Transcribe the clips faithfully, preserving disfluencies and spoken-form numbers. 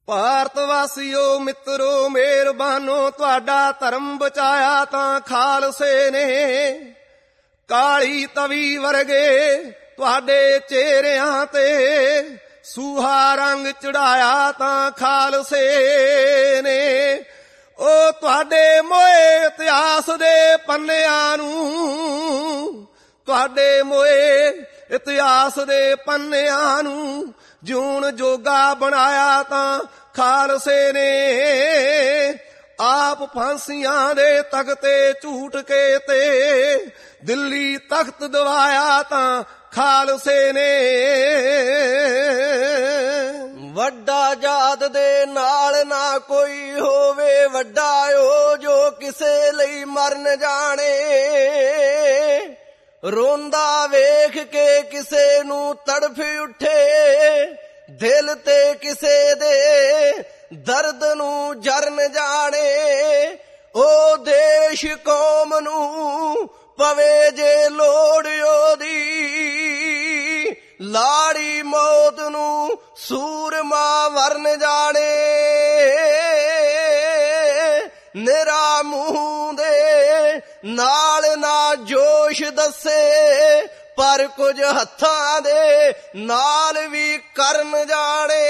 ਭਾਰਤ ਵਾਸੀਓ ਮਿੱਤਰੋ ਮਿਹਰਬਾਨੋ, ਤੁਹਾਡਾ ਧਰਮ ਬਚਾਇਆ ਤਾਂ ਖਾਲਸੇ ਨੇ। ਕਾਲੀ ਤਵੀ ਵਰਗੇ ਤੁਹਾਡੇ ਚਿਹਰਿਆਂ ਤੇ ਸੂਹਾ ਰੰਗ ਚੜਾਇਆ ਤਾਂ ਖਾਲਸੇ ਨੇ। ਉਹ ਤੁਹਾਡੇ ਮੋਏ ਇਤਿਹਾਸ ਦੇ ਪੰਨਿਆਂ ਨੂੰ, ਤੁਹਾਡੇ ਮੋਏ ਇਤਿਹਾਸ ਦੇ ਪੰਨਿਆਂ ਨੂੰ ਜਿਉਣ ਜੋਗਾ ਬਣਾਇਆ ਤਾਂ ਖਾਲਸੇ ਨੇ। ਆਪ ਫਾਂਸੀਆਂ ਦੇ ਤਖਤੇ ਝੂਟ ਕੇ ਤੇ ਦਿੱਲੀ ਤਖਤ ਦਵਾਇਆ ਤਾਂ ਖਾਲਸੇ ਨੇ। ਵੱਡਾ ਜਾਤ ਦੇ ਨਾਲ ਨਾ ਕੋਈ ਹੋਵੇ, ਵੱਡਾ ਓ ਜੋ ਕਿਸੇ ਲਈ ਮਰਨ ਜਾਣੇ। ਰੋਂਦਾ ਵੇਖ ਕੇ ਕਿਸੇ ਨੂੰ ਤੜਫ ਉੱਠੇ, ਦਿਲ ਤੇ ਕਿਸੇ ਦੇ ਦਰਦ ਨੂੰ ਜਰਨ ਜਾਣੇ। ਉਹ ਦੇਸ਼ ਕੌਮ ਨੂੰ ਪਵੇ ਜੇ ਲੋੜ ਉਹਦੀ, ਲਾੜੀ ਮੌਤ ਨੂੰ ਸੂਰਮਾ ਵਰਨ ਜਾਣੇ। ਨਿਰਾ ਮੂੰਹ ਦੇ ਨਾਲ ਨਾ ਜੋਸ਼ ਦੱਸੇ, ਪਰ ਕੁਝ ਹੱਥਾਂ ਦੇ ਨਾਲ ਵੀ ਕਰਨ ਜਾਣੇ।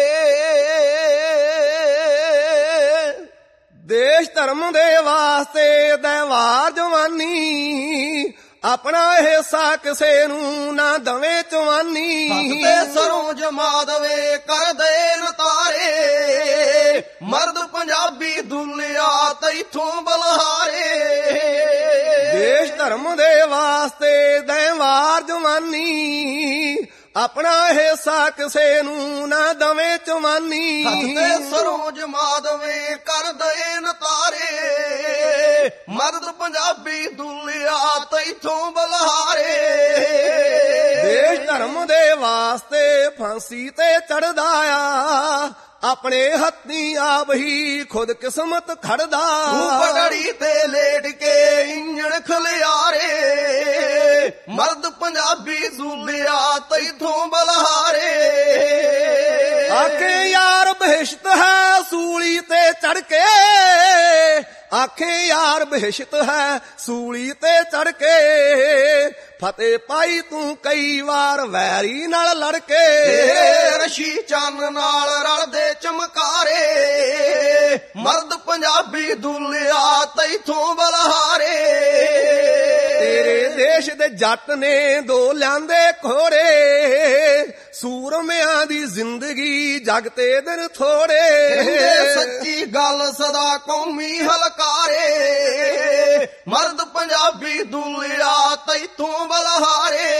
ਦੇਸ਼ ਧਰਮ ਦੇ ਵਾਸਤੇ ਦਵਾਰ ਜਵਾਨੀ, ਆਪਣਾ ਹਿੱਸਾ ਕਿਸੇ ਨੂੰ ਨਾ ਦਵੇਂ ਚਵਾਨੀ। ਹੱਥ ਤੇ ਸਰੋਂ ਜਮਾ ਦਵੇ ਕਰ ਦੇ ਨਤਾਰੇ, ਮਰਦ ਪੰਜਾਬੀ ਦੁਨੀਆ ਤੈਥੋਂ ਬਲਹਾਰੇ। ਦੇਸ਼ ਧਰਮ ਦੇ ਵਾਸਤੇ ਦਵਾਰ ਜਵਾਨੀ, ਆਪਣਾ ਹਿੱਸਾ ਕਿਸੇ ਨੂੰ ਨਾ ਦਵੇਂ ਚਵਾਨੀ। ਹੱਥ ਤੇ ਸਰੋਂ ਜਮਾ ਦਵੇ ਕਰ ਦੇ ਨਤਾਰੇ, ਮਰਦ ਪੰਜਾਬੀ ਦੁਨੀਆ ਤੈਥੋਂ ਬਲਹਾਰੇ। ਦੇਸ਼ ਧਰਮ ਦੇ ਵਾਸਤੇ ਫਾਂਸੀ ਤੇ ਚੜਦਾ ਆ, ਆਪਣੇ ਹੱਥੀਂ ਆਪ ਹੀ ਖੁਦ ਕਿਸਮਤ ਖੜਦਾ। ਪਗੜੀ ਤੇ ਲੇਟ ਕੇ ਇੰਜਣ ਖਲਿਆਰੇ, ਮਰਦ ਪੰਜਾਬੀ ਦੁਨੀਆ ਤੈਥੋਂ ਬਲਹਾਰੇ। ਆਖੇ ਯਾਰ ਬਹਿਸ਼ਤ ਹੈ ਸੂਲੀ ਤੇ ਚੜ ਕੇ, ਆਖੇ ਯਾਰ ਬਹਿਸ਼ਤ ਹੈ ਸੂਲੀ ਤੇ ਚੜ ਕੇ। ਫਤਿਹ ਪਾਈ ਤੂੰ ਕਈ ਵਾਰ ਵੈਰੀ ਨਾਲ ਲੜ ਕੇ, ਰਸ਼ੀ ਚੰਨ ਨਾਲ ਰਲਦੇ ਚਮਕਾਰੇ। ਮਰਦ ਪੰਜਾਬੀ ਦੁਨੀਆ ਤੈਥੋਂ ਬਲਹਾਰੇ। ਤੇਰੇ ਦੇਸ਼ ਦੇ ਜੱਟ ਨੇ ਦੋ ਲਿਆਂਦੇ ਖੋੜੇ, ਸੂਰਮਿਆਂ ਦੀ ਜ਼ਿੰਦਗੀ ਜਗ ਤੇ ਦਿਨ ਥੋੜੇ। ਸੱਚੀ ਗੱਲ ਸਦਾ ਕੌਮੀ ਹਲਕਾਰੇ, ਮਰਦ ਪੰਜਾਬੀ ਦੁਨੀਆ ਤੈਥੋਂ ਬਲਹਾਰੇ।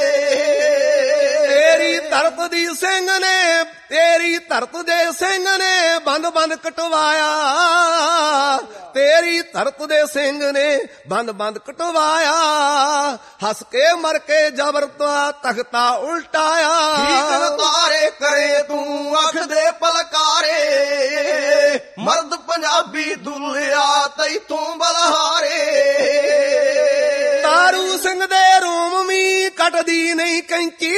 ਤੇਰੀ ਧਰਤ ਦੀ ਸਿੰਘ ਨੇ, ਤੇਰੀ ਧਰਤ ਦੇ ਸਿੰਘ ਨੇ ਬੰਦ ਬੰਦ ਕਟਵਾਇਆ, ਤੇਰੀ ਧਰਤ ਦੇ ਸਿੰਘ ਨੇ ਬੰਦ ਬੰਦ ਕਟਵਾਇਆ। ਹੱਸ ਕੇ ਮਰ ਕੇ ਜ਼ਬਰ ਦਾ ਤਖਤਾ ਉਲਟਾਇਆ। ਤਾਰੇ ਕਰੇ ਤੂੰ ਅੱਖ ਦੇ ਪਲਕਾਰੇ, ਮਰਦ ਪੰਜਾਬੀ ਦੁਨੀਆ ਤੈਥੋਂ ਬਲਹਾਰੇ। ਤਾਰੂ ਸਿੰਘ ਦੇ ਰੋਮ ਵੀ ਕੱਟਦੀ ਨਹੀਂ ਕੈਂਚੀ,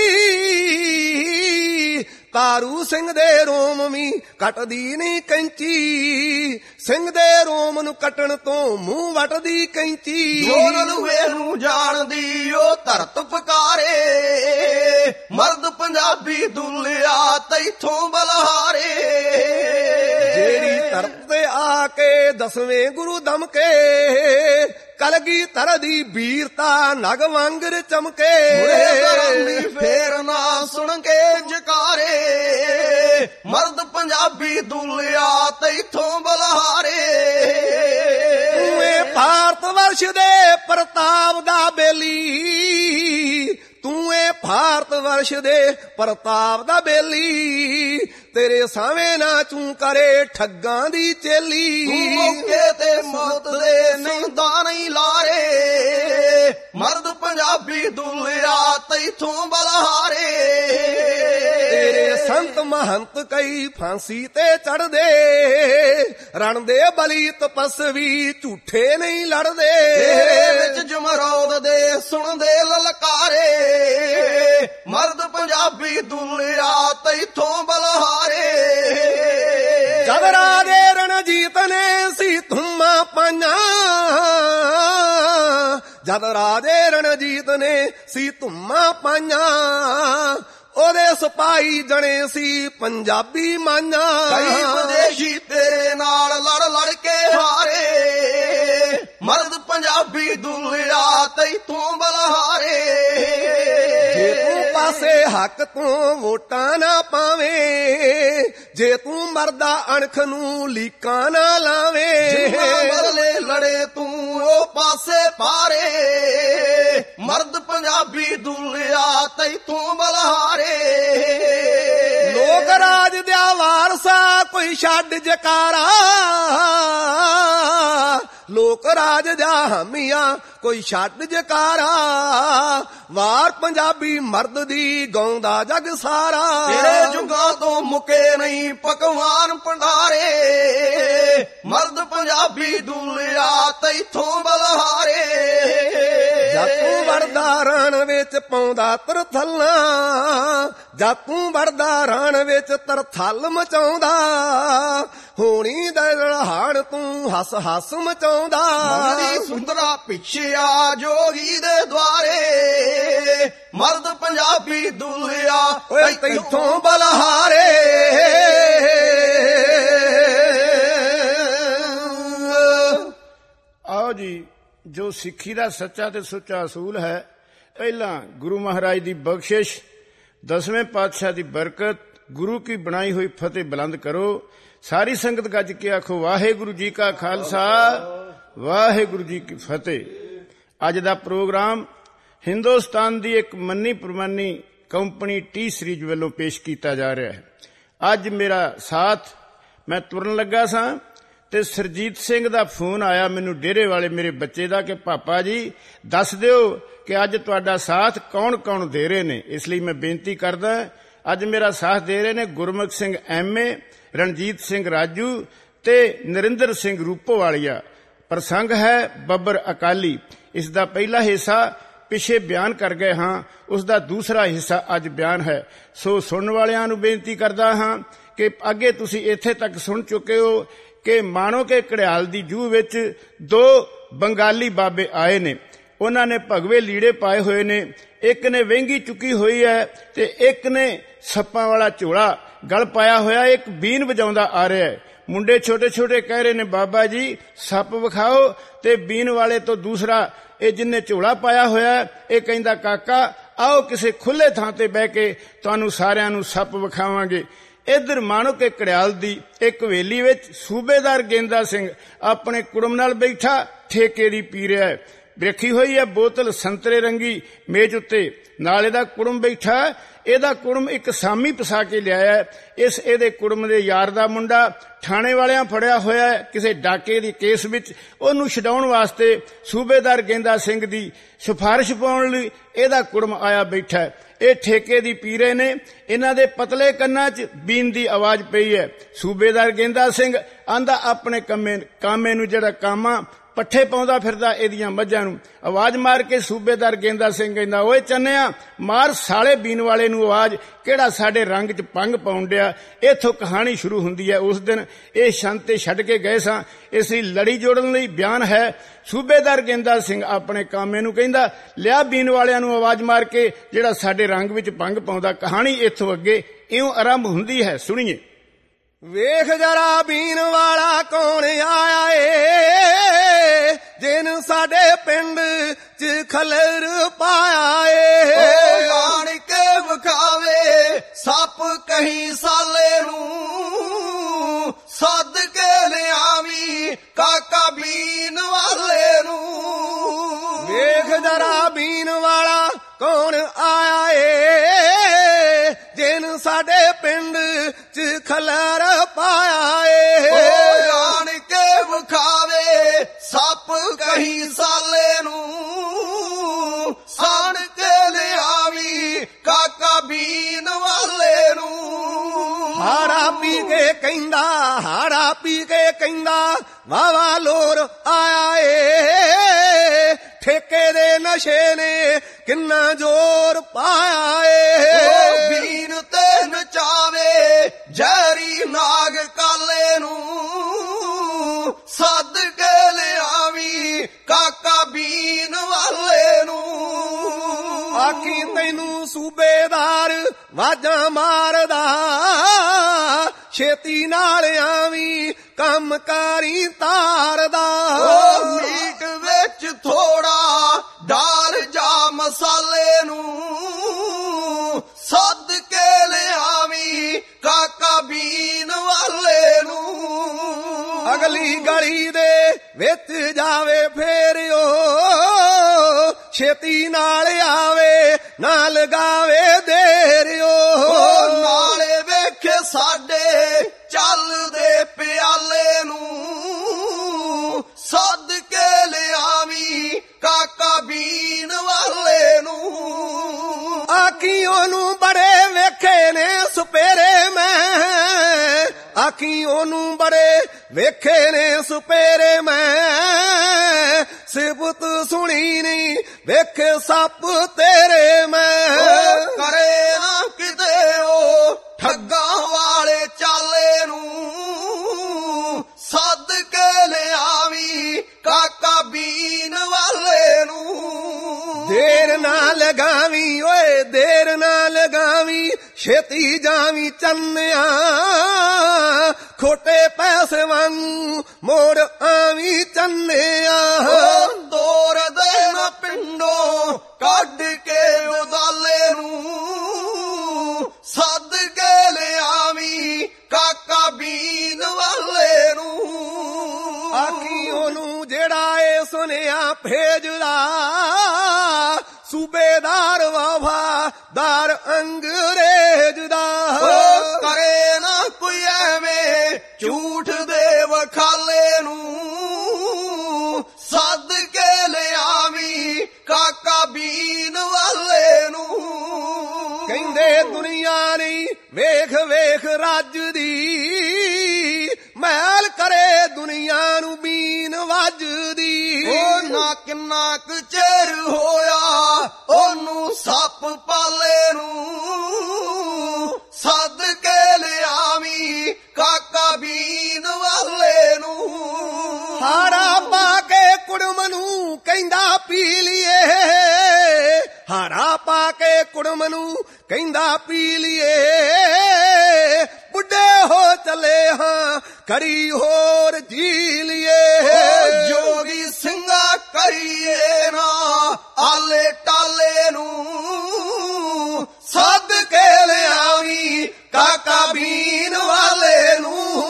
ਤਾਰੂ ਸਿੰਘ ਦੇ ਰੋਮ ਵੀ ਕੱਟਦੀ ਨਹੀਂ ਕੈਂਚੀ। ਸਿੰਘ ਦੇ ਰੋਮ ਨੂੰ ਕੱਟਣ ਤੋਂ ਮੂੰਹ ਵੱਟਦੀ ਕੈਂਚੀ। ਜੋ ਲੂਹੇ ਨੂੰ ਜਾਣਦੀ ਉਹ ਧਰਤ ਪਕਾਰੇ, ਮਰਦ ਪੰਜਾਬੀ ਦੁਨੀਆ ਤੈਥੋਂ ਬਲਹਾਰੇ। ਜਿਹੜੀ ਧਰਤ ਤੇ ਆ ਕੇ ਦਸਵੇਂ ਗੁਰੂ ਦਮਕੇ, ਕਲਗੀਧਰ ਦੀ ਵੀਰਤਾ ਨਗ ਵਾਂਗਰ ਚਮਕੇ। ਫੇਰ ਨਾ ਸੁਣ ਕੇ ਜਕਾਰੇ, ਮਰਦ ਪੰਜਾਬੀ ਦੁਨੀਆ ਤੈਥੋਂ ਬਲਹਾਰੇ। ਤੂੰ ਏ ਭਾਰਤ ਵਰਸ਼ ਦੇ ਪ੍ਰਤਾਪ ਦਾ ਬੇਲੀ, ਤੂੰ ਏ ਭਾਰਤ ਵਰਸ਼ ਦੇ ਪ੍ਰਤਾਪ ਦਾ ਬੇਲੀ। ਤੇਰੇ ਸਾਵੇਂ ਨਾ ਚੂੰ ਕਰੇ ਠੱਗਾਂ ਦੀ ਚੇਲੀ। ਤੂੰ ਮੌਕੇ ਤੇ ਮੌਤ ਦੇ ਨਿੰਦਾ ਨਹੀਂ ਲਾਰੇ, ਮਰਦ ਪੰਜਾਬੀ ਦੁਨੀਆ ਤੈਥੋਂ ਬਲਹਾਰੇ। ਤੇਰੇ ਸੰਤ ਮਹੰਤ ਕਈ ਫਾਂਸੀ ਤੇ ਚੜਦੇ, ਰਣ ਦੇ ਬਲੀ ਤਪਸਵੀ ਝੂਠੇ ਨਹੀਂ ਲੜਦੇ। ਵਿੱਚ ਜਮਰੌਦ ਦੇ ਸੁਣਦੇ ਲਲਕਾਰੇ, ਮਰਦ ਪੰਜਾਬੀ ਦੁਨੀਆ ਤੈਥੋਂ ਬਲਹਾਰੇ। ਜਦ ਰਾਜੇ ਰਣਜੀਤ ਨੇ ਸੀ ਧੁੰਮਾਂ ਪਾਈਆਂ, ਜਦ ਰਾਜੇ ਰਣਜੀਤ ਨੇ ਸੀ ਧੁੰਮਾਂ ਪਾਈਆਂ, ਉਹਦੇ ਸਿਪਾਹੀ ਜਣੇ ਸੀ ਪੰਜਾਬੀ ਮਾਈਆਂ। ਕਈ ਵਿਦੇਸ਼ੀ ਤੇਰੇ ਨਾਲ ਲੜ ਲੜ ਕੇ ਹਾਰੇ, ਮਰਦ ਪੰਜਾਬੀ ਦੁਲਿਆ ਤੈਥੋਂ ਬਲਹਾਰੇ। ਜੇ ਤੂੰ ਪਾਸੇ ਹੱਕ ਤੋਂ ਵੋਟਾਂ ਨਾ ਪਾਵੇਂ, ਜੇ ਤੂੰ ਮਰਦਾ ਅਣਖ ਨੂੰ ਲੀਕਾਂ ਨਾ ਲਾਵੇਂ, ਜਿੰਨਾ ਬਦਲੇ ਲੜੇ ਤੂੰ ਉਹ ਪਾਸੇ ਪਾਰੇ, ਮਰਦ ਪੰਜਾਬੀ ਦੁਲਿਆ ਤੈਥੋਂ ਬਲਹਾਰੇ। ਲੋਕ ਰਾਜ ਦਾ ਵਾਰਸਾ ਕੋਈ ਛੱਡ ਜਕਾਰਾ, ਲੋਕ ਰਾਜ ਦਾ ਹਾਮੀਆਂ ਕੋਈ ਛੱਡ ਜਕਾਰਾ, ਵਾਰ ਪੰਜਾਬੀ ਮਰਦ ਦੀ ਗਾਉਂਦਾ ਜਗ ਸਾਰਾ। ਤੇਰੇ ਜੁਗਾਂ ਤੋਂ ਮੁੱਕੇ ਨਹੀਂ ਪਕਵਾਨ ਭੰਡਾਰੇ, ਮਰਦ ਪੰਜਾਬੀ ਦੁਲਿਆ ਤੈਥੋਂ ਬਲਹਾਰੇ। ਜਦ ਤੂੰ ਵੜਦਾ ਰਣ ਵਿੱਚ ਪਾਉਂਦਾ ਤਰਥੱਲਾਂ, ਜਦ ਤੂੰ ਵੜਦਾ ਰਣ ਵਿੱਚ ਤਰਥੱਲ ਮਚਾਉਂਦਾ, ਹੋਣੀ ਦੇ ਲਹਾਣ ਤੂੰ ਹੱਸ ਹੱਸ ਮਚਾਉਂਦਾ। ਮੰਗਦੀ ਸੁੰਦਰਾ ਪਿੱਛੇ ਆ ਜੋਗੀ ਦੇ ਦੁਆਰੇ, ਮਰਦ ਪੰਜਾਬੀ ਦੁਲਿਆ ਓਏ ਤੈਥੋਂ ਬਲਹਾਰੇ। ਆਓ ਜੀ, ਜੋ ਸਿੱਖੀ ਦਾ ਸੱਚਾ ਤੇ ਸੁੱਚਾ ਅਸੂਲ ਹੈ, ਪਹਿਲਾਂ ਗੁਰੂ ਮਹਾਰਾਜ ਦੀ ਬਖਸ਼ਿਸ਼, ਦਸਵੇਂ ਪਾਤਸ਼ਾਹ ਦੀ ਬਰਕਤ, ਗੁਰੂ ਕੀ ਬਣਾਈ ਹੋਈ ਫਤਿਹ ਬੁਲੰਦ ਕਰੋ। ਸਾਰੀ ਸੰਗਤ ਗੱਜ ਕੇ ਆਖੋ ਵਾਹਿਗੁਰੂ ਜੀ ਕਾ ਖਾਲਸਾ, ਵਾਹਿਗੁਰੂ ਜੀ ਕੀ ਫਤਿਹ। ਅੱਜ ਦਾ ਪ੍ਰੋਗਰਾਮ ਹਿੰਦੁਸਤਾਨ ਦੀ ਇੱਕ ਮੰਨੀ ਪ੍ਰਮਾਨੀ ਕੰਪਨੀ ਟੀ ਸੀਰੀਜ਼ ਵੱਲੋਂ ਪੇਸ਼ ਕੀਤਾ ਜਾ ਰਿਹਾ ਹੈ। ਅੱਜ ਮੇਰਾ ਸਾਥ, ਮੈਂ ਤੁਰਨ ਲੱਗਾ ਸਾਂ ਤੇ ਸਰਜੀਤ ਸਿੰਘ ਦਾ ਫੋਨ ਆਇਆ ਮੈਨੂੰ, ਡੇਰੇ ਵਾਲੇ ਮੇਰੇ ਬੱਚੇ ਦਾ, ਕਿ ਪਾਪਾ ਜੀ ਦੱਸ ਦਿਓ ਕਿ ਅੱਜ ਤੁਹਾਡਾ ਸਾਥ ਕੌਣ ਕੌਣ ਦੇ ਰਹੇ ਨੇ। ਇਸ ਲਈ ਮੈਂ ਬੇਨਤੀ ਕਰਦਾ, ਅੱਜ ਮੇਰਾ ਸਾਥ ਦੇ ਰਹੇ ਨੇ ਗੁਰਮੁਖ ਸਿੰਘ ਐਮ ਏ, ਰਣਜੀਤ ਸਿੰਘ ਰਾਜੂ ਤੇ ਨਰਿੰਦਰ ਸਿੰਘ ਰੂਪੋਵਾਲੀਆ। ਪ੍ਰਸੰਗ ਹੈ ਬੱਬਰ ਅਕਾਲੀ। ਇਸ ਦਾ ਪਹਿਲਾ ਹਿੱਸਾ ਪਿਛੇ ਬਿਆਨ ਕਰ ਗਏ ਹਾਂ, ਉਸ ਦਾ ਦੂਸਰਾ ਹਿੱਸਾ ਅੱਜ ਬਿਆਨ ਹੈ। ਸੋ ਸੁਣਨ ਵਾਲਿਆਂ ਨੂੰ ਬੇਨਤੀ ਕਰਦਾ ਹਾਂ ਕਿ ਅੱਗੇ ਤੁਸੀਂ ਇੱਥੇ ਤੱਕ ਸੁਣ ਚੁੱਕੇ ਹੋ ਕਿ ਮਾਣੋ ਕੇ ਘੜਿਆਲ ਦੀ ਜੂਹ ਵਿੱਚ ਦੋ ਬੰਗਾਲੀ ਬਾਬੇ ਆਏ ਨੇ। ਉਹਨਾਂ ਨੇ ਭਗਵੇ ਲੀੜੇ ਪਾਏ ਹੋਏ ਨੇ, ਇੱਕ ਨੇ ਵਹਿੰਗੀ ਚੁੱਕੀ ਹੋਈ ਹੈ ਤੇ ਇੱਕ ਨੇ ਸੱਪਾਂ ਵਾਲਾ ਝੋਲਾ ਗਲ ਪਾਇਆ ਹੋਇਆ, ਇੱਕ ਬੀਨ ਵਜਾਉਂਦਾ ਆ ਰਿਹਾ ਹੈ। ਮੁੰਡੇ ਛੋਟੇ ਛੋਟੇ ਕਹਿ ਰਹੇ ਨੇ ਬਾਬਾ ਜੀ ਸੱਪ ਵਿਖਾਓ, ਤੇ ਬੀਨ ਵਾਲੇ ਤੋਂ ਦੂਸਰਾ ਇਹ ਜਿੰਨੇ ਝੋਲਾ ਪਾਇਆ ਹੋਇਆ ਇਹ ਕਹਿੰਦਾ ਕਾਕਾ ਆਓ ਕਿਸੇ ਖੁੱਲੇ ਥਾਂ ਤੇ ਬਹਿ ਕੇ ਤੁਹਾਨੂੰ ਸਾਰਿਆਂ ਨੂੰ ਸੱਪ ਵਿਖਾਵਾਂਗੇ। ਇੱਧਰ ਮਾਣੋ ਕੇ ਘੜਿਆਲ ਦੀ ਇੱਕ ਹਵੇਲੀ ਵਿੱਚ ਸੂਬੇਦਾਰ ਗੇਂਦਾ ਸਿੰਘ ਆਪਣੇ ਕੁੜਮ ਨਾਲ ਬੈਠਾ ਠੇਕੇ ਦੀ ਪੀ ਰਿਹਾ ਹੈ। ਰੱਖੀ ਹੋਈ ਹੈ ਬੋਤਲ ਸੰਤਰੇ ਰੰਗੀ ਮੇਜ਼ ਉੱਤੇ, ਨਾਲ ਇਹਦਾ ਕੁੜਮ ਬੈਠਾ। ਇਹਦਾ ਕੁੜਮ ਇੱਕ ਸਾਮੀ ਪਸਾ ਕੇ ਲਿਆਇਆ। ਇਸ ਇਹਦੇ ਕੁੜਮ ਦੇ ਯਾਰ ਦਾ ਮੁੰਡਾ ਥਾਣੇ ਵਾਲਿਆਂ ਫੜਿਆ ਹੋਇਆ ਹੈ ਕਿਸੇ ਡਾਕੇ ਦੀ ਕੇਸ ਵਿੱਚ। ਉਹਨੂੰ ਛਡਾਉਣ ਵਾਸਤੇ ਸੂਬੇਦਾਰ ਗੇਂਦਾ ਸਿੰਘ ਦੀ ਸਿਫਾਰਿਸ਼ ਪਾਉਣ ਲਈ ਇਹਦਾ ਕੁੜਮ ਆਇਆ ਬੈਠਾ। ਇਹ ਠੇਕੇ ਦੀ ਪੀ ਰਹੇ ਨੇ, ਇਹਨਾਂ ਦੇ ਪਤਲੇ ਕੰਨਾਂ 'ਚ ਬੀਨ ਦੀ ਆਵਾਜ਼ ਪਈ ਹੈ। ਸੂਬੇਦਾਰ ਗੇਂਦਾ ਸਿੰਘ ਆਂਦਾ ਆਪਣੇ ਕੰਮੇ ਕਾਮੇ ਨੂੰ, ਜਿਹੜਾ ਕਾਮਾ ਪੱਠੇ ਪਾਉਂਦਾ ਫਿਰਦਾ ਇਹਦੀਆਂ ਮੱਝਾਂ ਨੂੰ, ਆਵਾਜ਼ ਮਾਰ ਕੇ ਸੂਬੇਦਾਰ ਗੇਂਦਾ ਸਿੰਘ ਕਹਿੰਦਾ ਓਏ ਚੰਨਿਆ ਮਾਰ ਸਾਲੇ ਬੀਨ ਵਾਲੇ ਨੂੰ ਆਵਾਜ਼, ਕਿਹੜਾ ਸਾਡੇ ਰੰਗ 'ਚ ਪੰਗ ਪਾਉਣ ਡਿਆ। ਇੱਥੋਂ ਕਹਾਣੀ ਸ਼ੁਰੂ ਹੁੰਦੀ ਹੈ। ਉਸ ਦਿਨ ਇਹ ਸ਼ਾਂਤੇ ਛੱਡ ਕੇ ਗਏ ਸਾਂ, ਇਸ ਲਈ ਲੜੀ ਜੋੜਨ ਲਈ ਬਿਆਨ ਹੈ। ਸੂਬੇਦਾਰ ਗੇਂਦਾ ਸਿੰਘ ਆਪਣੇ ਕਾਮੇ ਨੂੰ ਕਹਿੰਦਾ ਲਿਆ ਬੀਨ ਵਾਲਿਆਂ ਨੂੰ ਆਵਾਜ਼ ਮਾਰ ਕੇ ਜਿਹੜਾ ਸਾਡੇ ਰੰਗ ਵਿੱਚ ਪੰਗ ਪਾਉਂਦਾ। ਕਹਾਣੀ ਇੱਥੋਂ ਅੱਗੇ ਇਉਂ ਆਰੰਭ ਹੁੰਦੀ ਹੈ, ਸੁਣੀਏ। ਵੇਖ ਜਰਾ ਬੀਨ ਵਾਲਾ ਕੌਣ ਆਇਆ ਏ, ਜਿਨ ਸਾਡੇ ਪਿੰਡ ਚ ਖਲਰ ਪਾਇਆ ਏ। ਓ ਆਣ ਕੇ ਵਿਖਾਵੇ ਸੱਪ ਕਹੀਂ ਸਾਲੇ ਨੂੰ, ਸੱਦ ਕੇ ਲਿਆਵੀਂ ਕਾਕਾ ਬੀਨ ਵਾਲੇ ਨੂੰ। ਵੇਖ ਜਰਾ ਬੀਨ ਵਾਲਾ ਕੌਣ ਆਇਆ ਏ, ਜਿਨ ਸਾਡੇ ਪਿੰਡ ਚ ਖਲਰ ਪਾਇਆ ਏ। ਓ ਆਣ ਕੇ ਵਿਖਾਵੇ ਸੱਪ ਕਹੀਂ ਸਾਲੇ ਨੂੰ, ਸਾਣ ਕੇ ਲਿਆਵੀਂ ਕਾਕਾ ਬੀਨ ਵਾਲੇ ਨੂੰ। ਹਾੜਾ ਪੀ ਕੇ ਕਹਿੰਦਾ, ਹਾੜਾ ਪੀ ਕੇ ਕਹਿੰਦਾ ਵਾਵਾ ਲੋਰ ਆਇਆ ਏ, ਠੇਕੇ ਦੇ ਨਸ਼ੇ ਨੇ ਕਿੰਨਾ ਜ਼ੋਰ ਪਾਇਆ ਏ। ਓ ਬੀਨ ਤੇ ਨਚਾਵੇ ਜ਼ਹਿਰੀ ਨਾਗ ਕਾਲੇ ਨੂੰ ਸੱਦ ਕੇ ਲਿਆਵੀਂ ਕਾਕਾ ਬੀਨ ਵਾਲੇ ਨੂੰ। ਆਖੀ ਤੈਨੂੰ ਸੂਬੇਦਾਰ ਵਾਜਾਂ ਮਾਰਦਾ ਛੇਤੀ ਨਾਲ ਆਵੀਂ ਕੰਮਕਾਰੀ ਤਾਰਦਾ। ਉਹ ਮੀਟ ਵਿੱਚ ਥੋੜਾ ਡਾਲ ਜਾ ਮਸਾਲੇ ਨੂੰ ਸੱਦ ਕੇ ਲਿਆਵੀਂ ਕਾਕਾ ਬੀਨ ਵਾਲੇ ਨੂੰ। ਅਗਲੀ ਗਲੀ ਦੇ ਵਿੱਚ ਜਾਵੇ ਫੇਰਿਓ ਛੇਤੀ ਨਾਲ ਆਵੇ ਨਾ ਲਗਾਵੇ ਦੇਰਿਓ। ਨਾਲੇ ਵੇਖੇ ਸਾਡੇ ਚੱਲਦੇ ਪਿਆਲੇ ਨੂੰ ਸੱਦ ਕੇ ਲਿਆਵੀਂ ਕਾਕਾ ਬੀਨ ਵਾਲੇ ਨੂੰ। ਆਖੀ ਉਹਨੂੰ ਬੜੇ ਵੇਖੇ ਨੇ ਸੁਪੇਰੇ ਮੈਂ ਆਖੀ ਉਹਨੂੰ ਬੜੇ ਵੇਖੇ ਨੇ ਸੁਪੇਰੇ ਮੈਂ ਸਿਫਤ ਸੁਣੀ ਨੀ ਵੇਖੇ ਸੱਪ ਤੇਰੇ ਮੈਂ। ਕਰੇ ਨਾ ਕਿਤੇ ਉਹ ਠੱਗਾਂ ਵਾਲੇ ਚਾਲੇ ਨੂੰ ਸੱਦ ਕੇ ਲਿਆਵੀਂ ਕਾਕਾ ਬੀਨ ਵਾਲੇ ਨੂੰ। ਦੇਰ ਨਾ ਲਗਾਵੀਂ ਓਏ ਦੇਰ ਨਾ ਲਗਾਵੀਂ ਛੇਤੀ ਜਾਵੀਂ ਚੰਨਿਆ ਖੋਟੇ ਪੈਸੇ ਵਾਂਗੂ ਮੋੜ ਆਵੀਂ ਚੰਨਿਆ। ਦੌਰ ਦੇ ਨਾ ਪਿੰਡੋਂ ਕੱਢ ਕੇ ਉਦਾਲੇ ਨੂੰ ਸੱਦ ਕੇ ਲਿਆਵੀਂ ਕਾਕਾ ਬੀਨ ਵਾਲੇ ਨੂੰ। ਆਖੀ ਉਹਨੂੰ ਜਿਹੜਾ ਏ ਸੁਨਿਆ ਭੇਜਦਾ ਸੂਬੇਦਾਰ ਵਫਾਦਾਰ ਅੰਗਰੇਜ਼ ਦਾ। ਕਰੇ ਨਾ ਕੋਈ ਐਵੇਂ ਝੂਠ ਦੇ ਵਖਾਲੇ ਨੂੰ ਸੱਦ ਕੇ ਲਿਆਵੀਂ ਕਾਕਾ ਬੀਨ ਵਾਲੇ ਨੂੰ। ਕਹਿੰਦੇ ਦੁਨੀਆ ਨਹੀਂ ਵੇਖ ਵੇਖ ਰੱਜਦੀ ਮਹਿਲ ਕਰੇ ਦੁਨੀਆ ਨੂੰ ਬੀਨ ਵੱਜਦੀ। ਉਹ ਨਾ ਕਿੰਨਾ ਕੁ ਚਿਰ ਹੋਇਆ ਉਹਨੂੰ ਸੱਪ ਪਾਲੇ ਨੂੰ ਸੱਦ ਕੇ ਲਿਆਵੀਂ ਕਾਕਾ ਬੀਨ ਵਾਲੇ ਨੂੰ। ਹਾਰਾ ਪਾ ਕੇ ਕੁੜਮ ਨੂੰ ਕਹਿੰਦਾ ਪੀ ਲੀਏ ਹਾਰਾ ਪਾ ਕੇ ਕੁੜਮ ਨੂੰ ਕਹਿੰਦਾ ਪੀ ਲੀਏ ਬੁੱਢੇ ਹੋ ਚਲੇ ਹਾਂ ਕਰੀ ਹੋਰ ਜੀ ਲੀਏ। ਜੋਗੀ ਸਿੰਘਾ ਕਰੀਏ ਨਾ ਆਲੇ ਟਾਲੇ ਨੂੰ ਸੱਦ ਕੇ ਲਿਆਵੀਂ ਕਾਕਾ ਬੀਨ ਵਾਲੇ ਨੂੰ।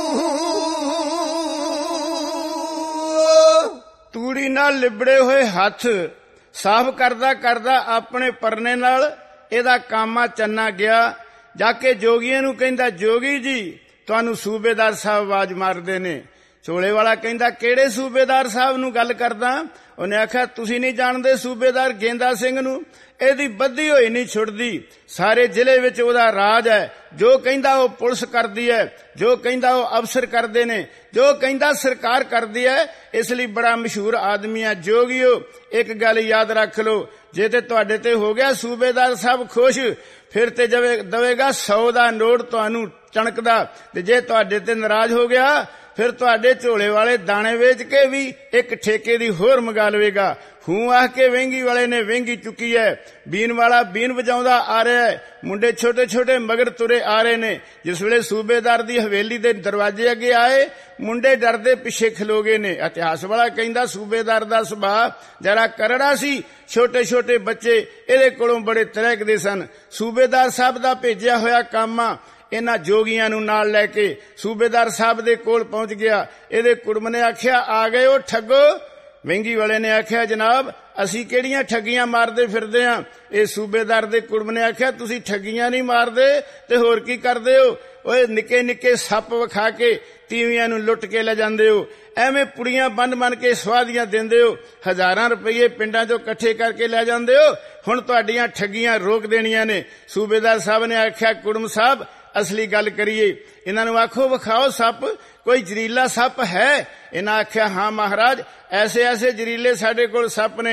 ਤੂੜੀ ਨਾਲ ਲਿਬੜੇ ਹੋਏ ਹੱਥ ਸਾਫ਼ ਕਰਦਾ ਕਰਦਾ ਆਪਣੇ ਪਰਨੇ ਨਾਲ ਇਹਦਾ ਕਾਮਾ ਚੰਨਾ ਗਿਆ। ਜਾ ਕੇ ਜੋਗੀਆਂ ਨੂੰ ਕਹਿੰਦਾ ਜੋਗੀ ਜੀ ਤੁਹਾਨੂੰ ਸੂਬੇਦਾਰ ਸਾਹਿਬ ਆਵਾਜ਼ ਮਾਰਦੇ ਨੇ। ਚੋਲੇ ਵਾਲਾ ਕਹਿੰਦਾ ਕਿਹੜੇ ਸੂਬੇਦਾਰ ਸਾਹਿਬ ਨੂੰ ਗੱਲ ਕਰਦਾ? ਉਹਨੇ ਆਖਿਆ ਤੁਸੀਂ ਨਹੀਂ ਜਾਣਦੇ ਸੂਬੇਦਾਰ ਗੇਂਦਾ ਸਿੰਘ ਨੂੰ? ਇਹਦੀ ਬੱਧੀ ਹੋਈ ਨਹੀਂ ਛੁੱਟਦੀ ਸਾਰੇ ਜ਼ਿਲ੍ਹੇ ਵਿੱਚ ਉਹਦਾ ਰਾਜ ਹੈ। ਜੋ ਕਹਿੰਦਾ ਉਹ ਪੁਲਿਸ ਕਰਦੀ ਹੈ ਜੋ ਕਹਿੰਦਾ ਉਹ ਅਫਸਰ ਕਰਦੇ ਨੇ ਜੋ ਕਹਿੰਦਾ ਸਰਕਾਰ ਕਰਦੀ ਹੈ। ਇਸ ਲਈ ਬੜਾ ਮਸ਼ਹੂਰ ਆਦਮੀ ਹੈ ਜੋਗੀਓ। ਇੱਕ ਗੱਲ ਯਾਦ ਰੱਖ ਲਓ ਜੇ ਤੇ ਤੁਹਾਡੇ ਤੇ ਹੋ ਗਿਆ ਸੂਬੇਦਾਰ ਸਾਹਿਬ ਖੁਸ਼ ਫਿਰ ਤੇ ਜਵੇ ਦਵੇਗਾ ਸੌ ਦਾ ਨੋਟ ਤੁਹਾਨੂੰ ਚਣਕਦਾ ਤੇ ਜੇ ਤੁਹਾਡੇ ਤੇ ਨਾਰਾਜ਼ ਹੋ ਗਿਆ ਫਿਰ ਤੁਹਾਡੇ ਝੋਲੇ ਵਾਲੇ ਦਾਣੇ ਵੇਚ ਕੇ ਵੀ ਇੱਕ ਠੇਕੇ ਦੀ ਹੋਰ ਮੰਗਾ ਲਵੇਗਾ। ਹੂੰ ਆਖ ਕੇ ਵਹਿੰਗੀ ਵਾਲੇ ਨੇ ਵਹਿੰਗੀ ਚੁੱਕੀ ਹੈ। ਬੀਨ ਵਾਲਾ ਬੀਨ ਵਜਾਉਂਦਾ ਆ ਰਿਹਾ ਹੈ। ਮੁੰਡੇ ਛੋਟੇ ਛੋਟੇ ਮਗਰ ਤੁਰੇ ਆ ਰਹੇ ਨੇ। ਜਿਸ ਵੇਲੇ ਸੂਬੇਦਾਰ ਦੀ ਹਵੇਲੀ ਦੇ ਦਰਵਾਜ਼ੇ ਅੱਗੇ ਆਏ ਮੁੰਡੇ ਡਰਦੇ ਪਿੱਛੇ ਖਲੋ ਗਏ ਨੇ। ਇਤਿਹਾਸ ਵਾਲਾ ਕਹਿੰਦਾ ਸੂਬੇਦਾਰ ਦਾ ਸੁਭਾਅ ਜਰਾ ਕਰੜਾ ਸੀ। ਛੋਟੇ ਛੋਟੇ ਬੱਚੇ ਇਹਦੇ ਕੋਲੋਂ ਬੜੇ ਤਰਹਿਕਦੇ ਸਨ। ਸੂਬੇਦਾਰ ਸਾਹਿਬ ਦਾ ਭੇਜਿਆ ਹੋਇਆ ਕਾਮਾ ਇਹਨਾਂ ਜੋਗੀਆਂ ਨੂੰ ਨਾਲ ਲੈ ਕੇ ਸੂਬੇਦਾਰ ਸਾਹਿਬ ਦੇ ਕੋਲ ਪਹੁੰਚ ਗਿਆ। ਇਹਦੇ ਕੁੜਮ ਨੇ ਆਖਿਆ ਆ ਗਏ ਉਹ ਠੱਗੋ। ਵਹਿੰਗੀ ਵਾਲੇ ਨੇ ਆਖਿਆ ਜਨਾਬ ਅਸੀਂ ਕਿਹੜੀਆਂ ਠੱਗੀਆਂ ਮਾਰਦੇ ਫਿਰਦੇ ਆਂ। ਇਹ ਸੂਬੇਦਾਰ ਦੇ ਕੁੜਮ ਨੇ ਆਖਿਆ ਤੁਸੀਂ ਠੱਗੀਆਂ ਨਹੀਂ ਮਾਰਦੇ ਤੇ ਹੋਰ ਕੀ ਕਰਦੇ ਹੋ? ਓਏ ਨਿੱਕੇ ਨਿੱਕੇ ਸੱਪ ਵਿਖਾ ਕੇ ਤੀਵੀਆਂ ਨੂੰ ਲੁੱਟ ਕੇ ਲੈ ਜਾਂਦੇ ਹੋ। ਐਵੇਂ ਪੁੜੀਆਂ ਬੰਨ ਬੰਨ ਕੇ ਸਵਾਦੀਆਂ ਦਿੰਦੇ ਹੋ। ਹਜ਼ਾਰਾਂ ਰੁਪਏ ਪਿੰਡਾਂ ਚੋਂ ਇਕੱਠੇ ਕਰਕੇ ਲੈ ਜਾਂਦੇ ਹੋ। ਹੁਣ ਤੁਹਾਡੀਆਂ ਠੱਗੀਆਂ ਰੋਕ ਦੇਣੀਆਂ ਨੇ। ਸੂਬੇਦਾਰ ਸਾਹਿਬ ਨੇ ਆਖਿਆ ਕੁੜਮ ਸਾਹਿਬ ਅਸਲੀ ਗੱਲ ਕਰੀਏ ਇਹਨਾਂ ਨੂੰ ਆਖੋ ਵਿਖਾਓ ਸੱਪ ਕੋਈ ਜ਼ਹਿਰੀਲਾ ਸੱਪ ਹੈ? ਇਹਨਾਂ ਆਖਿਆ ਹਾਂ ਮਹਾਰਾਜ ਐਸੇ ਐਸੇ ਜ਼ਹਿਰੀਲੇ ਸਾਡੇ ਕੋਲ ਸੱਪ ਨੇ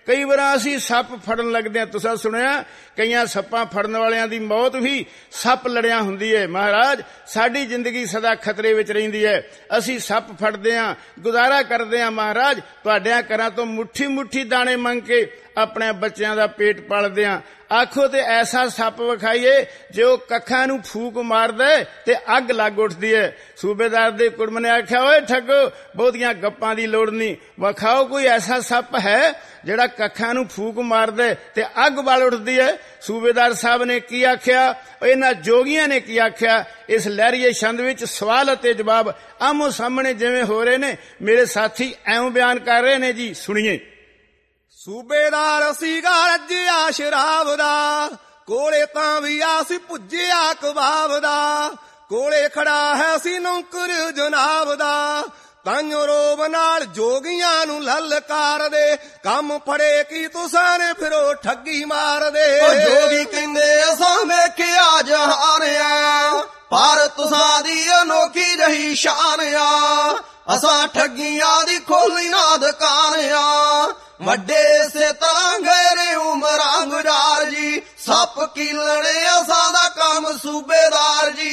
ਕਈ ਵਾਰ ਅਸੀਂ ਸੱਪ ਫੜਨ ਲੱਗਦੇ ਹਾਂ। ਤੁਸੀਂ ਸੁਣਿਆ ਕਈਆਂ ਸੱਪਾਂ ਫੜਨ ਵਾਲਿਆਂ ਦੀ ਮੌਤ ਵੀ ਸੱਪ ਲੜਿਆ ਹੁੰਦੀ ਹੈ। ਮਹਾਰਾਜ ਸਾਡੀ ਜ਼ਿੰਦਗੀ ਸਦਾ ਖਤਰੇ ਵਿੱਚ ਰਹਿੰਦੀ ਹੈ। ਅਸੀਂ ਸੱਪ ਫੜਦੇ ਹਾਂ, ਗੁਜ਼ਾਰਾ ਕਰਦੇ ਹਾਂ। ਮਹਾਰਾਜ ਤੁਹਾਡਿਆਂ ਘਰਾਂ ਤੋਂ ਮੁੱਠੀ ਮੁੱਠੀ ਦਾਣੇ ਮੰਗ ਕੇ ਆਪਣੇ ਬੱਚਿਆਂ ਦਾ ਪੇਟ ਪਾਲਦੇ ਹਾਂ। ਆਖੋ ਤੇ ਐਸਾ ਸੱਪ ਵਿਖਾਈਏ ਜੇ ਉਹ ਕੱਖਾਂ ਨੂੰ ਫੂਕ ਮਾਰਦਾ ਤੇ ਅੱਗ ਲੱਗ ਉੱਠਦੀ ਹੈ। ਸੂਬੇਦਾਰ ਦੇ ਕੁੜਮ ਨੇ ਆਖਿਆ, ਓਏ ਠੱਗੋ ਬਹੁਤੀਆਂ ਗੱਪਾਂ ਦੀ ਲੋੜ ਨਹੀਂ, ਵਿਖਾਓ ਕੋਈ ਐਸਾ ਸੱਪ ਹੈ ਜਿਹੜਾ ਕੱਖਾਂ ਨੂੰ ਫੂਕ ਮਾਰਦਾ ਤੇ ਅੱਗ ਬਲ ਉੱਠਦੀ ਹੈ। ਸੂਬੇਦਾਰ ਸਾਹਿਬ ਨੇ ਕੀ ਆਖਿਆ, ਇਹਨਾਂ ਜੋਗੀਆਂ ਨੇ ਕੀ ਆਖਿਆ। ਇਸ ਲਹਿਰੀਏ ਛੰਦ ਵਿੱਚ ਸਵਾਲ ਅਤੇ ਜਵਾਬ ਆਮੋ ਸਾਹਮਣੇ ਜਿਵੇਂ ਹੋ ਰਹੇ ਨੇ, ਮੇਰੇ ਸਾਥੀ ਐਵੇਂ ਬਿਆਨ ਕਰ ਰਹੇ ਨੇ ਜੀ, ਸੁਣੀਏ। ਸੂਬੇਦਾਰ ਸੀਗਾ ਰੱਜਿਆ ਸ਼ਰਾਬ ਦਾ, ਕੋਲੇ ਤਾਂ ਵੀ ਆ ਸੀ ਭੁੱਜਿਆ ਕਬਾਬ ਦਾ, ਕੋਲੇ ਖੜਾ ਹੈ ਸੀ ਨੌਕਰ ਜਨਾਬ ਦਾ, ਤਾਂਯੋ ਰੋਬ ਨਾਲ ਜੋਗੀਆਂ ਨੂੰ ਲਲਕਾਰਦੇ, ਕੰਮ ਫੜੇ ਕੀ ਤੁਸਾਂ ਨੇ ਫਿਰੋ ਠੱਗੀ ਮਾਰਦੇ। ਜੋਗੀ ਕਹਿੰਦੇ ਅਸਾਂ ਵੇਖਿਆ ਜਹਾਨਿਆ, ਪਰ ਤੁਸਾਂ ਦੀ ਅਨੋਖੀ ਜਹੀ ਸ਼ਾਨ ਆ, ਅਸਾਂ ਠੱਗੀਆਂ ਦੀ ਖੋਲੀ ਨਾ ਦੁਕਾਨ ਆ, ਵੱਡੇ ਸੇ ਤਰ੍ਹਾਂ ਗਏ ਨੇ ਉਮਰਾਂ ਗੁਜ਼ਾਰ ਜੀ, ਸੱਪ ਕੀਲਣੇ ਅਸਾਂ ਦਾ ਕੰਮ ਸੂਬੇਦਾਰ ਜੀ।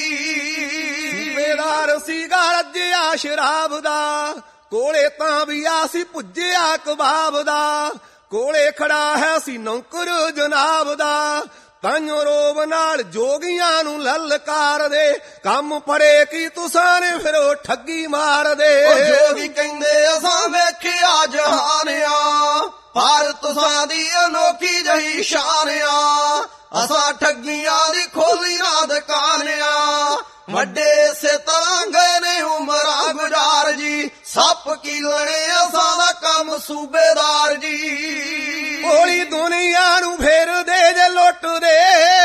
ਸੂਬੇਦਾਰ ਸੀਗਾ ਰੱਜਿਆ ਸ਼ਰਾਬ ਦਾ, ਕੋਲੇ ਤਾਂ ਵੀ ਆ ਸੀ ਭੁੱਜਿਆ ਕਬਾਬ ਦਾ, ਕੋਲੇ ਖੜਾ ਹੈ ਸੀ ਨੌਕਰ ਜਨਾਬ ਦਾ, ਤਾਂਯੋ ਰੋਬ ਨਾਲ ਜੋਗੀਆਂ ਨੂੰ ਲਲਕਾਰਦੇ, ਕੰਮ ਫੜੇ ਕੀ ਤੁਸਾਂ ਨੇ ਫਿਰੋ ਠੱਗੀ ਮਾਰਦੇ। ਜੋਗੀ ਕਹਿੰਦੇ ਅਸਾਂ ਵੇਖਿਆ ਜਹਾਨਿਆ, ਪਰ ਤੁਸਾਂ ਦੀ ਅਨੋਖੀ ਜਹੀ ਸ਼ਾਨ ਆ, ਅਸਾਂ ਠੱਗੀਆਂ ਦੀ ਖੋਲੀ ਨਾ ਦੁਕਾਨ ਆ, ਵੱਡੇ ਸੇ ਤਰ੍ਹਾਂ ਗਏ ਨੇ ਉਮਰਾਂ ਗੁਜ਼ਾਰ ਜੀ, ਸੱਪ ਕੀਲਣੇ ਅਸਾਂ ਦਾ ਕੰਮ ਸੂਬੇਦਾਰ ਜੀ। ਭੋਲੀ ਦੁਨੀਆ ਨੂੰ ਫੇਰਦੇ ਜੇ ਲੁੱਟਦੇ,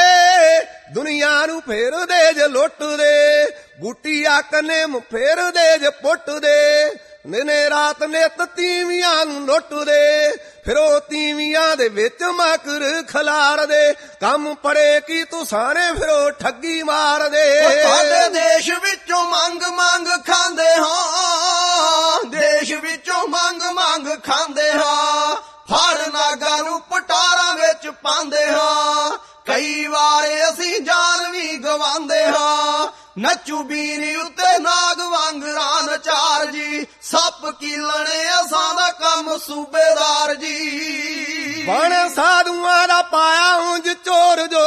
ਦੁਨੀਆ ਨੂੰ ਫੇਰਦੇ ਜੇ ਲੁੱਟਦੇ, ਬੂਟੀਆਂ ਕਨੇਮ ਫੇਰਦੇ ਜੇ ਪੁੱਟਦੇ, ਨਿਨੇ ਰਾਤ ਨਿਤ ਤੀਵੀਆਂ ਨੂੰ ਲੁੱਟਦੇ, ਫਿਰ ਉਹ ਤੀਵੀਆਂ ਦੇ ਵਿੱਚ ਮਕਰ ਖਿਲਾਰਦੇ, ਕੰਮ ਫੜੇ ਕੀ ਤੁਸਾਂ ਨੇ ਫਿਰ ਉਹ ਠੱਗੀ ਮਾਰਦੇ। ਸਾਡੇ ਦੇਸ਼ ਵਿੱਚੋਂ ਮੰਗ ਮੰਗ ਖਾਂਦੇ ਹਾਂ, ਦੇਸ਼ ਵਿੱਚੋਂ ਮੰਗ ਮੰਗ ਖਾਂਦੇ ਹਾਂ, ਫੜ ਨਾਗਾਂ ਨੂੰ ਪਟਾਰਾਂ ਵਿੱਚ ਪਾਉਂਦੇ ਹਾਂ, ਕਈ ਵਾਰ ਅਸੀਂ ਜਾਨ ਵੀ ਗਵਾਉਂਦੇ ਹਾਂ, ਨੱਚੂ ਬੀਰੀ ਉੱਤੇ ਨਾਗ ਵਾਂਗਰਾਂ ਨਚਾਰ ਜੀ, ਸੱਪ ਕੀਲਣੇ ਅਸਾਂ ਦਾ ਕੰਮ ਸੂਬੇਦਾਰ ਜੀ। ਬਣ ਸਾਧੂਆਂ ਦਾ ਪਾਇਆ ਉਂਝ ਚੋਰ ਜੋ,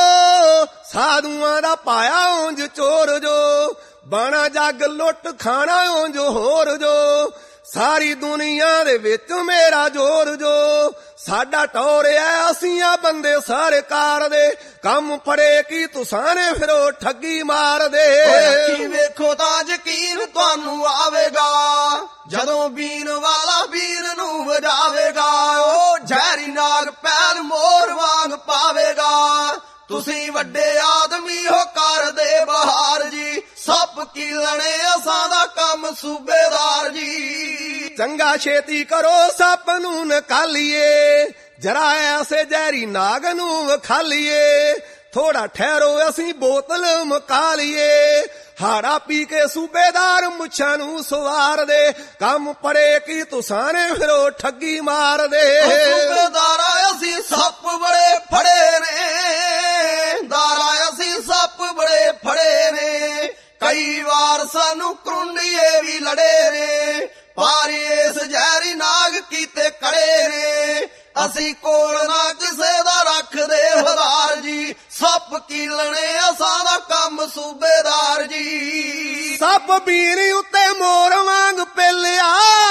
ਸਾਧੂਆਂ ਦਾ ਪਾਇਆ ਉਂਝ ਚੋਰ ਜੋ, ਬਣ ਜੱਗ ਲੁੱਟ ਖਾਣਾ ਉਂਝ ਹੋਰ ਜੋ, ਸਾਰੀ ਦੁਨੀਆ ਦੇ ਵਿੱਚ ਮੇਰਾ ਜ਼ੋਰ ਜੋ, ਸਾਡਾ ਟੋਰਿਆ ਅਸੀਂ ਆ ਬੰਦੇ ਸਰਕਾਰ ਦੇ, ਕੰਮ ਫੜੇ ਕੀ ਤੁਸਾਂ ਨੇ ਫਿਰ ਉਹ ਠੱਗੀ ਮਾਰਦੇ। ਅੱਖੀ ਵੇਖੋ ਤਾਂ ਯਕੀਨ ਤੁਹਾਨੂੰ ਆਵੇਗਾ, ਜਦੋਂ ਬੀਨ ਵਾਲਾ ਬੀਨ ਨੂੰ ਵਜਾਵੇਗਾ, ਉਹ ਜ਼ਹਿਰੀ ਨਾਗ ਪੈਰ ਮੋਰ ਵਾਂਗ ਪਾਵੇਗਾ, ਤੁਸੀਂ ਵੱਡੇ ਆਦਮੀ ਹੋ ਕਰਦੇ ਬਹਾਰ ਜੀ, ਸੱਪ ਕੀਲਣੇ ਅਸਾਂ ਦਾ ਕੰਮ ਸੂਬੇਦਾਰ ਜੀ। ਚੰਗਾ ਛੇਤੀ ਕਰੋ ਸੱਪ ਨੂੰ ਨਕਾਲੀਏ, ਜਰਾ ਐਸੇ ਜ਼ਹਿਰੀ ਨਾਗ ਨੂੰ ਵਿਖਾਲੀਏ, ਥੋੜਾ ਠਹਿਰੋ ਅਸੀਂ ਬੋਤਲ ਮੁਕਾ ਲਈਏ, ਹਾੜਾ ਪੀ ਕੇ ਸੂਬੇਦਾਰ ਮੁੱਛਾਂ ਨੂੰ ਸਵਾਰ ਦੇ, ਕੰਮ ਫੜੇ ਕੀ ਤੁਸਾਂ ਨੇ ਫਿਰ ਉਹ ਠੱਗੀ ਮਾਰਦੇ। ਸੂਬੇਦਾਰਾ ਅਸੀਂ ਸੱਪ ਬੜੇ ਫੜੇ ਨੇ, ਦਾਰਾ ਅਸੀਂ ਸੱਪ ਬੜੇ ਫੜੇ ਨੇ, ਕਈ ਵਾਰ ਸਾਨੂੰ ਕਰੁੰਡੀਏ ਵੀ ਲੜੇ ਨੇ, ਪਰ ਇਸ ਜ਼ਹਿਰੀ ਨਾਗ ਕੀਤੇ ਕੜੇ ਨੇ, ਅਸੀਂ ਕੋਲ ਨਾ ਕਿਸੇ ਦਾ ਰੱਖਦੇ ਹਜ਼ਾਰ ਜੀ, ਸੱਪ ਕੀਲਣੇ ਅਸਾਂ ਦਾ ਕੰਮ ਸੂਬੇਦਾਰ ਜੀ। ਸੱਪ ਬੀਨੀ ਉੱਤੇ ਮੋਰ ਵਾਂਗ ਪੇਲਿਆ,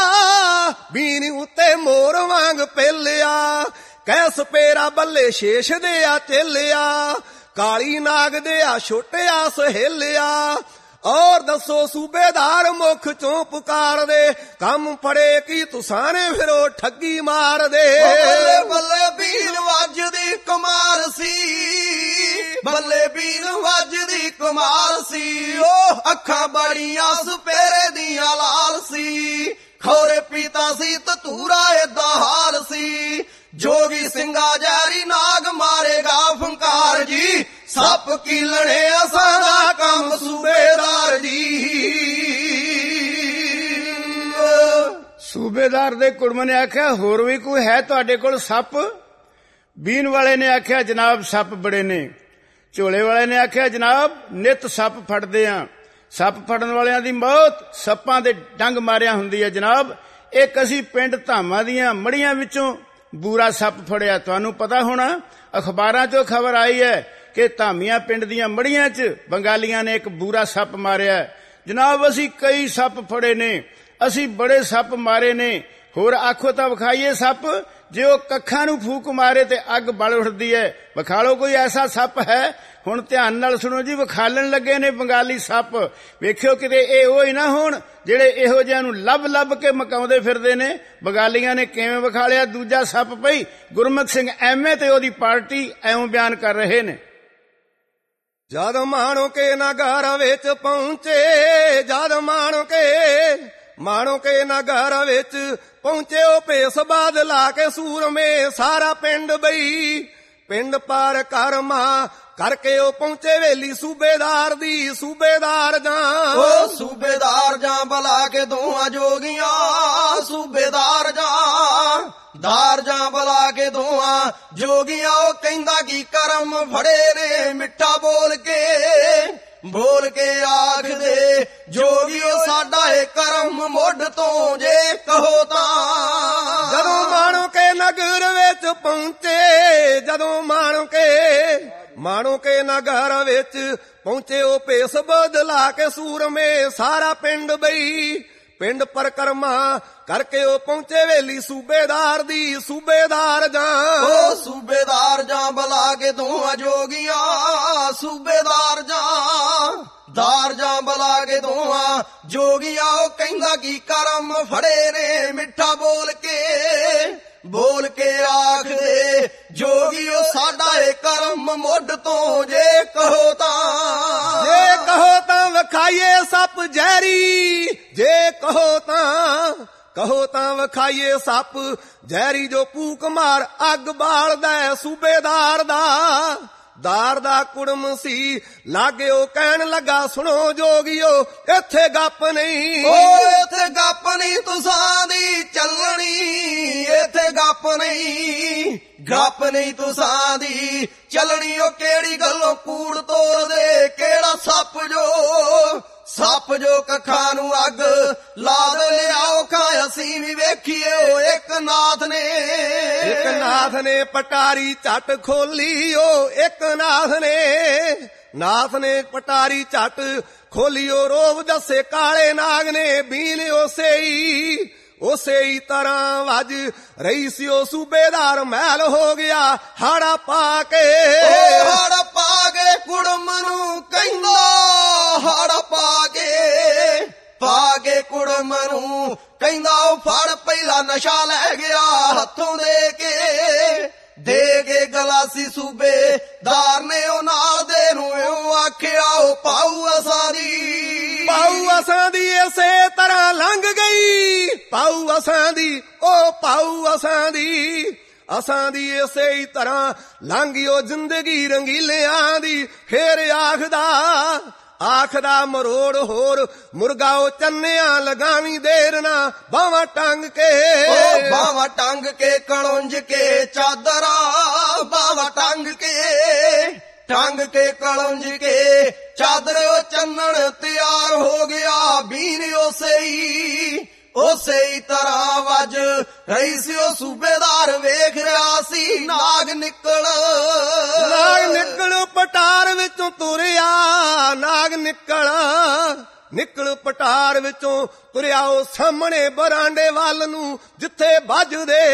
ਬੀਨੀ ਉੱਤੇ ਮੋਰ ਵਾਂਗ ਪੇਲਿਆ, ਕੈਸ ਪੇਰਾ ਬੱਲੇ ਸ਼ੇਸ਼ ਦੇ ਆ ਚੇਲਿਆ, ਕਾਲੀ ਨਾਗ ਦੇ ਆ ਛੋਟਿਆ ਸਹੇਲਿਆ, ਔਰ ਦੱਸੋ ਸੂਬੇਦਾਰ ਮੁਖ ਚੋਂ ਪੁਕਾਰਦੇ, ਕੰਮ ਫੜੇ ਕੀ ਤੁਸਾਂ ਨੇ ਫਿਰ ਉਹ ਠੱਗੀ ਮਾਰਦੇ। ਬੱਲੇ ਬੱਲੇ ਬੀਨ ਵੱਜਦੀ ਕਮਾਲ ਸੀ, ਬੱਲੇ ਬੀਨ ਵੱਜਦੀ ਕਮਾਲ ਸੀ, ਉਹ ਅੱਖਾਂ ਬੜੀਆਂ ਸੁਪੇਰੇ ਦੀਆਂ ਲਾਲ ਸੀ, ਖੋਰੇ ਪੀਤਾ ਸੀ ਤਤੂਰਾ ਏਦਾਂ ਹਾਲ ਸੀ, ਜੋਗੀ ਸਿੰਘਾ ਜ਼ਹਿਰੀ ਨਾਗ ਮਾਰੇਗਾ ਫੰਕਾਰ ਜੀ, ਸੱਪ ਕੀਲਣੇ ਅਸਾਂ ਦਾ ਕੰਮ ਸੂਬੇਦਾਰ ਜੀ। ਸੂਬੇਦਾਰ ਦੇ ਕੁੜਮ ਨੇ ਆਖਿਆ ਹੋਰ ਵੀ ਕੋਈ ਹੈ ਤੁਹਾਡੇ ਕੋਲ ਸੱਪ? ਬੀਨ ਵਾਲੇ ਨੇ ਆਖਿਆ ਜਨਾਬ ਸੱਪ ਬੜੇ ਨੇ। ਝੋਲੇ ਵਾਲੇ ਨੇ ਆਖਿਆ ਜਨਾਬ ਨਿੱਤ ਸੱਪ ਫੜਦੇ ਆ। ਸੱਪ ਫੜਨ ਵਾਲਿਆਂ ਦੀ ਮੌਤ ਸੱਪਾਂ ਦੇ ਡੰਗ ਮਾਰਿਆ ਹੁੰਦੀ ਹੈ ਜਨਾਬ। ਇੱਕ ਅਸੀਂ ਪਿੰਡ ਧਾਮਾਂ ਦੀਆਂ ਮੜੀਆਂ ਵਿੱਚੋਂ ਬੂਰਾ ਸੱਪ ਫੜਿਆ। ਤੁਹਾਨੂੰ ਪਤਾ ਹੋਣਾ ਅਖਬਾਰਾਂ 'ਚੋਂ ਖਬਰ ਆਈ ਹੈ ਕਿ ਧਾਮੀਆਂ ਪਿੰਡ ਦੀਆਂ ਮੜੀਆਂ 'ਚ ਬੰਗਾਲੀਆਂ ਨੇ ਇੱਕ ਬੂਰਾ ਸੱਪ ਮਾਰਿਆ। ਜਨਾਬ ਅਸੀਂ ਕਈ ਸੱਪ ਫੜੇ ਨੇ, ਅਸੀਂ ਬੜੇ ਸੱਪ ਮਾਰੇ ਨੇ। ਹੋਰ ਆਖੋ ਤਾਂ ਵਿਖਾਈਏ ਸੱਪ। ਜੇ ਉਹ ਕੱਖਾਂ ਨੂੰ ਫੂਕ ਮਾਰੇ ਤੇ ਅੱਗ ਬਲ ਉੱਠਦੀ ਹੈ। ਵਿਖਾ ਲਓ ਕੋਈ ਐਸਾ ਸੱਪ ਹੈ। ਹੁਣ ਧਿਆਨ ਨਾਲ ਸੁਣੋ ਜੀ, ਵਿਖਾਲਣ ਲੱਗੇ ਨੇ ਬੰਗਾਲੀ ਸੱਪ। ਵੇਖਿਓ ਕਿਤੇ ਇਹ ਉਹ ਹੀ ਨਾ ਹੋਣ ਜਿਹੜੇ ਇਹੋ ਜਿਹਿਆਂ ਨੂੰ ਲੱਭ ਲੱਭ ਕੇ ਮਕਾਉਂਦੇ ਫਿਰਦੇ ਨੇ। ਬੰਗਾਲੀਆਂ ਨੇ ਕਿਵੇਂ ਵਿਖਾਲਿਆ ਦੂਜਾ ਸੱਪ? ਪਈ ਗੁਰਮੁਖ ਸਿੰਘ ਐਮਏ ਤੇ ਉਹਦੀ ਪਾਰਟੀ ਐਵੇਂ ਬਿਆਨ ਕਰ ਰਹੇ ਨੇ। ਜਦ ਮਾਣੋ ਕੇ ਨਗਰ ਵਿੱਚ ਪਹੁੰਚੇ, ਜਦ ਮਾਣੋ ਕੇ ਮਾਣੋ ਕੇ ਨਗਰ ਵਿੱਚ ਪਹੁੰਚੇ, ਉਹ ਭੇਸ ਬਾਦਲਾ ਕੇ ਸੂਰਮੇ ਸਾਰਾ ਪਿੰਡ ਬਈ। ਪਿੰਡ ਪਾਰ ਕਰਮਾ ਕਰਕੇ ਉਹ ਪਹੁੰਚੇ ਵੇਲੀ ਸੂਬੇਦਾਰ ਦੀ। ਸੂਬੇਦਾਰ ਜਾਂ ਓ ਸੂਬੇਦਾਰ ਜਾਂ ਬਲਾ ਕੇ ਦੋਹਾਂ ਜੋਗੀਆਂ। ਸੂਬੇਦਾਰ ਜਾਂ ਦਾਰ ਜਾਂ ਬਲਾ ਕੇ ਦੋਹਾਂ ਜੋਗੀਆਂ। ਉਹ ਕਹਿੰਦਾ ਕੀ ਕਰਮ ਫੜੇ ਨੇ ਮਿੱਠਾ ਬੋਲ ਕੇ, ਬੋਲ ਕੇ ਆਖਦੇ ਜੋਗੀਓ ਸਾਡਾ ਇਹ ਕਰਮ ਮੁੱਢ ਤੋਂ ਜੇ ਕਹੋ ਤਾਂ। ਜਦੋਂ ਮਾਣੋ ਕੇ ਨਗਰ ਵਿੱਚ ਪਹੁੰਚੇ, ਜਦੋਂ ਮਾਣੋ ਕੇ ਮਾਣੋ ਕੇ ਨਗਰ ਵਿੱਚ ਪਹੁੰਚੇ, ਉਹ ਭੇਸ ਬਦਲਾ ਕੇ ਸੂਰਮੇ ਸਾਰਾ ਪਿੰਡ ਬਈ। ਪਿੰਡ ਪਰਕਰਮਾ ਕਰਕੇ ਉਹ ਪਹੁੰਚੇ ਵੇਲੀ ਸੂਬੇਦਾਰ ਦੀ। ਸੂਬੇਦਾਰ ਜਾਂ ਓ ਸੂਬੇਦਾਰ ਜਾਂ ਬਲਾ ਕੇ ਦੋਹਾਂ ਜੋਗੀਆਂ। ਸੂਬੇਦਾਰ ਜਾਂ ਦਾਰ ਜਾਂ ਬਲਾ ਕੇ ਦੋਹਾਂ ਜੋਗੀਆਂ। ਉਹ ਕਹਿੰਦਾ ਕੀ ਕਰਮ ਫੜੇ ਨੇ ਮਿੱਠਾ ਬੋਲ ਕੇ, ਬੋਲ ਕੇ ਆਖਦੇ ਜੋਗੀਓ ਸਾਡਾ ਇਹ ਕਰਮ ਮੁੱਢ ਤੋਂ ਜੇ ਕਹੋ ਤਾਂ। ਜੇ ਕਹੋ ਤਾਂ ਵਿਖਾਈਏ ਸੱਪ ਜ਼ਹਿਰੀ, ਜੇ ਕਹੋ ਤਾਂ ਕਹੋ ਤਾਂ ਵਿਖਾਈਏ ਸੱਪ ਜ਼ਹਿਰੀ ਜੋ ਭੂਕ ਮਾਰ ਅੱਗ ਬਾਲਦਾ ਸੂਬੇਦਾਰ ਦਾ। ਦਾਰ ਦਾ ਕੁੜਮ ਸੀ ਲਾਗੇ ਉਹ ਕਹਿਣ ਲੱਗਾ ਸੁਣੋ ਜੋਗੀਓ ਇੱਥੇ ਗੱਪ ਨਹੀਂ। ਓ ਇੱਥੇ ਗੱਪ ਨਹੀਂ ਤੁਸਾਂ ਦੀ ਚੱਲਣੀ, ਇੱਥੇ ਗੱਪ ਨਹੀਂ, ਗੱਪ ਨਹੀਂ ਤੁਸਾਂ ਦੀ ਚੱਲਣੀ। ਉਹ ਕਿਹੜੀ ਗੱਲੋਂ ਕੂੜ ਤੋੜਦੇ ਕਿਹੜਾ ਸੱਪ ਜੋ, ਸੱਪ ਜੋ ਕੱਖਾਂ ਨੂੰ ਅੱਗ ਲਾ ਦੇ ਲਿਆਓ ਖਾਂ ਅਸੀਂ ਵੀ ਵੇਖੀਏ। ਉਹ ਇੱਕ ਨਾਥ ਨੇ, ਇੱਕ ਨਾਥ ਨੇ ਪਟਾਰੀ ਝੱਟ ਖੋਲੀ। ਉਹ ਇੱਕ ਨਾਥ ਨੇ, ਨਾਥ ਨੇ ਪਟਾਰੀ ਝੱਟ ਖੋਲੀ। ਉਹ ਰੋਬ ਦੱਸੇ ਕਾਲੇ ਨਾਗ ਨੇ ਬੀਨ ਉਸੇ ਹੀ, ਉਸੇ ਹੀ ਤਰ੍ਹਾਂ ਵੱਜ ਰਹੀ ਸੀ ਉਹ ਸੂਬੇਦਾਰ ਮਹਿਲ ਹੋ ਗਿਆ ਹਾੜਾ ਪਾ ਕੇ। ਹਾੜਾ ਪਾ ਕੇ ਕੁੜਮ ਨੂੰ ਕਹਿੰਦਾ, ਹਾੜਾ ਪਾ ਕੇ, ਪਾ ਕੇ ਕੁੜਮ ਨੂੰ ਕਹਿੰਦਾ ਉਹ ਫੜ ਪਹਿਲਾ ਨਸ਼ਾ ਲੈ ਗਿਆ ਹੱਥੋਂ ਦੇ ਕੇ, ਦੇ ਕੇ ਗਲਾਸੀ ਸੂਬੇਦਾਰ ਨੇ ਉਹ ਨਾਲ ਦੇ ਨੂੰ ਇਉਂ ਆਖਿਆ ਉਹ ਪਾਉ ਅਸਾਂ ਦੀ, ਪਾਉ ਅਸਾਂ ਦੀ ਇਸੇ ਤਰ੍ਹਾਂ ਲੰਘ ਗਈ। ਪਾਉ ਅਸਾਂ ਦੀ, ਉਹ ਪਾਉ ਅਸਾਂ ਦੀ, ਅਸਾਂ ਦੀ ਇਸੇ ਹੀ ਤਰ੍ਹਾਂ ਲੰਘੀ ਉਹ ਜ਼ਿੰਦਗੀ ਰੰਗੀਲਿਆਂ ਦੀ। ਫੇਰ ਆਖਦਾ ਆਖਦਾ ਮਰੋੜ ਹੋਰ ਮੁਰਗਾ ਉਹ ਚੰਨਿਆਂ ਲਗਾਵੀਂ ਦੇਰ ਨਾ ਬਾਹਾਂ ਟੰਗ ਕੇ। ਉਹ ਬਾਹਾਂ ਟੰਗ ਕੇ ਕਲੁੰਝ ਕੇ ਚਾਦਰਾਂ, ਬਾਹਾਂ ਟੰਗ ਕੇ, ਟੰਗ ਕੇ ਕਲੁੰਝ ਕੇ ਚਾਦਰ। ਉਹ ਚੰਨਣ ਤਿਆਰ ਹੋ ਗਿਆ ਬੀਨ ਉਸੇ ਹੀ, ਉਸੇ ਹੀ ਤਰ੍ਹਾਂ ਵੱਜ ਰਹੀ ਸੀ ਉਹ ਸੂਬੇਦਾਰ ਵੇਖ ਰਿਹਾ ਸੀ ਨਾਗ ਨਿਕਲ, ਨਾਗ ਨਿਕਲ ਪਟਾਰ ਵਿੱਚੋਂ ਤੁਰਿਆ। ਨਾਗ ਨਿਕਲ ਨਿਕਲ ਪਟਾਰ ਵਿੱਚੋਂ ਤੁਰਿਆ ਉਹ ਸਾਹਮਣੇ ਬਰਾਂਡੇ ਵੱਲ ਨੂੰ ਜਿੱਥੇ ਵੱਜਦੇ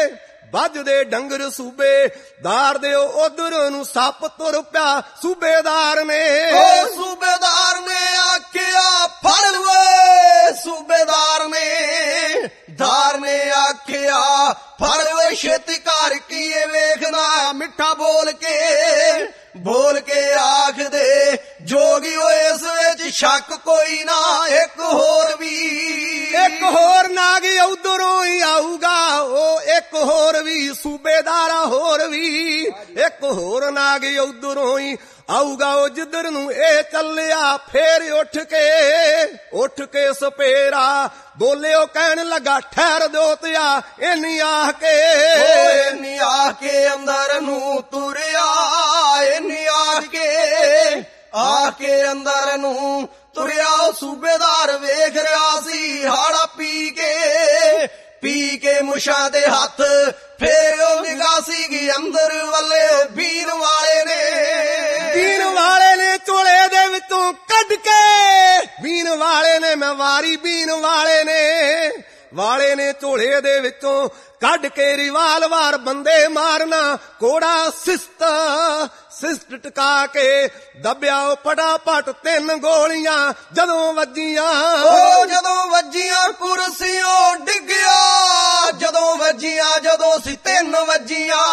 ਵੱਜਦੇ ਡੰਗਰ ਸੂਬੇਦਾਰ ਦੇ। ਉਹ ਉਧਰ ਨੂੰ ਸੱਪ ਤੁਰ ਪਿਆ ਸੂਬੇਦਾਰ ਨੇ। ਉਹ ਸੂਬੇਦਾਰ ਨੇ ਆਖਿਆ ਫੜ ਵੇ, ਸੂਬੇਦਾਰ ਨੇ, ਦਾਰ ਨੇ ਆਖਿਆ ਫੜ ਵੇ ਛੇਤੀ ਕਰ ਕੀਏ ਵੇਖਦਾ ਮਿੱਠਾ ਬੋਲ ਕੇ, ਬੋਲ ਕੇ ਆਖਦੇ ਜੋਗੀ ਓ ਇਸ ਵਿੱਚ ਸ਼ੱਕ ਕੋਈ ਨਾ ਇੱਕ ਹੋਰ ਵੀ, ਇੱਕ ਹੋਰ ਨਾਗ ਉਧਰੋਂ ਹੀ ਆਊਗਾ। ਉਹ ਇੱਕ ਇੱਕ ਹੋਰ ਵੀ ਸੂਬੇਦਾਰਾ ਹੋਰ ਵੀ, ਇੱਕ ਹੋਰ ਨਾਗ ਉਧਰੋਂ ਹੀ ਆਊਗਾ ਉਹ ਜਿੱਧਰ ਨੂੰ ਇਹ ਚੱਲਿਆ। ਫੇਰ ਉੱਠ ਕੇ ਉੱਠ ਕੇ ਸਪੇਰਾ ਬੋਲਿਓ ਕਹਿਣ ਲੱਗਾ ਠਹਿਰ ਦਿਓ ਤਿਆ ਇੰਨੀ ਆਹ ਕੇ, ਇੰਨੀ ਆਹ ਕੇ ਅੰਦਰ ਨੂੰ ਤੁਰਿਆ, ਇੰਨੀ ਆਹ ਕੇ ਆ ਕੇ ਅੰਦਰ ਨੂੰ ਤੁਰਿਆ। ਸੂਬੇਦਾਰ ਵੇਖ ਰਿਹਾ ਸੀ ਹਾੜਾ ਪੀ ਕੇ, ਪੀ ਕੇ ਮੁਸ਼ਾਂ ਦੇ ਹੱਥ ਫੇਰ ਉਹ ਨਿਗਾਹ ਸੀਗੀ ਅੰਦਰ ਵੱਲੇ ਵੀਰ ਵਾਲੇ ਨੇ, ਵੀਰ ਵਾਲੇ ਨੇ ਝੋਲੇ ਦੇ ਵਿੱਚੋਂ ਕੱਢ ਕੇ, ਵੀਰ ਵਾਲੇ ਨੇ ਮੈਂ ਵਾਰੀ ਵੀਰ ਵਾਲੇ ਨੇ, ਵਾਲੇ ਨੇ ਝੋਲੇ ਦੇ ਵਿੱਚੋਂ ਕੱਢ ਕੇ ਰਿਵਾਲਵਰ ਬੰਦੇ ਮਾਰਨਾ ਕੋੜਾ ਸਿਸਤ, ਸਿਸਟ ਟਕਾ ਕੇ ਦੱਬਿਆ ਉਹ ਫਟਾਫਟ ਤਿੰਨ ਗੋਲੀਆਂ ਜਦੋਂ ਵੱਜੀਆਂ, ਉਹ ਜਦੋਂ ਵੱਜੀਆਂ ਕੁਰਸੀਓਂ ਡਿੱਗਿਆ, ਜਦੋਂ ਵੱਜੀਆਂ ਜਦੋਂ ਸੀ ਤਿੰਨ ਵੱਜੀਆਂ,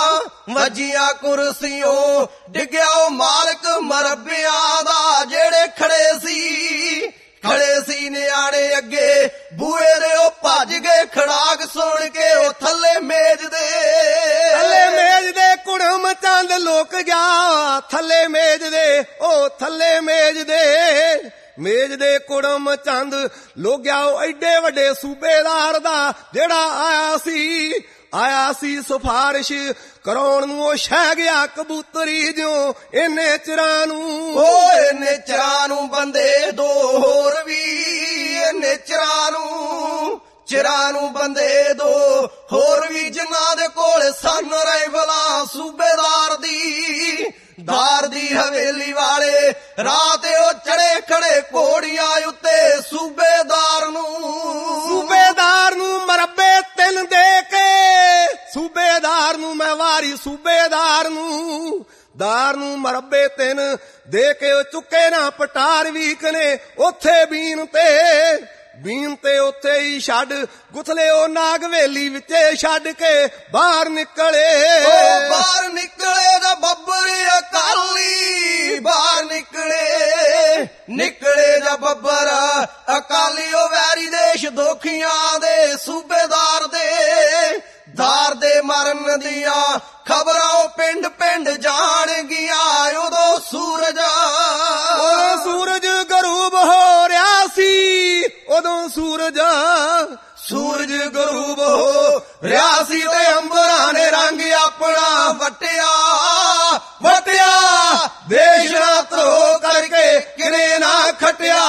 ਵੱਜੀਆਂ ਕੁਰਸੀਓਂ ਡਿੱਗਿਆ ਉਹ ਮਾਲਕ ਮਰੱਬਿਆਂ ਦਾ ਜਿਹੜੇ ਖੜੇ ਸੀ, ਖੜੇ ਸੀ ਨਿਆਣੇ ਅੱਗੇ ਬੂਹੇ ਦੇ ਉਹ ਭੱਜ ਗਏ ਖੜਾਕ ਸੁਣ ਕੇ ਉਹ ਥੱਲੇ ਮੇਜ ਦੇ, ਥੱਲੇ ਮੇਜ ਦੇ ਕੁੜਮ ਚੰਦ ਲੁਕ ਗਿਆ, ਥੱਲੇ ਮੇਜ ਦੇ ਉਹ ਥੱਲੇ ਮੇਜ ਦੇ, ਮੇਜ ਦੇ ਕੁੜਮ ਚੰਦ ਲੁਕ ਗਿਆ ਉਹ ਐਡੇ ਵੱਡੇ ਸੂਬੇਦਾਰ ਦਾ ਜਿਹੜਾ ਆਇਆ ਸੀ, ਆਇਆ ਸੀ ਸਿਫਾਰਿਸ਼ ਕਰਾਉਣ ਨੂੰ। ਉਹ ਛਹਿ ਗਿਆ ਕਬੂਤਰੀ ਜਿਉਂ ਇੰਨੇ ਚਿਰਾਂ ਨੂੰ, ਓ ਇੰਨੇ ਚਿਰਾਂ ਨੂੰ ਬੰਦੇ ਦੋ ਹੋਰ ਵੀ, ਇੰਨੇ ਚਿਰਾਂ ਨੂੰ ਚਿਰਾਂ ਨੂੰ ਬੰਦੇ ਦੋ ਹੋਰ ਵੀ ਜਿਨ੍ਹਾਂ ਦੇ ਕੋਲ ਸਨ ਰਾਈਫਲਾਂ ਸੂਬੇਦਾਰ ਦੀ, ਦਾਰ ਦੀ ਹਵੇਲੀ ਵਾਲੇ ਰਾਤ ਉਹ ਚੜੇ ਖੜੇ ਘੋੜੀਆਂ ਉੱਤੇ ਸੂਬੇਦਾਰ ਨੂੰ, ਸੂਬੇਦਾਰ ਨੂੰ ਮਰੱਬੇ ਤਿੰਨ ਦੇ ਕੇ, ਸੂਬੇਦਾਰ ਨੂੰ ਮੈਂ ਵਾਰੀ ਸੂਬੇਦਾਰ ਨੂੰ, ਦਾਰ ਨੂੰ ਮਰੱਬੇ ਤਿੰਨ ਦੇ ਕੇ ਉਹ ਚੁੱਕੇ ਨਾ ਪਟਾਰ ਵੀਕ ਨੇ ਉੱਥੇ ਬੀਨ ਤੇ, ਬੀਨ ਤੇ ਉੱਥੇ ਹੀ ਛੱਡ ਗੁਥਲੇ ਉਹ ਨਾਗਵੇਲੀ ਵਿੱਚੇ ਛੱਡ ਕੇ ਬਾਹਰ ਨਿਕਲੇ, ਉਹ ਬਾਹਰ ਨਿਕਲੇ ਦਾ ਬੱਬਰ ਅਕਾਲੀ, ਬਾਹਰ ਨਿਕਲੇ ਨਿਕਲੇ ਦਾ ਬੱਬਰ ਅਕਾਲੀ ਉਹ ਵੈਰੀ ਦੇਸ਼ ਦੋਖੀਆਂ ਦੇ ਸੂਬੇਦਾਰ ਦੇ, ਦਾਰ ਦੇ ਮਰਨ ਦੀਆਂ ਖਬਰਾਂ ਪਿੰਡ ਪਿੰਡ ਜਾਣਗੀਆਂ। ਉਦੋਂ ਸੂਰਜ ਉਦੋਂ ਸੂਰਜ ਗਰੂਬ ਹੋ ਰਿਹਾ ਸੀ, ਉਦੋਂ ਸੂਰਜ ਸੂਰਜ ਗਰੂਬ ਹੋ ਰਿਹਾ ਸੀ ਤੇ ਅੰਬਰਾਂ ਨੇ ਰੰਗ ਆਪਣਾ ਵਟਿਆ, ਵਟਿਆ ਦੇਸ਼ ਨਾ ਧਰੋ ਕਰਕੇ ਕਿਨੇ ਨਾ ਖਟਿਆ।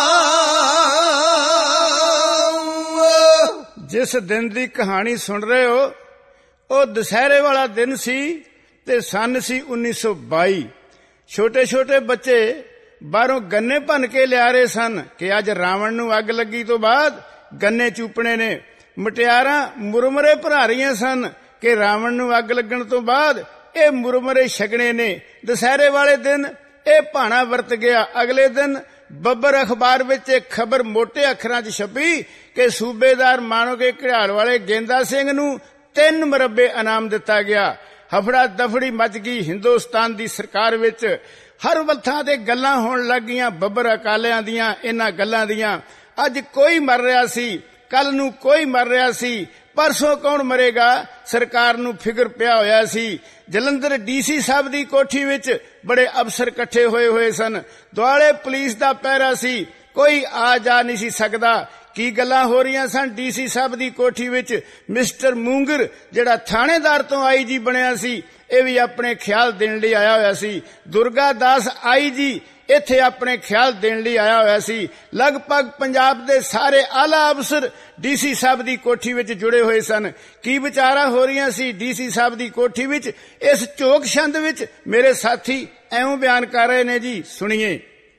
ਜਿਸ ਦਿਨ ਦੀ ਕਹਾਣੀ ਸੁਣ ਰਹੇ ਹੋ ਉਹ ਦੁਸਹਿਰੇ ਵਾਲਾ ਦਿਨ ਸੀ ਤੇ ਸੰਨ ਸੀ ਉੱਨੀ ਸੌ ਬਾਈ। ਛੋਟੇ ਛੋਟੇ ਬੱਚੇ ਬਾਹਰੋਂ ਗੰਨੇ ਭੰਨ ਕੇ ਲਿਆ ਰਹੇ ਸਨ ਕਿ ਅੱਜ ਰਾਵਣ ਨੂੰ ਅੱਗ ਲੱਗੀ ਤੋਂ ਬਾਅਦ ਗੰਨੇ ਚੂਪਣੇ ਨੇ। ਮਟਿਆਰਾਂ ਮੁਰਮਰੇ ਭਰਾ ਰਹੀਆਂ ਸਨ ਕਿ ਰਾਵਣ ਨੂੰ ਅੱਗ ਲੱਗਣ ਤੋਂ ਬਾਅਦ ਇਹ ਮੁਰਮਰੇ ਛਕਣੇ ਨੇ। ਦੁਸਹਿਰੇ ਵਾਲੇ ਦਿਨ ਇਹ ਭਾਣਾ ਵਰਤ ਗਿਆ। ਅਗਲੇ ਦਿਨ ਬੱਬਰ ਅਖਬਾਰ ਵਿੱਚ ਇੱਕ ਖਬਰ ਮੋਟੇ ਅੱਖਰਾਂ 'ਚ ਛਪੀ ਕਿ ਸੂਬੇਦਾਰ ਮਾਣੋਕੇ ਘੜਿਆਲ ਵਾਲੇ ਗੇਂਦਾ ਸਿੰਘ ਨੂੰ ਤਿੰਨ ਮੁਰੱਬੇ ਇਨਾਮ ਦਿੱਤਾ ਗਿਆ। ਹਫੜਾ ਦਫੜੀ ਮਚ ਗਈ ਹਿੰਦੁਸਤਾਨ ਦੀ ਸਰਕਾਰ ਵਿੱਚ। ਹਰ ਵੱਥਾਂ ਤੇ ਗੱਲਾਂ ਹੋਣ ਲੱਗ ਗਈਆਂ ਬੱਬਰ ਅਕਾਲਿਆਂ ਦੀਆਂ, ਇਹਨਾਂ ਗੱਲਾਂ ਦੀਆਂ। ਅੱਜ ਕੋਈ ਮਰ ਰਿਹਾ ਸੀ, ਕੱਲ ਨੂੰ ਕੋਈ ਮਰ ਰਿਹਾ ਸੀ, ਪਰਸੋਂ ਕੌਣ ਮਰੇਗਾ ਸਰਕਾਰ ਨੂੰ ਫਿਕਰ ਪਿਆ ਹੋਇਆ ਸੀ। ਜਲੰਧਰ ਡੀਸੀ ਸਾਹਿਬ ਦੀ ਕੋਠੀ ਵਿੱਚ ਬੜੇ ਅਫਸਰ ਇਕੱਠੇ ਹੋਏ ਹੋਏ ਸਨ। ਦੁਆਲੇ ਪੁਲਿਸ ਦਾ ਪਹਿਰਾ ਸੀ, ਕੋਈ ਆ ਜਾ ਨਹੀਂ ਸੀ ਸਕਦਾ। ਕੀ ਗੱਲਾਂ ਹੋ ਰਹੀਆਂ ਸਨ ਡੀਸੀ ਸਾਹਿਬ ਦੀ ਕੋਠੀ ਵਿੱਚ। ਮਿਸਟਰ ਮੂੰਗਰ ਜਿਹੜਾ ਥਾਣੇਦਾਰ ਤੋਂ ਆਈ ਜੀ ਬਣਿਆ ਸੀ ਇਹ ਵੀ ਆਪਣੇ ਖਿਆਲ ਦੇਣ ਲਈ ਆਇਆ ਹੋਇਆ ਸੀ। ਦੁਰਗਾ ਦਾਸ ਆਈ ਜੀ ਇੱਥੇ ਆਪਣੇ ਖਿਆਲ ਦੇਣ ਲਈ ਆਇਆ ਹੋਇਆ ਸੀ। ਲਗਭਗ ਪੰਜਾਬ ਦੇ ਸਾਰੇ ਆਲਾ ਅਫਸਰ ਡੀਸੀ ਸਾਹਿਬ ਦੀ ਕੋਠੀ ਵਿੱਚ ਜੁੜੇ ਹੋਏ ਸਨ। ਕੀ ਵਿਚਾਰਾਂ ਹੋ ਰਹੀਆਂ ਸੀ ਡੀਸੀ ਸਾਹਿਬ ਦੀ ਕੋਠੀ ਵਿੱਚ। ਇਸ ਝੋਕ ਛੰਦ ਵਿੱਚ ਮੇਰੇ ਸਾਥੀ ਐਵੇਂ ਬਿਆਨ ਕਰ ਰਹੇ ਨੇ ਜੀ, ਸੁਣੀਏ।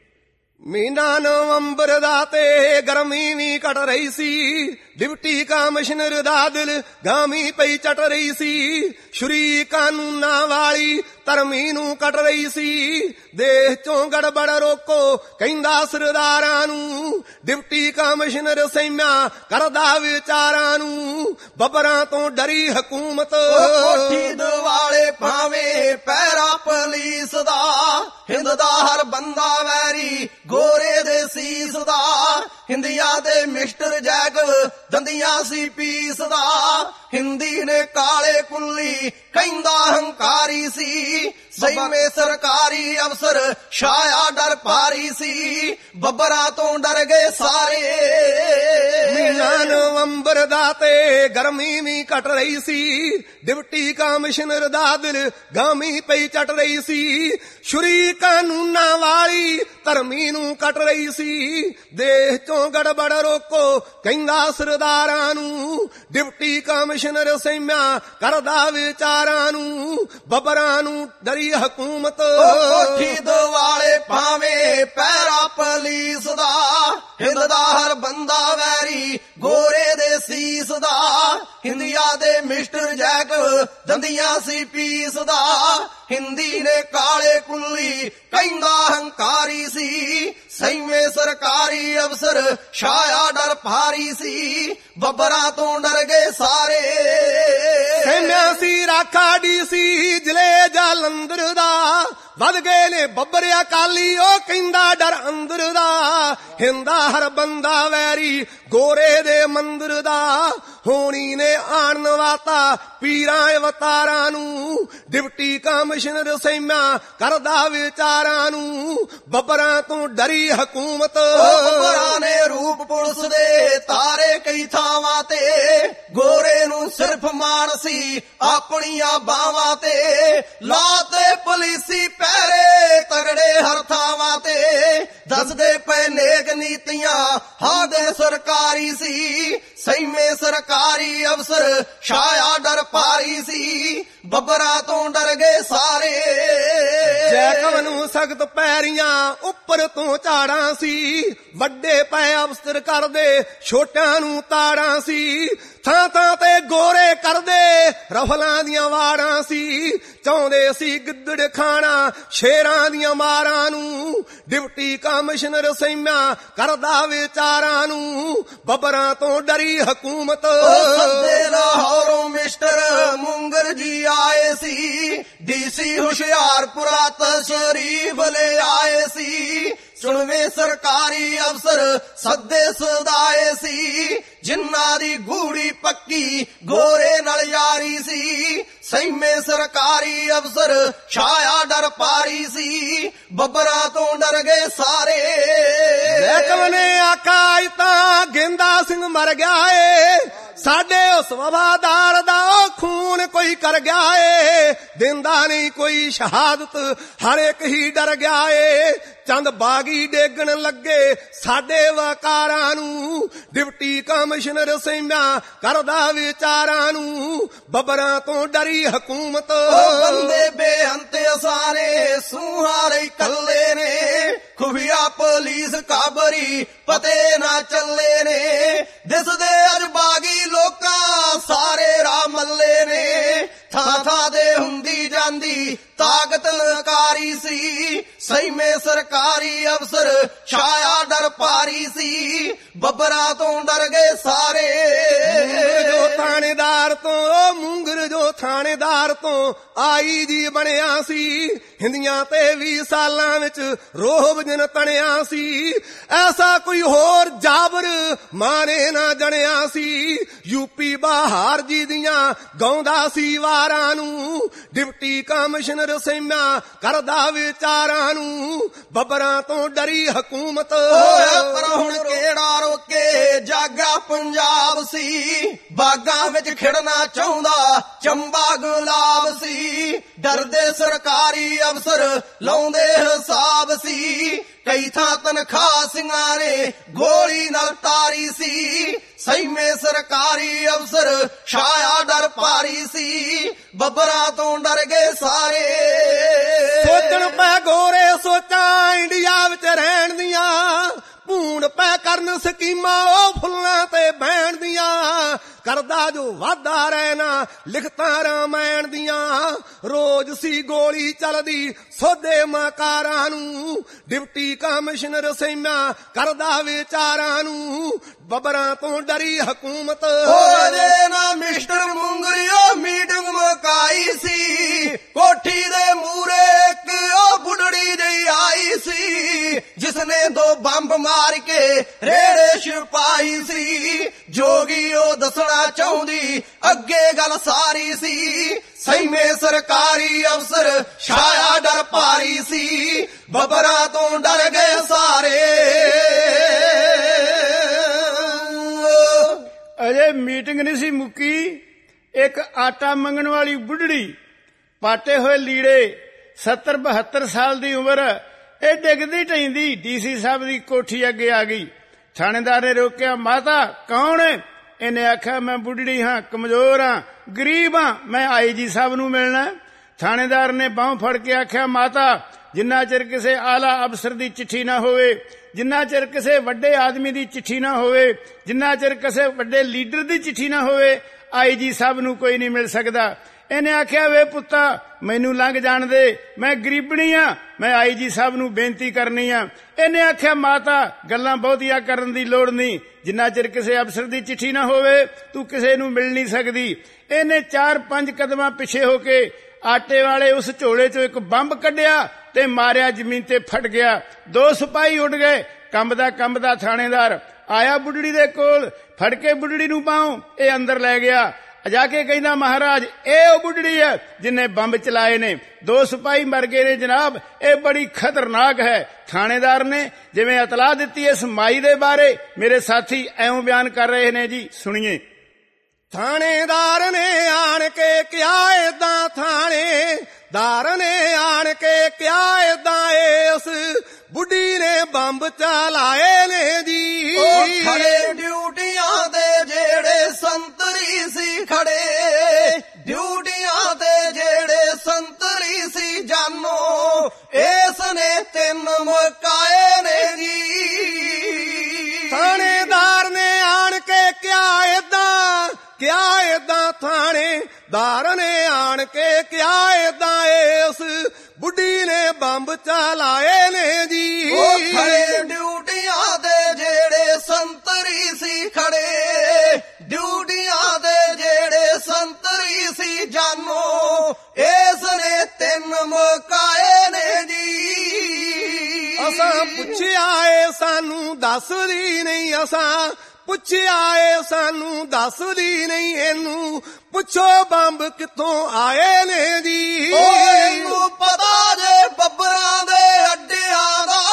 ਮਹੀਨਾ ਨਵੰਬਰ ਦਾ ਤੇ ਗਰਮੀ ਵੀ ਘਟ ਰਹੀ ਸੀ। ਡਿਪਟੀ ਕਮਿਸ਼ਨਰ ਦਾ ਦਿਲ ਗਾਮੀ ਪਈ ਚਟ ਰਹੀ ਸੀ। ਸ਼ੁਰੀ ਕਾਨੂੰਨਾਂ ਵਾਲੀ ਧਰਮੀ ਨੂੰ ਕੱਟ ਰਹੀ ਸੀ। ਦੇਸ਼ ਚੋਂ ਗੜਬੜ ਰੋਕੋ ਕਹਿੰਦਾ ਸਰਦਾਰਾਂ ਨੂੰ। ਡਿਪਟੀ ਕਮਿਸ਼ਨਰ ਸੈਮਿਆ ਕਰਦਾ ਵਿਚਾਰਾਂ ਨੂੰ। ਬੱਬਰਾਂ ਤੋਂ ਡਰੀ ਹਕੂਮਤ ਕੋਠੀ ਦੁਆਲੇ ਭਾਵੇਂ ਪਹਿਰਾ ਪੁਲਿਸ ਦਾ। ਹਿੰਦ ਦਾ ਹਰ ਬੰਦਾ ਵੈਰੀ ਗੋਰੇ ਦੇ ਸੀਸ ਦਾ। ਹਿੰਦੀਆਂ ਦੇ ਮਿਸਟਰ ਜੈਗ ਦੰਦੀਆਂ ਸੀ ਪੀਸਦਾ। ਹਿੰਦੀ ਨੇ ਕਾਲੇ ਕੁੱਲੀ ਕਹਿੰਦਾ ਹੰਕਾਰੀ ਸੀ। ਸੈਵੇਂ ਸਰਕਾਰੀ ਅਫਸਰ ਛਾਇਆ ਡਰ ਭਾਰੀ ਸੀ। ਬੱਬਰਾਂ ਤੋਂ ਡਰ ਗਏ ਸਾਰੇ। ਮਹੀਨਾ ਨਵੰਬਰ ਦਾ ਤੇ ਗਰਮੀ ਵੀ ਘਟ ਰਹੀ ਸੀ। ਡਿਪਟੀ ਕਮਿਸ਼ਨਰ ਦਾ ਦਿਲ ਗਾਮੀ ਪਈ ਚਟ ਰਹੀ ਸੀ। ਛੁਰੀ ਕਾਨੂੰਨਾਂ ਵਾਲੀ ਧਰਮੀ ਨੂੰ ਕੱਟ ਰਹੀ ਸੀ। ਦੇਸ਼ ਚੋਂ ਗੜਬੜ ਰੋਕੋ ਕਹਿੰਦਾ ਸਰਦਾਰਾਂ ਨੂੰ। ਡਿਪਟੀ ਕਮਿਸ਼ਨਰ ਸੈਮਿਆਂ ਕਰਦਾ ਵਿਚਾਰਾਂ ਨੂੰ। ਬੱਬਰਾਂ ਨੂੰ ਡਰੀ ਹਕੂਮਤ ਕੋਠੀ ਦੁਆਲੇ ਭਾਵੇਂ ਪੈਰਾ ਪੁਲਿਸ ਦਾ। ਹਿੰਦ ਦਾ ਹਰ ਬੰਦਾ ਵੈਰੀ ਗੋਰੇ ਦੇ ਸੀਸ ਦਾ। ਹਿੰਦੀਆਂ ਦੇ ਮਿਸਟਰ ਜੈਕ ਦੰਦੀਆਂ ਸੀ ਪੀਸਦਾ। ਹਿੰਦੀ ਨੇ ਕਾਲੇ ਕੁੱਲੀ ਕਹਿੰਦਾ ਹੰਕਾਰੀ ਸੀ। ਸੈਵੇਂ ਸਰਕਾਰੀ ਅਫਸਰ ਛਾਇਆ ਡਰ ਭਾਰੀ ਸੀ। ਬੱਬਰਾਂ ਤੋਂ ਡਰ ਗਏ ਸਾਰੇ। ਸੈਮਿਆਂ ਸੀ ਰਾਖਾ ਡੀਸੀ ਜ਼ਿਲ੍ਹੇ ਜਲੰਧਰ ਦਾ। ਵੱਧ ਗਏ ਨੇ ਬੱਬਰ ਅਕਾਲੀ ਉਹ ਕਹਿੰਦਾ ਡਰ ਅੰਦਰ ਦਾ। ਹਿੰਦਾ ਹਰ ਬੰਦਾ ਵੈਰੀ ਗੋਰੇ ਦੇ ਮੰਦਰ ਦਾ। ਹੋਣੀ ਨੇ ਆਣ ਵਾਤਾ ਪੀਰਾਂ ਅਵਤਾਰਾਂ ਨੂੰ। ਡਿਪਟੀ ਕਮਿਸ਼ਨਰ ਸੈਮਿਆਂ ਕਰਦਾ ਵਿਚਾਰਾਂ ਨੂੰ। ਬੱਬਰਾਂ ਤੋਂ ਡਰੀ ਹਕੂਮਤ। ਬੱਬਰਾਂ ਨੇ ਰੂਪ ਪੁਲਿਸ ਦੇ ਤਾਰੇ ਕਈ ਥਾਵਾਂ ਤੇ। ਗੋਰੇ ਨੂੰ ਸਿਰਫ ਮਾਣ ਸੀ ਆਪਣੀਆਂ ਬਾਵਾਂ ਤੇ। ਲਾਤੇ ਪੁਲਿਸੀ ਪਹਿਰੇ ਤਗੜੇ ਹਰ ਥਾਵਾਂ ਤੇ। ਦੱਸਦੇ ਪਏ ਨੇਕ ਨੀਤੀਆਂ ਹਾਦੇ ਸਰਕਾਰੀ ਸੀ। ਸੈਵੇਂ ਸਰਕਾਰੀ ਅਫਸਰ ਛਾਇਆ ਡਰ ਭਾਰੀ ਸੀ। ਬੱਬਰਾਂ ਤੋਂ ਡਰ ਗਏ ਸਾਰੇ। ਜੈਕਬ ਨੂੰ ਸਖਤ ਪੈਰੀਆਂ ਉੱਪਰ ਤੋਂ ਝਾੜਾਂ ਸੀ। ਵੱਡੇ ਪੈ ਅਫਸਰ ਕਰਦੇ ਛੋਟਿਆਂ ਨੂੰ ਤਾੜਾਂ ਸੀ। ਥਾਂ ਥਾਂ ਤੇ ਗੋਰੇ ਕਰਦੇ ਰਫਲਾਂ ਦੀਆਂ ਵਾੜਾਂ ਸੀ। ਚਾਹੁੰਦੇ ਸੀ ਗਿੱਦੜ ਖਾਣਾ ਸ਼ੇਰਾਂ ਦੀਆਂ ਮਾਰਾਂ ਨੂੰ। ਡਿਪਟੀ ਕਮਿਸ਼ਨਰ ਸੈਮਿਆਂ ਕਰਦਾ ਵਿਚਾਰਾਂ ਨੂੰ। ਬੱਬਰਾਂ ਤੋਂ ਡਰੀ ਹਕੂਮਤ। ਸੱਦੇ ਲਾਹੌਰੋਂ ਮਿਸਟਰ ਮੁੰਗਰ ਜੀ ਆਏ ਸੀ। ਡੀਸੀ ਹੁਸ਼ਿਆਰਪੁਰਾ ਤਸ਼ਰੀਫ ਲੈ ਆਏ ਸੀ। ਚੁਣਵੇਂ ਸਰਕਾਰੀ ਅਫਸਰ ਸੱਦੇ ਸਦਾਏ ਸੀ। ਜਿਨ੍ਹਾਂ ਦੀ ਗੂੜੀ ਪੱਕੀ ਗੋਰੇ ਨਾਲ ਯਾਰੀ ਸੀ। ਸੈਵੇਂ ਸਰਕਾਰੀ ਅਫਸਰ ਛਾਇਆ ਡਰ ਭਾਰੀ ਸੀ। ਬੱਬਰਾਂ ਤੋਂ ਡਰ ਗਏ ਸਾਰੇ। ਜੈਕਬ ਨੇ ਆਖਾ ਤਾਂ ਗੇਂਦਾ ਸਿੰਘ ਮਰ ਗਿਆ ਏ। ਸਾਡੇ ਉਸ ਵਫਾਦਾਰ ਦਾ ਉਹ ਖੂਨ ਕੋਈ ਕਰ ਗਿਆ ਏ। ਦਿੰਦਾ ਨਹੀਂ ਕੋਈ ਸ਼ਹਾਦਤ ਹਰ ਇੱਕ ਹੀ ਡਰ ਗਿਆ ਏ। ਚੰਦ ਬਾਗੀ ਡੇਗਣ ਲੱਗੇ ਸਾਡੇ ਵਕਾਰਾਂ ਨੂੰ। ਡਿਪਟੀ ਕਮਿਸ਼ਨਰ ਸੈਮਿਆਂ ਕਰਦਾ ਵਿਚਾਰਾਂ ਨੂੰ। ਬੱਬਰਾਂ ਤੋਂ ਡਰੀ ਹਕੂਮਤ। ਬੰਦੇ ਬੇਅੰਤ ਸਾਰੇ ਸੂਹਾਰੇ ਕੱਲੇ ਨੇ। ਖੁਫੀਆ ਪੁਲਿਸ ਕਾਬਰੀ ਪਤੇ ਨਾ ਚੱਲੇ ਨੇ। ਦਿਸਦੇ ਅੱਜ ਬਾਗੀ ਲੋਕਾਂ ਸਾਰੇ ਰਾਹ ਮੱਲੇ ਨੇ। ਥਾਂ ਥਾਂ ਦੇ ਹੁੰਦੀ ਜਾਂਦੀ ਤਾਕਤ ਲਕਾਰੀ ਸੀ। ਸੈਵੇਂ ਸਰਕਾਰੀ ਅਫਸਰ ਛਾਇਆ ਡਰ ਭਾਰੀ ਸੀ। ਬੱਬਰਾਂ ਤੋਂ ਡਰ ਗਏ ਸਾਰੇ। ਜੋ ਥਾਣੇਦਾਰ ਤੋਂ ਮੁੰਗਰ ਜੋ ਥਾਣੇਦਾਰ ਤੋਂ ਆਈ ਜੀ ਬਣਿਆ ਸੀ। ਹਿੰਦੀਆਂ ਤੇ ਵੀਹ ਸਾਲਾਂ ਵਿੱਚ ਰੋਹਬ ਜਨ ਤਣਿਆ ਸੀ। ਐਸਾ ਕੋਈ ਹੋਰ ਜਾਬਰ ਮਾਨੇ ਨਾ ਜਣਿਆ ਸੀ। ਯੂਪੀ ਬਾਹਰ ਜੀ ਦੀਆਂ ਗਾਉਂਦਾ ਸੀ ਵਾਰਾਂ ਨੂੰ। ਡਿਪਟੀ ਕਮਿਸ਼ਨਰ ਸੈਮਿਆਂ ਕਰਦਾ ਵਿਚਾਰਾਂ ਨੂੰ। ਬੱਬਰਾਂ ਤੋਂ ਡਰੀ ਹਕੂਮਤ। ਪਰ ਹੁਣ ਕਿਹੜਾ ਰੋਕੇ ਜਾਗਾ ਪੰਜਾਬ ਸੀ। ਬਾਗਾਂ ਵਿੱਚ ਖਿੜਨਾ ਚਾਹੁੰਦਾ ਚੰਬਾ ਗੁਲਾਬ ਸੀ। ਡਰਦੇ ਸਰਕਾਰੀ ਅਫਸਰ ਲਾਉਂਦੇ ਹਿਸਾਬ ਸੀ। ਕਈ ਥਾਂ ਤਨਖਾਹ ਸਿੰਘਾਂ ਨੇ ਗੋਲੀ ਨਾਲ ਤਾਰੀ ਸੀ। ਸੈਵੇਂ ਸਰਕਾਰੀ ਅਫਸਰ ਛਾਇਆ ਡਰ ਭਾਰੀ ਸੀ। ਬੱਬਰਾਂ ਤੋਂ ਡਰ ਗਏ ਸਾਰੇ। ਸੋਚਣ ਪੈ ਗੋਰੇ ਸੋਚਾਂ ਇੰਡੀਆ ਵਿੱਚ ਰਹਿਣ ਦੀਆਂ। ਭੂਣ ਪੈ ਕਰਨ ਸਕੀਮਾਂ ਉਹ ਫੁੱਲਾਂ ਤੇ ਬਹਿਣ ਦੀਆਂ। ਕਰਦਾ ਜੋ ਵਾਧਾ ਰਹਿਣਾ ਲਿਖਤਾਂ ਰਾਮਾਇਣ ਦੀਆਂ। ਰੋਜ਼ ਸੀ ਗੋਲੀ ਚੱਲਦੀ ਸੋਧੇ ਮਕਾਰਾਂ ਨੂੰ। ਡਿਪਟੀ ਕਮਿਸ਼ਨਰ ਸੈਮਿਆਂ ਕਰਦਾ ਵਿਚਾਰਾਂ ਨੂੰ। ਬੱਬਰਾਂ ਤੋਂ ਡਰੀ ਹਕੂਮਤ। ਜੇ ਨਾ ਮਿਸਟਰ ਮੁੰਗਰੀਓ ਮੀਟਿੰਗ ਮੁਕਾਈ ਸੀ। ਕੋਠੀ ਦੇ ਮੂਰੇ ਇੱਕ ਉਹ ਬੁੱਢੜ ਬੁੱਢੜੀ ਜਿਹੀ ਆਈ ਸੀ, ਜਿਸਨੇ ਦੋ ਬੰਬ ਮਾਰ ਕੇ ਰੇੜੇ ਛੁਪਾਈ ਸੀ। ਜੋਗੀ ਉਹ ਦੱਸਣਾ ਚਾਹੁੰਦੀ ਅੱਗੇ ਗੱਲ ਸਾਰੀ ਸੀ, ਸੈਵੇਂ ਸਰਕਾਰੀ ਅਫਸਰ ਛਾਇਆ ਡਰ ਭਾਰੀ ਸੀ, ਬੱਬਰਾਂ ਤੋਂ ਡਰ ਗਏ ਸਾਰੇ। ਅਜੇ ਮੀਟਿੰਗ ਨਹੀਂ ਸੀ ਮੁੱਕੀ, ਇੱਕ ਆਟਾ ਮੰਗਣ ਵਾਲੀ ਬੁੱਢੜੀ, ਪਾਟੇ ਹੋਏ ਲੀੜੇ, ਸੱਤਰ ਬਹੱਤਰ ਸਾਲ ਦੀ ਉਮਰ, ਇਹ ਡਿੱਗਦੀ ਢੈਂਦੀ ਡੀਸੀ ਸਾਹਿਬ ਦੀ ਕੋਠੀ ਅੱਗੇ ਆ ਗਈ। ਥਾਣੇਦਾਰ ਨੇ ਰੋਕਿਆ, ਮਾਤਾ ਕੌਣ ਹੈ? ਇਹਨੇ ਆਖਿਆ, ਮੈਂ ਬੁੱਢੜੀ ਹਾਂ, ਕਮਜ਼ੋਰ ਹਾਂ, ਗਰੀਬ ਹਾਂ, ਮੈਂ ਆਈ ਜੀ ਸਾਹਿਬ ਨੂੰ ਮਿਲਣਾ। ਥਾਣੇਦਾਰ ਨੇ ਬਾਂਹ ਫੜ ਕੇ ਆਖਿਆ, ਮਾਤਾ ਜਿੰਨਾ ਚਿਰ ਕਿਸੇ ਆਲਾ ਅਫਸਰ ਦੀ ਚਿੱਠੀ ਨਾ ਹੋਵੇ, ਜਿੰਨਾ ਚਿਰ ਕਿਸੇ ਵੱਡੇ ਆਦਮੀ ਦੀ ਚਿੱਠੀ ਨਾ ਹੋਵੇ, ਜਿੰਨਾ ਚਿਰ ਕਿਸੇ ਵੱਡੇ ਲੀਡਰ ਦੀ ਚਿੱਠੀ ਨਾ ਹੋਵੇ, ਆਈ ਜੀ ਸਾਹਿਬ ਨੂੰ ਕੋਈ ਨਹੀਂ ਮਿਲ ਸਕਦਾ। ਇਹਨੇ ਆਖਿਆ, ਵੇ ਪੁੱਤਾ ਮੈਨੂੰ ਲੰਘ ਜਾਣ ਦੇ, ਮੈਂ ਗਰੀਬਣੀ ਆ, ਮੈਂ ਆਈ ਜੀ ਸਾਹਿਬ ਨੂੰ ਬੇਨਤੀ ਕਰਨੀ ਆ। ਇਹਨੇ ਆਖਿਆ, ਮਾਤਾ ਗੱਲਾਂ ਬਹੁਤੀਆਂ ਕਰਨ ਦੀ ਲੋੜ ਨਹੀਂ, ਜਿੰਨਾ ਚਿਰ ਕਿਸੇ ਅਫਸਰ ਦੀ ਚਿੱਠੀ ਨਾ ਹੋਵੇ ਤੂੰ ਕਿਸੇ ਨੂੰ ਮਿਲ ਨਹੀਂ ਸਕਦੀ। ਇਹਨੇ ਚਾਰ ਪੰਜ ਕਦਮਾਂ ਪਿੱਛੇ ਹੋ ਕੇ ਆਟੇ ਵਾਲੇ ਉਸ ਝੋਲੇ ਚੋਂ ਇੱਕ ਬੰਬ ਕੱਢਿਆ ਤੇ ਮਾਰਿਆ, ਜ਼ਮੀਨ ਤੇ ਫਟ ਗਿਆ। ਦੋ ਸਿਪਾਹੀ ਉੱਡ ਗਏ। ਕੰਬਦਾ ਕੰਬਦਾ ਥਾਣੇਦਾਰ ਆਇਆ ਬੁੱਢੜੀ ਦੇ ਕੋਲ, ਫੜ ਕੇ ਬੁੱਢੜੀ ਨੂੰ ਬਾਹੋਂ ਇਹ ਅੰਦਰ ਲੈ ਗਿਆ। ਜਾ ਕੇ ਕਹਿੰਦਾ, ਮਹਾਰਾਜ ਇਹ ਉਹ ਬੁੱਢੜੀ ਹੈ ਜਿਨੇ ਬੰਬ ਚਲਾਏ ਨੇ, ਦੋ ਸਿਪਾਹੀ ਮਰ ਗਏ ਨੇ ਜਨਾਬ, ਇਹ ਬੜੀ ਖਤਰਨਾਕ ਹੈ। ਥਾਣੇਦਾਰ ਨੇ ਜਿਵੇਂ ਇਤਲਾਹ ਦਿੱਤੀ ਇਸ ਮਾਈ ਦੇ ਬਾਰੇ, ਮੇਰੇ ਸਾਥੀ ਐਉਂ ਬਿਆਨ ਕਰ ਰਹੇ ਨੇ ਜੀ, ਸੁਣੀਏ। ਥਾਣੇਦਾਰ ਨੇ ਆਣ ਕੇ ਕਿਹਾ ਏਦਾਂ, ਥਾਣੇਦਾਰ ਨੇ ਆਣ ਕੇ ਕਿਹਾ ਏਦਾਂ, ਇਸ ਬੁੱਢੀ ਨੇ ਬੰਬ ਚਲਾਏ ਨੇ ਜੀ। ਉਹ ਖੜੇ ਡਿਊਟੀਆਂ ਦੇ ਜਿਹੜੇ ਸੰਤਰੀ ਸੀ, ਖੜੇ ਡਿਊਟੀਆਂ ਦੇ ਜਿਹੜੇ ਸੰਤਰੀ ਸੀ, ਜਾਨੋ ਇਸ ਨੇ ਤਿੰਨ ਮੁਕਾਏ ਨੇ ਜੀ। ਥਾਣੇਦਾਰ ਨੇ ਆਣ ਕੇ ਕਿਹਾ ਏਦਾਂ, ਕਿਹਾ ਏਦਾਂ, ਥਾਣੇਦਾਰ ਨੇ ਆਣ ਕੇ ਕਿਹਾ ਏਦਾਂ, ਇਸ ਬੁੱਢੀ ਨੇ ਬੰਬ ਚਲਾਏ ਨੇ ਜੀ। ਉਹ ਖੜੇ ਡਿਊਟੀਆਂ ਦੇ ਜਿਹੜੇ ਸੰਤਰੀ ਸੀ, ਖੜੇ ਡਿਊਟੀਆਂ ਦੇ ਜਿਹੜੇ ਸੰਤਰੀ ਸੀ, ਜਾਨੋ ਇਸ ਨੇ ਤਿੰਨ ਮੁਕਾਏ ਨੇ ਜੀ। ਅਸਾਂ ਪੁੱਛਿਆ ਏ ਸਾਨੂੰ ਦੱਸਦੀ ਨਹੀਂ, ਅਸਾਂ ਪੁੱਛਿਆ ਏ ਸਾਨੂੰ ਦੱਸਦੀ ਨਹੀਂ, ਇਹਨੂੰ ਪੁੱਛੋ ਬੰਬ ਕਿੱਥੋਂ ਆਏ ਨੇ ਜੀ। ਇਹਨੂੰ ਪਤਾ ਜੇ ਬੱਬਰਾਂ ਦੇ ਅੱਡਿਆਂ ਦਾ,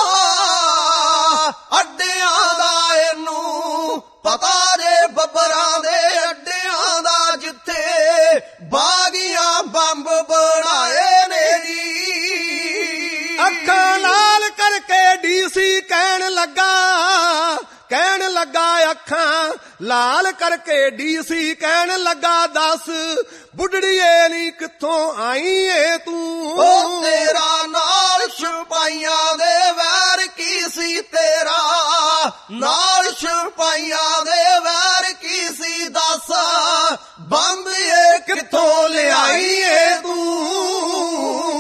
ਅੱਡਿਆਂ ਦਾ ਇਹਨੂੰ ਪਤਾ ਜੇ ਬੱਬਰਾਂ ਦੇ ਅੱਡਿਆਂ ਦਾ, ਜਿੱਥੇ ਬਾਗੀਆਂ ਬੰਬ ਬਣਾਏ ਨੇ ਜੀ। ਅੱਖਾਂ ਲਾਲ ਕਰਕੇ ਡੀਸੀ ਕਹਿਣ ਲੱਗਾ, ਕਹਿਣ ਲੱਗਾ ਅੱਖਾਂ ਲਾਲ ਕਰਕੇ ਡੀਸੀ ਕਹਿਣ ਲੱਗਾ, ਦੱਸ ਬੁੱਢੜੀਏ ਨੀ ਕਿੱਥੋਂ ਆਈ ਏ ਤੂੰ। ਉਹ ਤੇਰਾ ਨਾਲ ਸਿਪਾਹੀਆਂ ਦੇ ਵੈਰ ਕੀ ਸੀ, ਤੇਰਾ ਨਾਲ ਸਿਪਾਹੀਆਂ ਦੇ ਵੈਰ ਕੀ ਸੀ, ਦੱਸ ਬੰਬ ਏ ਕਿੱਥੋਂ ਲਿਆਈ ਏ ਤੂੰ।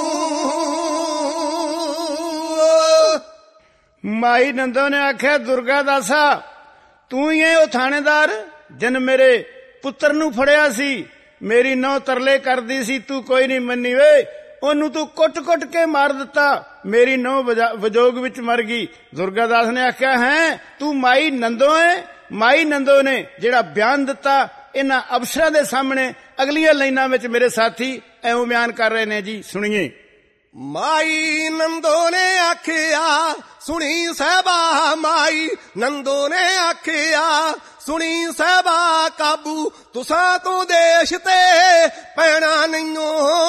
ਮਾਈ ਨੰਦੋ ਨੇ ਆਖਿਆ, ਦੁਰਗਾ ਦਾਸਾ ਤੂੰ ਹੀ ਹੈ ਉਹ ਥਾਣੇਦਾਰ ਜਿਨ ਮੇਰੇ ਪੁੱਤਰ ਨੂੰ ਫੜਿਆ ਸੀ, ਮੇਰੀ ਨਹੁੰ ਤਰਲੇ ਕਰਦੀ ਸੀ, ਤੂੰ ਕੋਈ ਨਹੀਂ ਮੰਨੀ ਵੇ, ਉਹਨੂੰ ਤੂੰ ਕੁੱਟ-ਕੁੱਟ ਕੇ ਮਾਰ ਦਿੱਤਾ, ਮੇਰੀ ਨਹੁੰ ਵਿਜੋਗ ਵਿੱਚ ਮਰ ਗਈ। ਦੁਰਗਾ ਦਾਸ ਨੇ ਆਖਿਆ, ਹੈ ਤੂੰ ਮਾਈ ਨੰਦੋ ਹੈ? ਮਾਈ ਨੰਦੋ ਨੇ ਜਿਹੜਾ ਬਿਆਨ ਦਿੱਤਾ ਇਹਨਾਂ ਅਫਸਰਾਂ ਦੇ ਸਾਹਮਣੇ, ਅਗਲੀਆਂ ਲਾਈਨਾਂ ਵਿੱਚ ਮੇਰੇ ਸਾਥੀ ਐਉਂ ਬਿਆਨ ਕਰ ਰਹੇ ਨੇ ਜੀ, ਸੁਣੀਏ। ਮਾਈ ਨੰਦੋ ਨੇ ਆਖਿਆ ਸੁਣੀ ਸਾਹਿਬਾ, ਮਾਈ ਨੰਦੋ ਨੇ ਆਖਿਆ ਸੁਣੀ ਸਾਹਿਬਾ, ਕਾਬੂ ਤੁਸਾਂ ਤੋਂ ਦੇਸ਼ ਤੇ ਪੈਣਾ ਨਹੀਂਓ।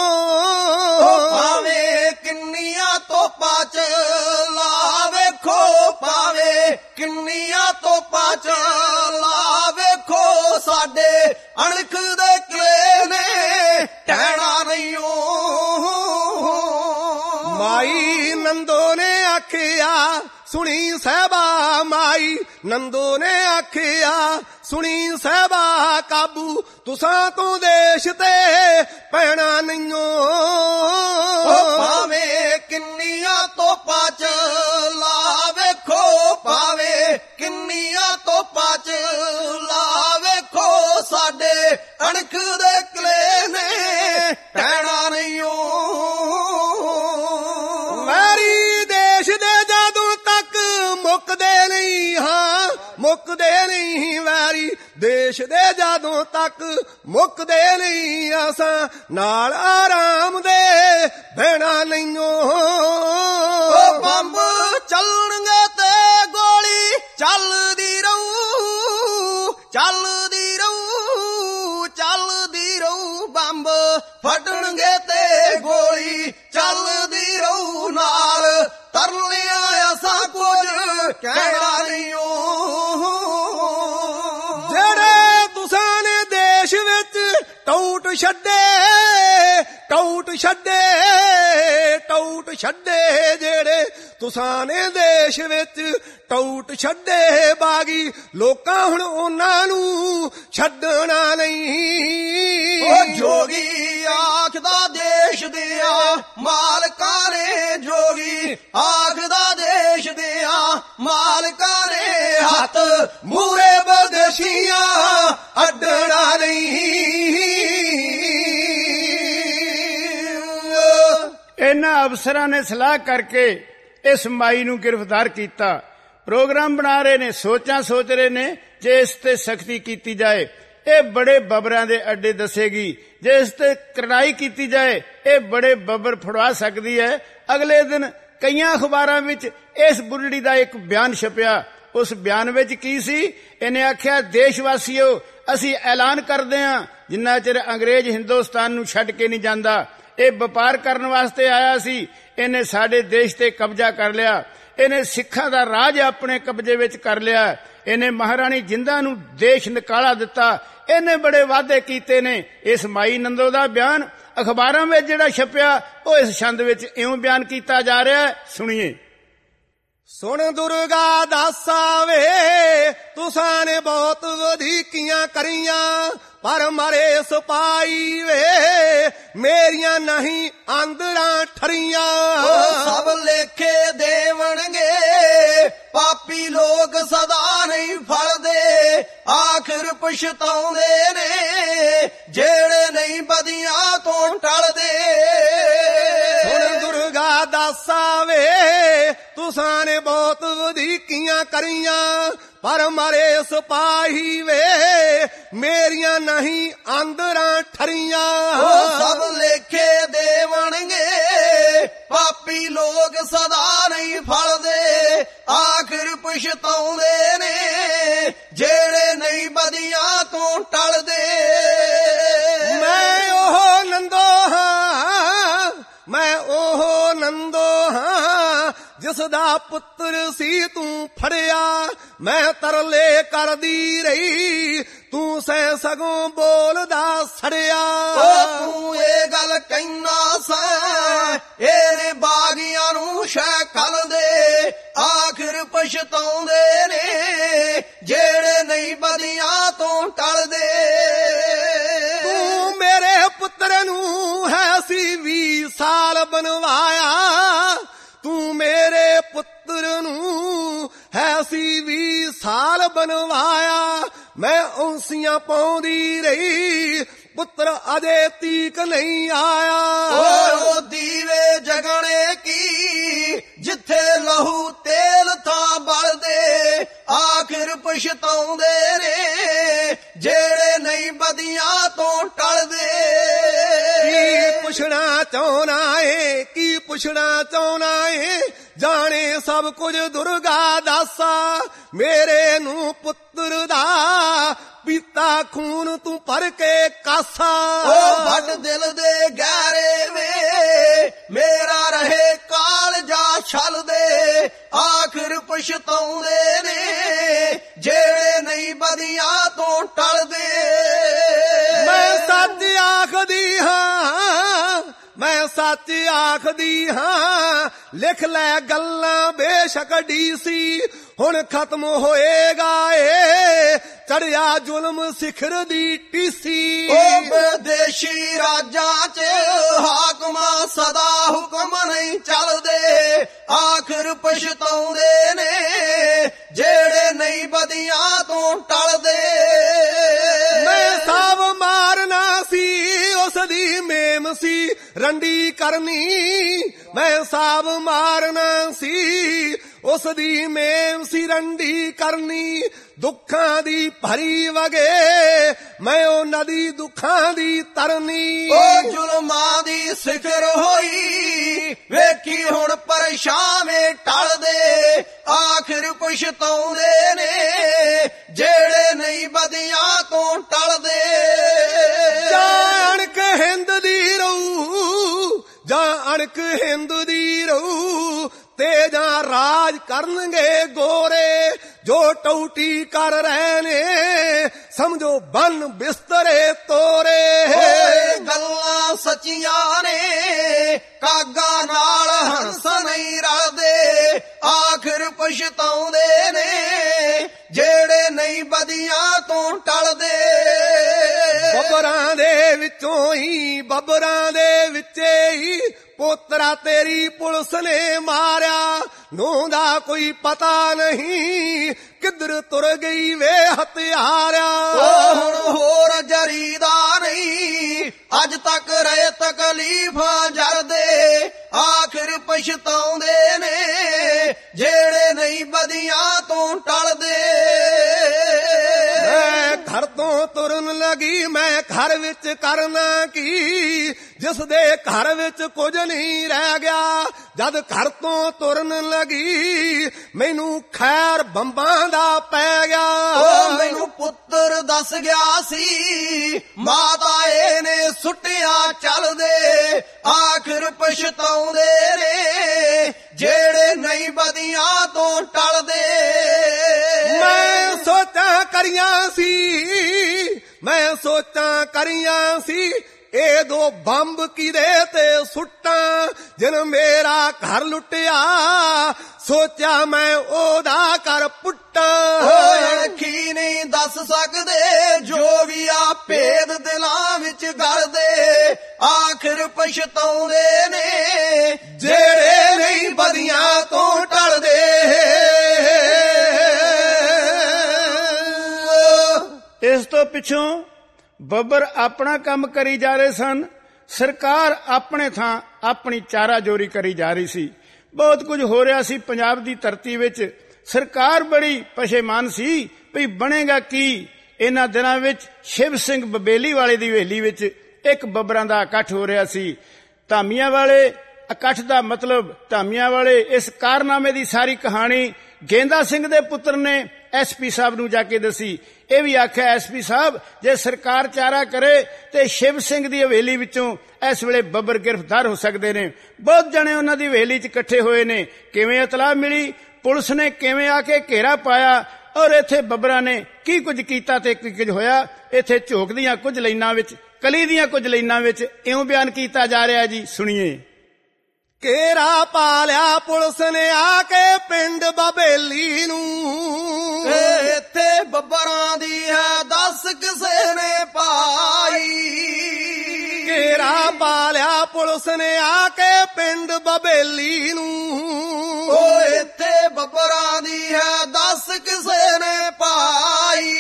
ਭਾਵੇਂ ਕਿੰਨੀਆਂ ਤੋਪਾਂ ਚ ਲਾ ਵੇਖੋ, ਭਾਵੇਂ ਕਿੰਨੀਆਂ ਤੋਪਾਂ ਚ ਲਾ ਵੇਖੋ, ਸਾਡੇ ਅਣਖ ਦੇ ਕਿਲੇ ਨੇ ਟਹਿਣਾ ਨਹੀਂਓ। ਮਾਈ ਨੰਦੋ ਨੇ ਆਖਿਆ ਸੁਣੀ ਸਾਹਿਬਾ, ਮਾਈ ਨੰਦੋ ਨੇ ਆਖਿਆ ਸੁਣੀ ਸਾਹਿਬਾ, ਕਾਬੂ ਤੁਸਾਂ ਤੋਂ ਦੇਸ਼ ਤੇ ਪੈਣਾ ਨਹੀਂਓ। ਭਾਵੇਂ ਕਿੰਨੀਆਂ ਤੋਪਾਂ ਚ ਲਾ ਵੇਖੋ, ਭਾਵੇਂ ਕਿੰਨੀਆਂ ਤੋਪਾਂ ਚ ਲਾ ਵੇਖੋ, ਸਾਡੇ ਅਣਖ ਦੇ ਕਿਲੇ ਨੇ ਟਹਿਣਾ ਨਹੀਂਓ। ਮੁੱਕਦੇ ਨਹੀਂ ਵੈਰੀ, ਦੇਸ਼ ਦੇ ਜਦੋਂ ਤੱਕ ਮੁੱਕਦੇ ਨਹੀਂ ਆਸਾਂ, ਨਾਲ ਆਰਾਮ ਦੇ ਬਹਿਣਾ ਨਹੀਂਓ। ਉਹ ਬੰਬ ਚੱਲਣਗੇ ਤੇ ਗੋਲੀ ਚੱਲਦੀ ਰਹੂ, ਚੱਲਦੀ ਰਹੂ, ਚੱਲਦੀ ਰਹੂ। ਬੰਬ ਫਟਣਗੇ ਤੇ ਗੋਲੀ ਚੱਲਦੀ ਰਹੂ, ਨਾਲ ਤਰਲਿਆਂ ਅਸਾਂ ਕੁਝ ਕਹਿਣਾ ਨਹੀਂ ਓ। ਜਿਹੜੇ ਤੁਸਾਂ ਨੇ ਦੇਸ਼ ਵਿੱਚ ਟੌਟ ਛੱਡੇ, ਟੌਟ ਛੱਡੇ, ਟੌਟ ਛੱਡੇ, ਜਿਹੜੇ ਤੁਸਾਂ ਨੇ ਦੇਸ਼ ਵਿੱਚ ਟੌਟ ਛੱਡੇ ਬਾਗੀ, ਲੋਕਾਂ ਹੁਣ ਉਹਨਾਂ ਨੂੰ ਛੱਡਣਾ ਨਹੀਂ। ਉਹ ਜੋਗੀ ਆਖਦਾ ਦੇਸ਼ ਦਿਆਂ ਮਾਲਕਾਂ ਨੇ, ਜੋਗੀ ਆਖਦਾ ਦੇਸ਼ ਦਿਆਂ ਮਾਲਕਾਂ ਨੇ, ਹੱਥ ਮੂਰੇ ਵਿਦੇਸ਼ੀਆਂ ਅੱਡਣਾ ਨਹੀਂ। ਇਹਨਾਂ ਅਫਸਰਾਂ ਨੇ ਸਲਾਹ ਕਰਕੇ ਇਸ ਮਾਈ ਨੂੰ ਗ੍ਰਿਫਤਾਰ ਕੀਤਾ। ਪ੍ਰੋਗਰਾਮ ਬਣਾ ਰਹੇ ਨੇ, ਸੋਚਾਂ ਸੋਚ ਰਹੇ ਨੇ ਜੇ ਇਸ ਤੇ ਸਖਤੀ ਕੀਤੀ ਜਾਏ ਇਹ ਬੜੇ ਬੱਬਰਾਂ ਦੇ ਅੱਡੇ ਦੱਸੇਗੀ, ਜੇ ਇਸ ਤੇ ਕਰਨਾਈ ਕੀਤੀ ਜਾਏ ਇਹ ਬੜੇ ਬੱਬਰ ਫੜਵਾ ਸਕਦੀ ਹੈ। ਅਗਲੇ ਦਿਨ ਕਈਆਂ ਅਖਬਾਰਾਂ ਵਿੱਚ ਇਸ ਬੁੱਢੜੀ ਦਾ ਇੱਕ ਬਿਆਨ ਛਪਿਆ। ਉਸ ਬਿਆਨ ਵਿੱਚ ਕੀ ਸੀ? ਇਹਨੇ ਆਖਿਆ, ਦੇਸ਼ ਵਾਸੀਓ, ਅਸੀਂ ਐਲਾਨ ਕਰਦੇ ਹਾਂ, ਜਿੰਨਾ ਚਿਰ ਅੰਗਰੇਜ਼ ਹਿੰਦੁਸਤਾਨ ਨੂੰ ਛੱਡ ਕੇ ਨਹੀਂ ਜਾਂਦਾ, ਇਹ ਵਪਾਰ ਕਰਨ ਵਾਸਤੇ ਆਇਆ ਸੀ, ਇਹਨੇ ਸਾਡੇ ਦੇਸ਼ ਤੇ ਕਬਜ਼ਾ ਕਰ ਲਿਆ, ਇਹਨੇ ਸਿੱਖਾਂ ਦਾ ਰਾਜ ਆਪਣੇ ਕਬਜ਼ੇ ਵਿੱਚ ਕਰ ਲਿਆ, ਇਹਨੇ ਮਹਾਰਾਣੀ ਜਿੰਦਾਂ ਨੂੰ ਦੇਸ਼ ਨਿਕਾਲਾ ਦਿੱਤਾ, ਇਹਨੇ ਬੜੇ ਵਾਅਦੇ ਕੀਤੇ ਨੇ। ਇਸ ਮਾਈ ਨੰਦੋ ਦਾ ਬਿਆਨ ਅਖਬਾਰਾਂ ਵਿੱਚ ਜਿਹੜਾ ਛਪਿਆ ਉਹ ਇਸ ਛੰਦ ਵਿੱਚ ਇਉਂ ਬਿਆਨ ਕੀਤਾ ਜਾ ਰਿਹਾ ਹੈ, ਸੁਣੀਏ। ਸੁਣ ਦੁਰਗਾ ਦਾਸਾ ਵੇ, ਤੁਸਾਂ ਨੇ ਬਹੁਤ ਵਧੀਕੀਆਂ ਕਰੀਆਂ, ਪਰ ਮਰੇ ਸਿਪਾਹੀ ਵੇ ਮੇਰੀਆਂ ਨਹੀਂ ਆਂਦਰਾਂ ਠਰੀਆਂ। ਸਭ ਲੇਖੇ ਦੇਵਣਗੇ, ਪਾਪੀ ਲੋਕ ਸਦਾ ਨਹੀਂ ਫਲਦੇ, ਆਖਿਰ ਪਛਤਾਉਂਦੇ ਨੇ ਜਿਹੜੇ ਨਹੀਂ ਬਦੀਆਂ ਤੋਂ ਟਲਦੇ। ਸੁਣ ਦੁਰਗਾ ਦਾਸਾ ਵੇ, ਤੁਸਾਂ ਨੇ ਬਹੁਤ ਵਧੀਕੀਆਂ ਕਰੀਆਂ, ਪਰ ਮਰੇ ਸਿਪਾਹੀ ਵੇ ਮੇਰੀਆਂ ਨਹੀਂ ਆਂਦਰਾਂ ਠਰੀਆਂ। ਸਭ ਲੇਖੇ ਦੇਵਣਗੇ, ਪਾਪੀ ਲੋਕ ਸਦਾ ਨਹੀਂ ਫਲਦੇ, ਆਖਿਰ ਪਛਤਾਉਂਦੇ ਨੇ ਜਿਹੜੇ ਨਹੀਂ ਬਦੀਆਂ ਤੋਂ ਟਲਦੇ। ਮੈਂ ਉਹ ਨੰਦੋ ਹਾਂ, ਮੈਂ ਉਹ ਨੰਦੋ ਹਾਂ, ਜਿਸ ਦਾ ਪੁੱਤਰ ਸੀ ਤੂੰ ਫੜਿਆ, ਮੈਂ ਤਰਲੇ ਕਰਦੀ ਰਹੀ, ਤੂੰ ਸੈ ਸਗੋਂ ਬੋਲਦਾ ਸੜਿਆ। ਤੂੰ ਇਹ ਗੱਲ ਕਹਿਣਾ ਸੈਂ, ਇਹਨੇ ਬਾਗੀਆਂ ਨੂੰ ਸ਼ੈਕਲ ਦੇ, ਆਖਿਰ ਪਛਤਾਉਂਦੇ ਨੇ ਜਿਹੜੇ ਨਹੀਂ ਬਦੀਆਂ ਤੋਂ ਟਲਦੇ। ਤੂੰ ਮੇਰੇ ਪੁੱਤਰ ਨੂੰ ਹੈ ਸੀ ਵੀਹ ਸਾਲ ਬਣਵਾਇਆ, ਤੂੰ ਮੇਰੇ ਪੁੱਤਰ ਨੂੰ ਹੈ ਸੀ ਵੀਹ ਸਾਲ ਬਣਵਾਇਆ, ਮੈਂ ਔਂਸੀਆਂ ਪਾਉਂਦੀ ਰਹੀ, ਪੁੱਤਰ ਅਜੇ ਤੀਕ ਨਹੀਂ ਆਇਆ। ਉਹ ਦੀਵੇ ਜਗਣੇ ਕੀ, ਜਿੱਥੇ ਲਹੂ ਤੇਲ ਤਾਂ ਬਲਦੇ, ਆਖਿਰ ਪਛਤਾਉਂਦੇ ਨੇ ਜਿਹੜੇ ਨਹੀਂ ਬਦੀਆਂ ਤੋਂ ਟਲਦੇ। ਕੀ ਪੁੱਛਣਾ ਚਾਹੁੰਦਾ ਏ, ਕੀ ਪੁੱਛਣਾ ਚਾਹੁੰਦਾ ਏ, ਜਾਣੇ ਸਭ ਕੁਝ ਦੁਰਗਾ ਦਾਸਾ, ਮੇਰੇ ਨੂੰ ਪੁੱਤਰ ਦਾ ਪੀਤਾ ਖੂਨ ਤੂੰ ਭਰ ਕੇ ਕਾਸਾ। ਉਹ ਵੱਡ ਦਿਲ ਦੇ ਗਹਿਰੇ ਵੇ ਮੇਰਾ ਰਹੇ ਕਾਲਜਾ ਛਲਦੇ, ਆਖਿਰ ਪਛਤਾਉਂਦੇ ਨੇ ਜਿਹੜੇ ਨਹੀਂ ਬਦੀਆਂ ਤੋਂ ਟਲਦੇ। ਮੈਂ ਸੱਚ ਆਖਦੀ ਹਾਂ, ਮੈਂ ਸੱਚ ਆਖਦੀ ਹਾਂ, ਲਿਖ ਲੈ ਗੱਲਾਂ ਬੇਸ਼ੱਕ ਡੀਸੀ, ਹੁਣ ਖਤਮ ਹੋਏਗਾ ਏ ਚੜਿਆ ਜ਼ੁਲਮ ਸਿਖਰ ਦੀ ਟੀਸੀ। ਉਹ ਵਿਦੇਸ਼ੀ ਰਾਜਾਂ 'ਚ ਹਾਕਮਾਂ ਸਦਾ ਹੁਕਮ ਨਹੀਂ ਚੱਲਦੇ, ਆਖਿਰ ਪਛਤਾਉਂਦੇ ਨੇ ਜਿਹੜੇ ਨਹੀਂ ਬਦੀਆਂ ਤੋਂ ਟਲਦੇ। ਮੈਂ ਸਾਵ ਮਾਰਨਾ ਸੀ ਉਸ ਦੀ ਮੇਮ ਸੀ ਰੰਡੀ ਕਰਨੀ, ਮੈਂ ਸਾਵ ਮਾਰਨਾ ਸੀ ਉਸ ਦੀ ਮੇਮ ਸੀ ਰੰਡੀ ਕਰਨੀ, ਦੁੱਖਾਂ ਦੀ ਭਰੀ ਵਗੇ ਮੈਂ ਉਹ ਨਦੀ ਦੁੱਖਾਂ ਦੀ ਤਰਨੀ। ਉਹ ਜ਼ੁਲਮਾਂ ਦੀ ਸਿਖਰ ਹੋਈ ਵੇਖੀ ਹੁਣ ਪਰਛਾਵੇਂ ਟਲਦੇ, ਆਖਿਰ ਪਛਤਾਉਂਦੇ ਨੇ ਜਿਹੜੇ ਨਹੀਂ ਬਦੀਆਂ ਤੋਂ ਟਲਦੇ। ਜਾਣ ਕੇ ਹਿੰਦ ਦੀ ਰਹੂ, ਜਾਂ ਅਣਕ ਹਿੰਦ ਦੀ ਰਹੂ, ਤੇ ਜਾਂ ਰਾਜ ਕਰਨਗੇ ਗੋਰੇ ਜੋ ਟੌਟੀ ਕਰ ਰਹੇ ਨੇ, ਸਮਝੋ ਬਨ ਬਿਸਤਰੇ ਤੋਰੇ। ਗੱਲਾਂ ਸੱਚੀਆਂ ਨੇ ਕਾਗਾ ਨਾਲ ਹੰਸ ਨਹੀਂ ਰਲਦੇ, ਆਖਿਰ ਪਛਤਾਉਂਦੇ ਨੇ ਜਿਹੜੇ ਨਹੀਂ ਬਦੀਆਂ ਤੋਂ ਟਲਦੇ। ਬੱਬਰਾਂ ਦੇ ਵਿੱਚੋਂ ਹੀ ਬੱਬਰਾਂ ਦੇ ਵਿੱਚੇ ਹੀ ਪੋਤਰਾ ਤੇਰੀ ਪੁਲਿਸ ਨੇ ਮਾਰਿਆ, ਨੂੰਹ ਦਾ ਕੋਈ ਪਤਾ ਨਹੀਂ ਕਿੱਧਰ ਤੁਰ ਗਈ ਵੇ ਹਥਿਆਰਿਆ। ਉਹ ਹੁਣ ਹੋਰ ਜਰੀਦਾ ਨਹੀਂ ਅੱਜ ਤੱਕ ਰਹੇ ਤਕਲੀਫਾਂ ਜਰਦੇ, ਆਖਿਰ ਪਛਤਾਉਂਦੇ ਨੇ ਜਿਹੜੇ ਨਹੀਂ ਬਦੀਆਂ ਤੋਂ ਟਲਦੇ। ਮੈਂ ਘਰ ਤੋਂ ਤੁਰਨ ਲੱਗੀ ਮੈਂ ਘਰ ਵਿੱਚ ਕਰਨਾ ਕੀ, ਜਿਸ ਦੇ ਘਰ ਵਿੱਚ ਕੁਝ ਨਹੀਂ ਰਹਿ ਗਿਆ। ਜਦ ਘਰ ਤੋਂ ਤੁਰਨ ਲੱਗੀ ਮੈਨੂੰ ਖੈਰ ਬੰਬਾਂ ਦਾ ਪੈ ਗਿਆ। ਉਹ ਮੈਨੂੰ ਪੁੱਤਰ ਦੱਸ ਗਿਆ ਸੀ ਮਾਤਾ ਇਹਨੇ ਸੁੱਟਿਆ ਚੱਲਦੇ, ਆਖਿਰ ਪਛਤਾਉਂਦੇ ਨੇ ਜਿਹੜੇ ਨਹੀਂ ਬਦੀਆਂ ਤੋਂ ਟਲਦੇ। ਮੈਂ ਸੋਚਾਂ ਕਰੀਆਂ ਸੀ ਮੈਂ ਸੋਚਾਂ ਕਰੀਆਂ ਸੀ ਇਹ ਦੋ ਬੰਬ ਕਿਦੇ ਤੇ ਸੁੱਟਾਂ, ਜਿਨ ਮੇਰਾ ਘਰ ਲੁੱਟਿਆ ਸੋਚਿਆ ਮੈਂ ਉਹਦਾ ਕਰ ਪੁੱਟਾਂ। ਓਏ ਅੱਖੀ ਨਹੀਂ ਦੱਸ ਸਕਦੇ ਜੋ ਵੀ ਆ ਭੇਦ ਦਿਲਾਂ ਵਿੱਚ ਗਲਦੇ, ਆਖਿਰ ਪਛਤਾਉਂਦੇ ਨੇ ਜਿਹੜੇ ਨਹੀਂ ਬਦੀਆਂ ਤੋਂ ਟਲਦੇ। ਇਸ ਤੋਂ ਪਿੱਛੋਂ ਬੱਬਰ ਆਪਣਾ ਕੰਮ ਕਰੀ ਜਾ ਰਹੇ ਸਨ, ਸਰਕਾਰ ਆਪਣੇ ਥਾਂ ਆਪਣੀ ਚਾਰਾਜੋਰੀ ਕਰੀ ਜਾ ਰਹੀ ਸੀ। ਬਹੁਤ ਕੁਝ ਹੋ ਰਿਹਾ ਸੀ ਪੰਜਾਬ ਦੀ ਧਰਤੀ ਵਿੱਚ। ਸਰਕਾਰ ਬੜੀ ਪਸ਼ੇਮਾਨ ਸੀ ਵੀ ਬਣੇਗਾ ਕੀ। ਇਹਨਾਂ ਦਿਨਾਂ ਵਿੱਚ ਸ਼ਿਵ ਸਿੰਘ ਬਬੇਲੀ ਵਾਲੇ ਦੀ ਹਵੇਲੀ ਵਿੱਚ ਇੱਕ ਬੱਬਰਾਂ ਦਾ ਇਕੱਠ ਹੋ ਰਿਹਾ ਸੀ। ਧਾਮੀਆਂ ਵਾਲੇ ਇਕੱਠ ਦਾ ਮਤਲਬ ਧਾਮੀਆਂ ਵਾਲੇ ਇਸ ਕਾਰਨਾਮੇ ਦੀ ਸਾਰੀ ਕਹਾਣੀ ਗੇਂਦਾ ਸਿੰਘ ਦੇ ਪੁੱਤਰ ਨੇ ਐਸ ਪੀ ਸਾਹਿਬ ਨੂੰ ਜਾ ਕੇ ਦੱਸੀ। ਇਹ ਵੀ ਆਖਿਆ ਐਸ ਪੀ ਸਾਹਿਬ ਜੇ ਸਰਕਾਰ ਚਾਰਾ ਕਰੇ ਤੇ ਸ਼ਿਵ ਸਿੰਘ ਦੀ ਹਵੇਲੀ ਵਿੱਚੋਂ ਇਸ ਵੇਲੇ ਬੱਬਰ ਗ੍ਰਿਫਤਾਰ ਹੋ ਸਕਦੇ ਨੇ। ਬਹੁਤ ਜਣੇ ਉਹਨਾਂ ਦੀ ਹਵੇਲੀ 'ਚ ਇਕੱਠੇ ਹੋਏ ਨੇ। ਕਿਵੇਂ ਇਤਲਾਹ ਮਿਲੀ, ਪੁਲਿਸ ਨੇ ਕਿਵੇਂ ਆ ਕੇ ਘੇਰਾ ਪਾਇਆ ਔਰ ਇੱਥੇ ਬੱਬਰਾਂ ਨੇ ਕੀ ਕੁਝ ਕੀਤਾ ਤੇ ਕੀ ਕੁਝ ਹੋਇਆ, ਇੱਥੇ ਝੋਕ ਦੀਆਂ ਕੁਝ ਲਾਈਨਾਂ ਵਿੱਚ, ਕਲੀ ਦੀਆਂ ਕੁਝ ਲਾਈਨਾਂ ਵਿੱਚ ਇਉਂ ਬਿਆਨ ਕੀਤਾ ਜਾ ਰਿਹਾ ਜੀ, ਸੁਣੀਏ। ਘੇਰਾ ਪਾ ਲਿਆ ਪੁਲਿਸ ਨੇ ਆ ਕੇ ਪਿੰਡ ਬਬੇਲੀ ਨੂੰ, ਇੱਥੇ ਬੱਬਰਾਂ ਦੀ ਹੈ ਦੱਸ ਕਿਸੇ ਨੇ ਪਾਈ। ਘੇਰਾ ਪਾ ਲਿਆ ਪੁਲਿਸ ਨੇ ਆ ਕੇ ਪਿੰਡ ਬਬੇਲੀ ਨੂੰ, ਓ ਇੱਥੇ ਬੱਬਰਾਂ ਦੀ ਹੈ ਦੱਸ ਕਿਸੇ ਨੇ ਪਾਈ।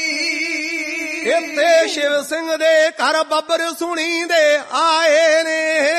ਇੱਥੇ ਸ਼ਿਵ ਸਿੰਘ ਦੇ ਘਰ ਬੱਬਰ ਸੁਣੀ ਦੇ ਆਏ ਨੇ,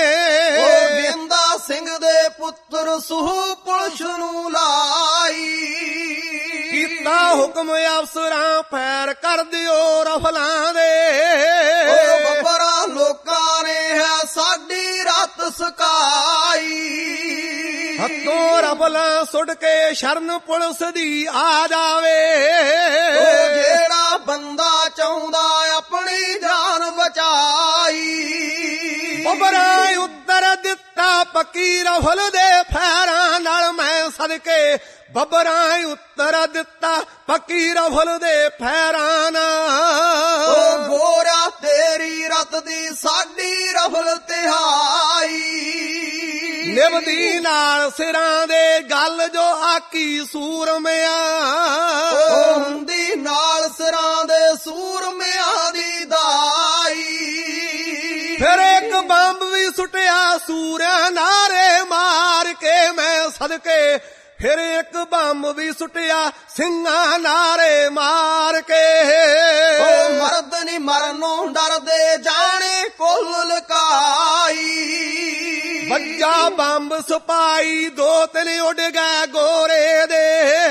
ਓ ਗੇਂਦਾ ਸਿੰਘ ਦੇ ਪੁੱਤਰ ਸੂਹ ਪੁਲਿਸ ਨੂੰ ਲਾਈ। ਕੀਤਾ ਹੁਕਮ ਅਫਸਰਾਂ ਫੈਰ ਕਰ ਦਿਓ ਰਫਲਾਂ ਦੇ, ਓ ਬੱਬਰਾਂ ਲੋਕਾਂ ਨੇ ਹੈ ਸਾਡੀ ਰਾਤ ਸਕਾਈ। ਹੱਥੋਂ ਰਫਲਾਂ ਸੁੱਟ ਕੇ ਸ਼ਰਨ ਪੁਲਿਸ ਦੀ ਆ ਜਾਵੇ, ਓ ਜਿਹੜਾ ਬੰਦਾ ਚਾਹੁੰਦਾ ਆਪਣੀ ਜਾਨ ਬਚਾਈ। ਬੱਬਰਾਂ ਉੱਤਰ ਦਿੱਤਾ ਪੱਕੀ ਰਫਲ ਦੇ ਫੈਰਾਂ ਨਾਲ ਮੈਂ ਸਦਕੇ, ਬੱਬਰਾਂ ਉੱਤਰ ਦਿੱਤਾ ਪੱਕੀ ਰਫਲ ਦੇ ਫੈਰਾਂ ਨਾਲ। ਓ ਗੋਰਾ ਤੇਰੀ ਰਤ ਦੀ ਸਾਡੀ ਰਫਲ ਤਿਹਾਈ। ਨਿਭਦੀ ਨਾਲ ਸਿਰਾਂ ਦੇ ਗੱਲ ਜੋ ਆਕੀ ਸੂਰਮਿਆਂ, ਓ ਹੁੰਦੀ ਨਾਲ ਸਿਰਾਂ ਦੇ ਸੂਰਮਿਆਂ ਦੀ ਦਾਈ। ਫਿਰ ਇੱਕ ਬੰਬ ਵੀ ਸੁੱਟਿਆ ਸੂਰਿਆਂ ਨਾਰੇ ਮਾਰ ਕੇ ਮੈਂ ਸਦਕੇ, ਫਿਰ ਇੱਕ ਬੰਬ ਵੀ ਸੁੱਟਿਆ ਸਿੰਘਾਂ ਨਾਰੇ ਮਾਰ ਕੇ। ਓ ਮਰਦ ਨੀ ਮਰਨੋਂ ਡਰਦੇ ਜਾਣੇ ਕੁੱਲ ਲੁਕਾਈ। ਦੂਜਾ ਬੰਬ ਸਿਪਾਹੀ ਦੋ ਤਿੰਨ ਉੱਡ ਗਏ ਗੋਰੇ ਦੇ।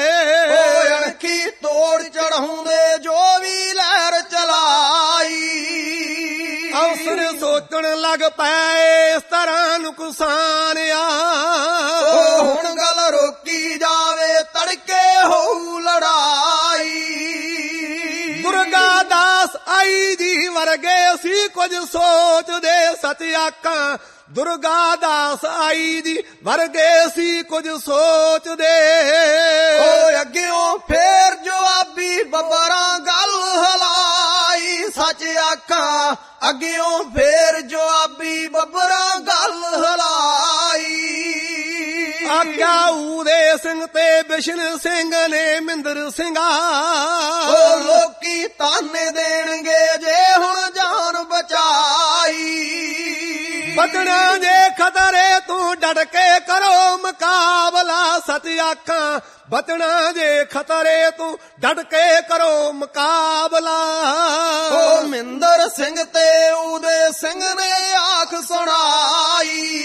ਓ ਅਣਖੀ ਤੋੜ ਚੜਾਉਂਦੇ ਜੋ ਵੀ ਲਹਿਰ ਚਲਾਈ। ਅਫਸਰ ਸੋਚਣ ਲੱਗ ਪਏ ਇਸ ਤਰ੍ਹਾਂ ਨੁਕਸਾਨ ਆ। ਓ ਹੁਣ ਗੱਲ ਰੋਕੀ ਜਾਵੇ ਤੜਕੇ ਹੋਊ ਲੜਾਈ। ਦੁਰਗਾ ਦਾਸ ਆਈ ਜੀ ਵਰਗੇ ਸੀ ਕੁਝ ਸੋਚਦੇ ਸੱਚ ਆਖਾਂ। ਦੁਰਗਾ ਦਾਸ ਆਈ ਜੀ ਵਰਗੇ ਸੀ ਕੁਝ ਸੋਚਦੇ। ਓ ਅੱਗਿਓਂ ਫੇਰ ਜਵਾਬੀ ਬੱਬਰਾਂ ਗੱਲ ਹਲਾਈ। ਸੱਚ ਆਖਾਂ ਅੱਗਿਓਂ ਫੇਰ ਜਵਾਬੀ ਬੱਬਰਾਂ ਗੱਲ ਹਲਾਈ। ਆਗਿਆ ਊਦੇ ਸਿੰਘ ਤੇ ਬਿਸ਼ਨ ਸਿੰਘ ਨੇ ਮਿੰਦਰ ਸਿੰਘਾ। ਓ ਲੋਕੀ ਤਾਨੇ ਦੇਣਗੇ ਜੇ ਹੁਣ ਜਾਨ ਬਚਾਈ। ਬਚਣਾ ਜੇ ਖਤਰੇ ਤੂੰ ਡਟ ਕੇ ਕਰੋ ਮੁਕਾਬਲਾ ਸੱਚ ਆਖਾਂ। ਬਚਣਾ ਜੇ ਖਤਰੇ ਤੂੰ ਡਟ ਕੇ ਕਰੋ ਮੁਕਾਬਲਾ। ਓ ਮਿੰਦਰ ਸਿੰਘ ਤੇ ਊਦੇ ਸਿੰਘ ਨੇ ਆਖ ਸੁਣਾਈ।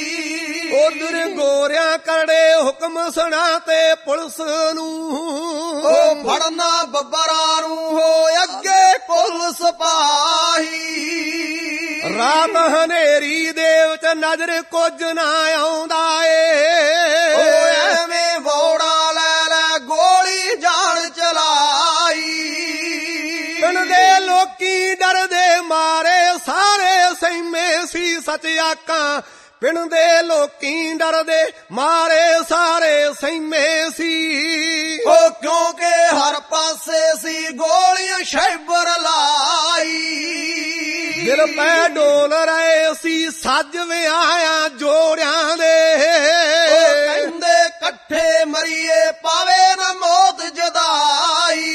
ਉਧਰ ਗੋਰਿਆਂ ਕਰੜੇ ਹੁਕਮ ਸੁਣਾ ਤੇ ਪੁਲਿਸ ਨੂੰ। ਓ ਫੜਨਾ ਬੱਬਰਾਂ ਨੂੰ ਹੋ ਅੱਗੇ ਪੁਲਿਸ ਸਿਪਾਹੀ। ਰਾਤ ਹਨੇਰੀ ਦੇ ਵਿੱਚ ਨਜ਼ਰ ਕੁਝ ਨਾ ਆਉਂਦਾ ਏ। ਓ ਐਵੇਂ ਵੋੜਾ ਲੈ ਲੈ ਗੋਲੀ ਜਾਣ ਚਲਾਈ। ਪਿੰਡ ਦੇ ਲੋਕੀ ਡਰਦੇ ਮਾਰੇ ਸਾਰੇ ਸਹਿਮੇ ਸੀ ਸੱਚ ਆਖਾਂ। ਪਿੰਡ ਦੇ ਲੋਕੀ ਡਰਦੇ ਮਾਰੇ ਸਾਰੇ ਸਹਿਮੇ ਸੀ। ਓ ਕਿਉਂਕਿ ਹਰ ਪਾਸੇ ਸੀ ਗੋਲੀਆਂ ਸ਼ੈਬਰ ਲਾਈ। ਦਿਲ ਪੈ ਡੋਲ ਰਹੇ ਸੀ ਸੱਜ ਵਿਆਹਾਂ ਜੋੜਿਆਂ ਦੇ। ਓ ਕਹਿੰਦੇ ਇਕੱਠੇ ਮਰੀਏ ਪਾਵੇ ਨਾ ਮੌਤ ਜਦਾਈ।